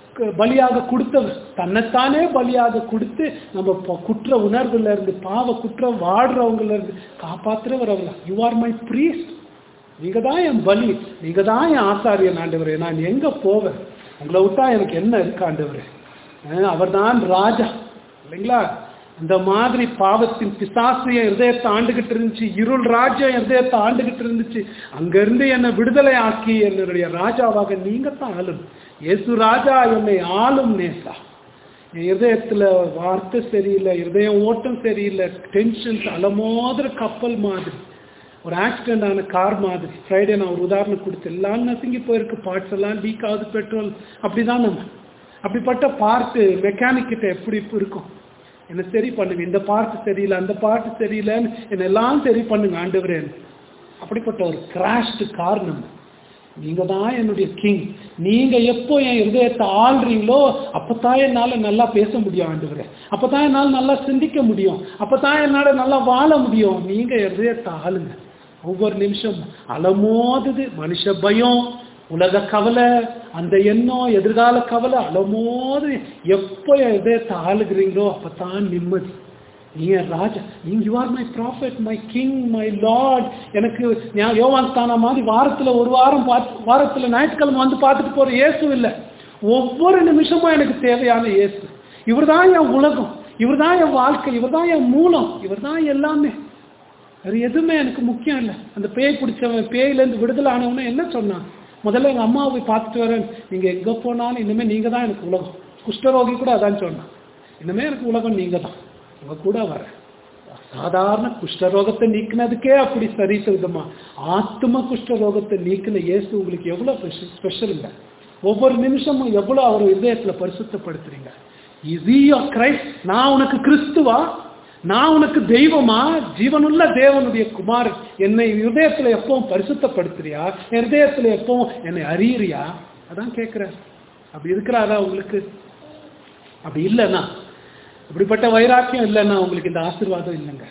Speaker 2: பலியாக கொடுத்தவர், தன்னைத்தானே பலியாக கொடுத்து நம்ம குற்ற உணர்வுல இருந்து, பாவ குற்றம் வாடுறவங்கள இருந்து காப்பாற்றுறவர் அவர். You are my priest. நீங்க தான் என் பலி, நீங்க தான் என் ஆசாரியன் ஆண்டவரே. நான் எங்க போவேன்? உங்களை விட்டா எனக்கு என்ன இருக்கு ஆண்டவரே? அவர் தான் ராஜா இல்லைங்களா? அந்த மாதிரி பாவத்தின் பிசாசிய இருதயத்தை ஆண்டுகிட்டு இருந்துச்சு, இருள் ராஜ்யம் இருதயத்தை ஆண்டுகிட்டு இருந்துச்சு. அங்கிருந்து என்னை விடுதலை ஆக்கி என்னுடைய ராஜாவாக நீங்க தான் ஆளும். இயேசு ராஜா என்னை ஆளும் நேசா. என் இருதயத்துல வார்த்தை சரியில்லை, இருதயம் ஓட்டம் சரியில்லை, டென்ஷன்ஸ் அலமோதுற கப்பல் மாதிரி, ஒரு ஆக்சிடென்ட் ஆன கார் மாதிரி. ஃப்ரைடே நான் ஒரு உதாரணம் கொடுத்து, எல்லாம் நசுங்கி போயிருக்கு, பார்ட்ஸ் எல்லாம் லீக் ஆகுது, பெட்ரோல். அப்படிதான் நம்ம அப்படிப்பட்ட பார்ட்டு மெக்கானிக் கிட்ட எப்படி இருக்கும்? என்ன சரி பண்ணுங்க, இந்த பார்ட்டு சரியில்லை, அந்த பார்ட்டு சரியில்லைன்னு என்ன எல்லாம் சரி பண்ணுங்க ஆண்டவரே. அப்படிப்பட்ட ஒரு கிராஷ்டு கார் நம்ம. நீங்க தான் என்னுடைய கிங். நீங்க எப்போ என் இருதயத்தை ஆள்றீங்களோ அப்பதான் என்னால நல்லா பேச முடியும் ஆண்டவரே, அப்பதான் என்னால நல்லா சிந்திக்க முடியும், அப்பதான் என்னால நல்லா வாழ முடியும். நீங்க இருதயத்தை ஆளுங்க. ஒவ்வொரு நிமிஷம் அலமோதுது மனுஷ பயம், உலக கவலை, அந்த எண்ணம், எதிர்கால கவலை அலமோது. எப்போ இதயத்தை ஆளுகிறீங்களோ அப்பதான் நிம்மதி. நீங்க ராஜா, நீங்க you are my prophet, my king, my Lord. எனக்கு யோவான் ஸ்தான மாதிரி வாரத்துல ஒரு வாரம் பார்த்து, வாரத்துல ஞாயிற்றுக்கிழமை வந்து பார்த்துட்டு போற இயேசு இல்லை. ஒவ்வொரு நிமிஷமும் எனக்கு தேவையான இயேசு. இவர் தான் என் உலகம், இவர் தான் என் வாழ்க்கை, இவர் தான் என் மூலம், இவர் தான் எல்லாமே. வேற எதுவுமே எனக்கு முக்கியம் இல்லை. அந்த பேய் பிடிச்சவன், பேயிலேருந்து விடுதலை ஆனவன என்ன சொன்னான்? முதல்ல எங்கள் அம்மாவை போய் பார்த்துட்டு வரேன். நீங்கள் எங்கே போனாலும் இனிமேல் நீங்கள் தான் எனக்கு உலகம். குஷ்டரோகி கூட அதான் சொன்னான், இனிமேல் எனக்கு உலகம் நீங்கள் தான், உங்கள் கூட வரேன். சாதாரண குஷ்டரோகத்தை நீக்கினதுக்கே அப்படி சரித்த விதமா ஆத்ம குஷ்டரோகத்தை நீக்கின இயேசு உங்களுக்கு எவ்வளோ ஸ்பெஷல் இல்லை? ஒவ்வொரு நிமிஷமும் எவ்வளோ அவர் இதயத்தில் பரிசுத்தப்படுத்துறீங்க. Is he your Christ? நான் உனக்கு கிறிஸ்துவா? நான் உனக்கு தெய்வமா? ஜீவனுள்ள தேவனுடைய குமாரன். என்னை இருதயத்துல எப்பவும் பரிசுத்தப்படுத்துறியா? என் இருதயத்துல எப்பவும் என்னை அறியறியா? அதான் கேட்கிறார். அப்படி இருக்கிறாரா உங்களுக்கு? அப்படி இல்லைன்னா, இப்படிப்பட்ட வைராக்கியம் இல்லைன்னா உங்களுக்கு இந்த ஆசீர்வாதம் இல்லைங்க.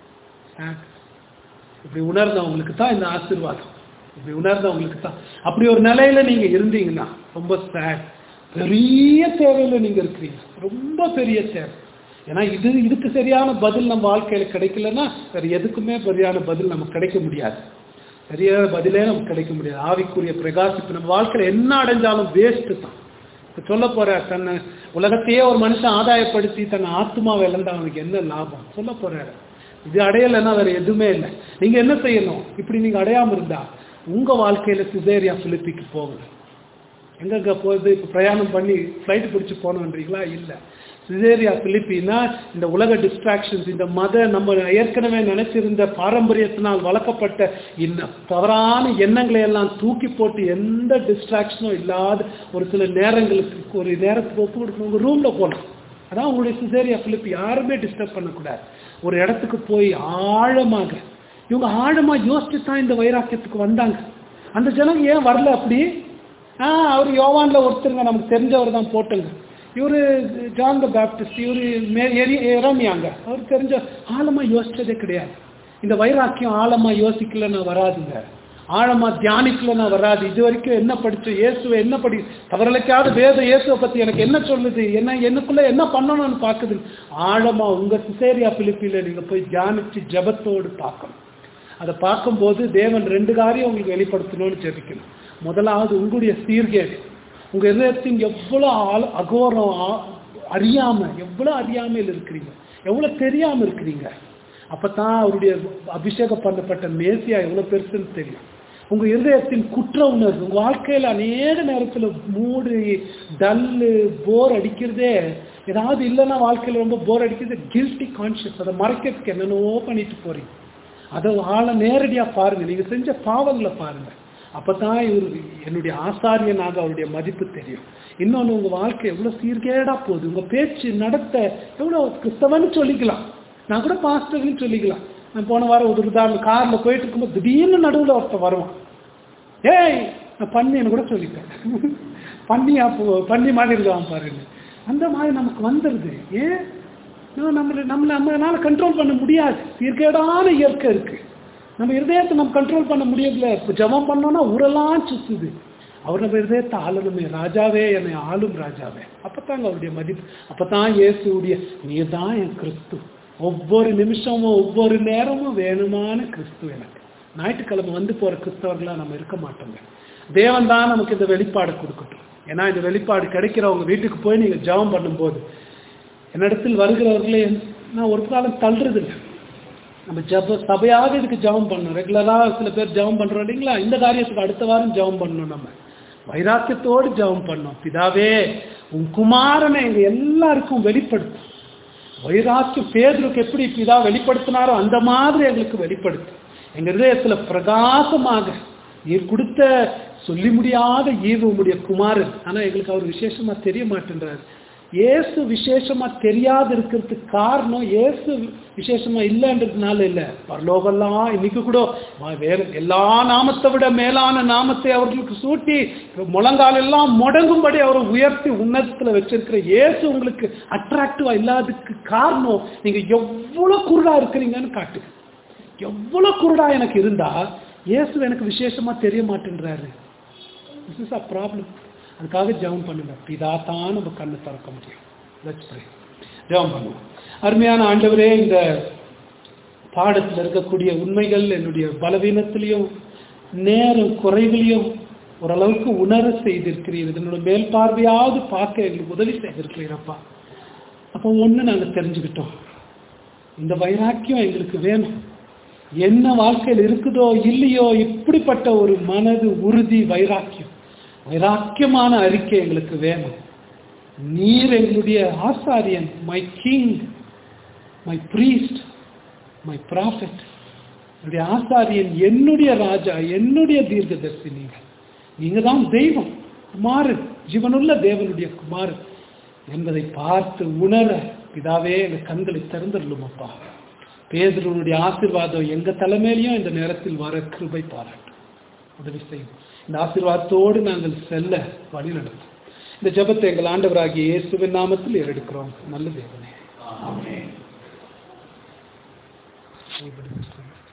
Speaker 2: இப்படி உணர்ந்தவங்களுக்கு தான் இந்த ஆசீர்வாதம். இப்படி உணர்ந்தவங்களுக்கு தான். அப்படி ஒரு நிலையில நீங்க இருந்தீங்கன்னா ரொம்ப சேட். பெரிய தேவையில நீங்க இருக்கிறீங்க, ரொம்ப பெரிய தேவை. ஏன்னா இது இதுக்கு சரியான பதில் நம்ம வாழ்க்கையில கிடைக்கலன்னா வேற எதுக்குமே சரியான பதில் நமக்கு கிடைக்க முடியாது. சரியான பதிலே நமக்கு கிடைக்க முடியாது. ஆவிக்குரிய பிரகாசிப்பு நம்ம வாழ்க்கையில என்ன அடைஞ்சாலும் வேஸ்ட் தான். சொல்ல போற தன்னை உலகத்தையே ஒரு மனுஷன் ஆதாயப்படுத்தி தன் ஆத்மாவை இழந்தா அவனுக்கு என்ன லாபம் சொல்ல போறாரு. இது அடையலைன்னா வேற எதுவுமே இல்லை. நீங்க என்ன செய்யணும்? இப்படி நீங்க அடையாம இருந்தா உங்க வாழ்க்கையில சிசேரியா பிலிப்பிக்கு போகணும். எங்க போகுது? இப்ப பிரயாணம் பண்ணி ஃபிளைட் பிடிச்சு போனோன்றீங்களா? இல்லை. சிசேரியா பிலிப்பினா இந்த உலக டிஸ்ட்ராக்ஷன்ஸ், இந்த மத நம்ம ஏற்கனவே நினைச்சிருந்த பாரம்பரியத்தினால் வளர்க்கப்பட்ட இந்த தவறான எண்ணங்களை எல்லாம் தூக்கி போட்டு எந்த டிஸ்ட்ராக்ஷனும் இல்லாத ஒரு சில நேரங்களுக்கு ஒரு நேரத்துக்கு ஒப்பு கொடுக்கணும். உங்க ரூம்ல போகலாம். அதான் உங்களுடைய சிசேரியா பிலிப்பி. யாருமே டிஸ்டர்ப் பண்ணக்கூடாது. ஒரு இடத்துக்கு போய் ஆழமாக இவங்க ஆழமா யோசிச்சு தான் இந்த வைராக்கியத்துக்கு வந்தாங்க. அந்த ஜனங்க ஏன் வரல? அப்படி ஆஹ் அவர் யோவான்ல ஒருத்தருங்க, நமக்கு தெரிஞ்சவர் தான் போட்டுங்க. இவரு ஜான் த பேப்டிஸ்ட், இவரு எரமியாங்க, அவர் தெரிஞ்ச ஆழமா யோசிச்சதே கிடையாது. இந்த வைராக்கியம் ஆழமா யோசிக்கலன்னா வராதுங்க. ஆழமா தியானிக்கலன்னா வராது. இது வரைக்கும் என்ன படிச்சோம்? இயேசுவை என்ன படி தவறலைக்காத வேத இயேசுவை பத்தி எனக்கு என்ன சொல்லுது, என்ன எனக்குள்ள என்ன பண்ணணும்னு பாக்குது. ஆழமா உங்க சிசேரியா பிலிப்பில நீங்க போய் தியானிச்சு ஜபத்தோடு பார்க்கணும். அதை பார்க்கும்போது தேவன் ரெண்டு காரியம் உங்களுக்கு வெளிப்படுத்தணும்னு ஜெபிக்கணும். முதலாவது உங்களுடைய சீர்கேடு, உங்க இதயத்தின் எவ்வளவு அகோரம் அறியாம, எவ்வளவு அறியாமையில் இருக்கிறீங்க, எவ்வளவு தெரியாம இருக்கிறீங்க. அப்பதான் அவருடைய அபிஷேகம் பண்ணப்பட்ட மேசியா எவ்வளவு பெருசுன்னு தெரியும். உங்க இதயத்தின் குற்ற உணர்வு, உங்க வாழ்க்கையில அநேக நேரத்துல மூடு டல்லு போர் அடிக்கிறதே, ஏதாவது இல்லைன்னா வாழ்க்கையில ரொம்ப போர் அடிக்கிறது, கில்ட்டி கான்சியஸ். அதை மறைக்கிறதுக்கு என்னென்னவோ பண்ணிட்டு போறீங்க. அதை ஆள நேரடியா பாருங்க. நீங்க செஞ்ச பாவங்களை பாருங்க. அப்பதான் இவர் என்னுடைய ஆசாரியனாக அவருடைய மதிப்பு தெரியும். இன்னொன்னு, உங்க வாழ்க்கை எவ்வளவு சீர்கேடா போகுது. உங்க பேச்சு நடத்த எவ்வளவு கிறிஸ்தவன்னு சொல்லிக்கலாம், நான் கூட பாஸ்டர்னு சொல்லிக்கலாம். நான் போன வாரம் ஒரு உதாரணம், கார்ல போயிட்டு இருக்கும்போது திடீர்னு நடுவில் ஒருத்தர் வருவான். ஏய் நான் பண்ணின்னு கூட சொல்லிட்டேன். பண்ணியா பண்ணி மாதிரி இருக்கான் பாருங்க. அந்த மாதிரி நமக்கு வந்துடுது. ஏன் நம்மளை நம்மளை நம்மளால கண்ட்ரோல் பண்ண முடியாது. சீர்கேடான இயற்கை இருக்கு. நம்ம இருதயத்தை நம்ம கண்ட்ரோல் பண்ண முடியல. இப்போ ஜபம் பண்ணோம்னா ஊரெல்லாம் சுத்துது. அவர் நம்ம இருதயத்தை ஆளணுமே. ராஜாவே என்னை ஆளும் ராஜாவே. அப்பத்தாங்க அவருடைய மதிப்பு. அப்பதான் இயேசுடைய நீர் தான் என் கிறிஸ்து, ஒவ்வொரு நிமிஷமும் ஒவ்வொரு நேரமும் வேணுமான கிறிஸ்து எனக்கு. ஞாயிற்றுக்கிழமை வந்து போற கிறிஸ்தவர்களா நம்ம இருக்க மாட்டோங்க. தேவன் தான் நமக்கு இந்த வெளிப்பாடு கொடுக்கட்டும். ஏன்னா இந்த வெளிப்பாடு கிடைக்கிறவங்க வீட்டுக்கு போய் நீங்க ஜபம் பண்ணும்போது, என்னிடத்தில் வருகிறவர்களே நான் ஒரு காலம் தள்ளுறது இல்லை. நம்ம ஜப சபையாக இதுக்கு ஜபம் பண்ணணும். ரெகுலரா சில பேர் ஜபம் பண்றோம் இல்லைங்களா? இந்த காரியத்துக்கு அடுத்த வாரம் ஜபம் பண்ணணும். நம்ம வைராக்கியத்தோடு ஜபம் பண்ணோம். பிதாவே உன் குமாரனை எங்க எல்லாருக்கும் வெளிப்படுத்தும். வைராக்கியம் பேதுருக்கு எப்படி பிதா வெளிப்படுத்தினாரோ அந்த மாதிரி எங்களுக்கு வெளிப்படுத்தும். எங்க இதயத்துல பிரகாசமாக நீர் கொடுத்த சொல்லி முடியாத ஈவு உடைய குமாரன். ஆனா எங்களுக்கு அவர் விசேஷமா தெரிய மாட்டேன்றாரு. இயேசு விசேஷமா தெரியாது இருக்கிறதுக்கு காரணம் இயேசு விசேஷமா இல்லைன்றதுனால இல்லை. பரலோகெல்லாம் இன்னைக்கு கூட வேற எல்லா நாமத்தை விட மேலான நாமத்தை அவர்களுக்கு சூட்டி முழங்கால் எல்லாம் முடங்கும்படி அவரை உயர்த்தி உன்னதத்துல வச்சிருக்கிற இயேசு உங்களுக்கு அட்ராக்டிவா இல்லாததுக்கு காரணம் நீங்க எவ்வளவு குருடா இருக்கிறீங்கன்னு காட்டு. எவ்வளவு குருடா எனக்கு இருந்தா இயேசு எனக்கு விசேஷமா தெரிய மாட்டேன்றாரு. This is a problem. அதுக்காக ஜெபம் பண்ணுங்க. பிதா தான் நம்ம கண்ணு திறக்க முடியும். Let's pray. ஜெபம் பண்ணுவோம். அருமையான ஆண்டவரே, இந்த பாடத்தில் இருக்கக்கூடிய உண்மைகள் என்னுடைய பலவீனத்திலையும் நேரம் குறைவிலையும் ஓரளவுக்கு உணர செய்திருக்கிறீர். இதனோட மேல் பார்வையாவது பார்க்க எங்களுக்கு உதவி செய்திருக்கிறீரப்பா. அப்போ ஒன்று நாங்கள் தெரிஞ்சுக்கிட்டோம், இந்த வைராக்கியம் எங்களுக்கு வேணும். என்ன வாழ்க்கையில் இருக்குதோ இல்லையோ இப்படிப்பட்ட ஒரு மனது உறுதி, வைராக்கியம், வைராக்கியமான அறிக்கை எங்களுக்கு வேணும். நீர் எங்களுடைய ஆசாரியன், my king, my priest, my prophet, என்னுடைய ஆசாரியன், என்னுடைய ராஜா, என்னுடைய தீர்க்கதரிசி. நீங்க நீங்க தான் தெய்வம், குமாரன், ஜீவனுள்ள தேவனுடைய குமாரன் என்பதை பார்த்து உணர பிதாவே எங்கள் கண்களை திறந்துடலும் அப்பா. பேதுருடைய ஆசீர்வாதம் எங்க தலைமையிலையும் இந்த நேரத்தில் வர கிருபை பாராட்டும், உதவி செய்யும். இந்த ஆசீர்வாதத்தோடு நாங்கள் செல்ல வழி நடத்தும். இந்த ஜெபத்தை எங்கள் ஆண்டவராகிய இயேசுவின் நாமத்தில் ஏறெடுக்கிறோம். நல்ல தேவனே, ஆமென்.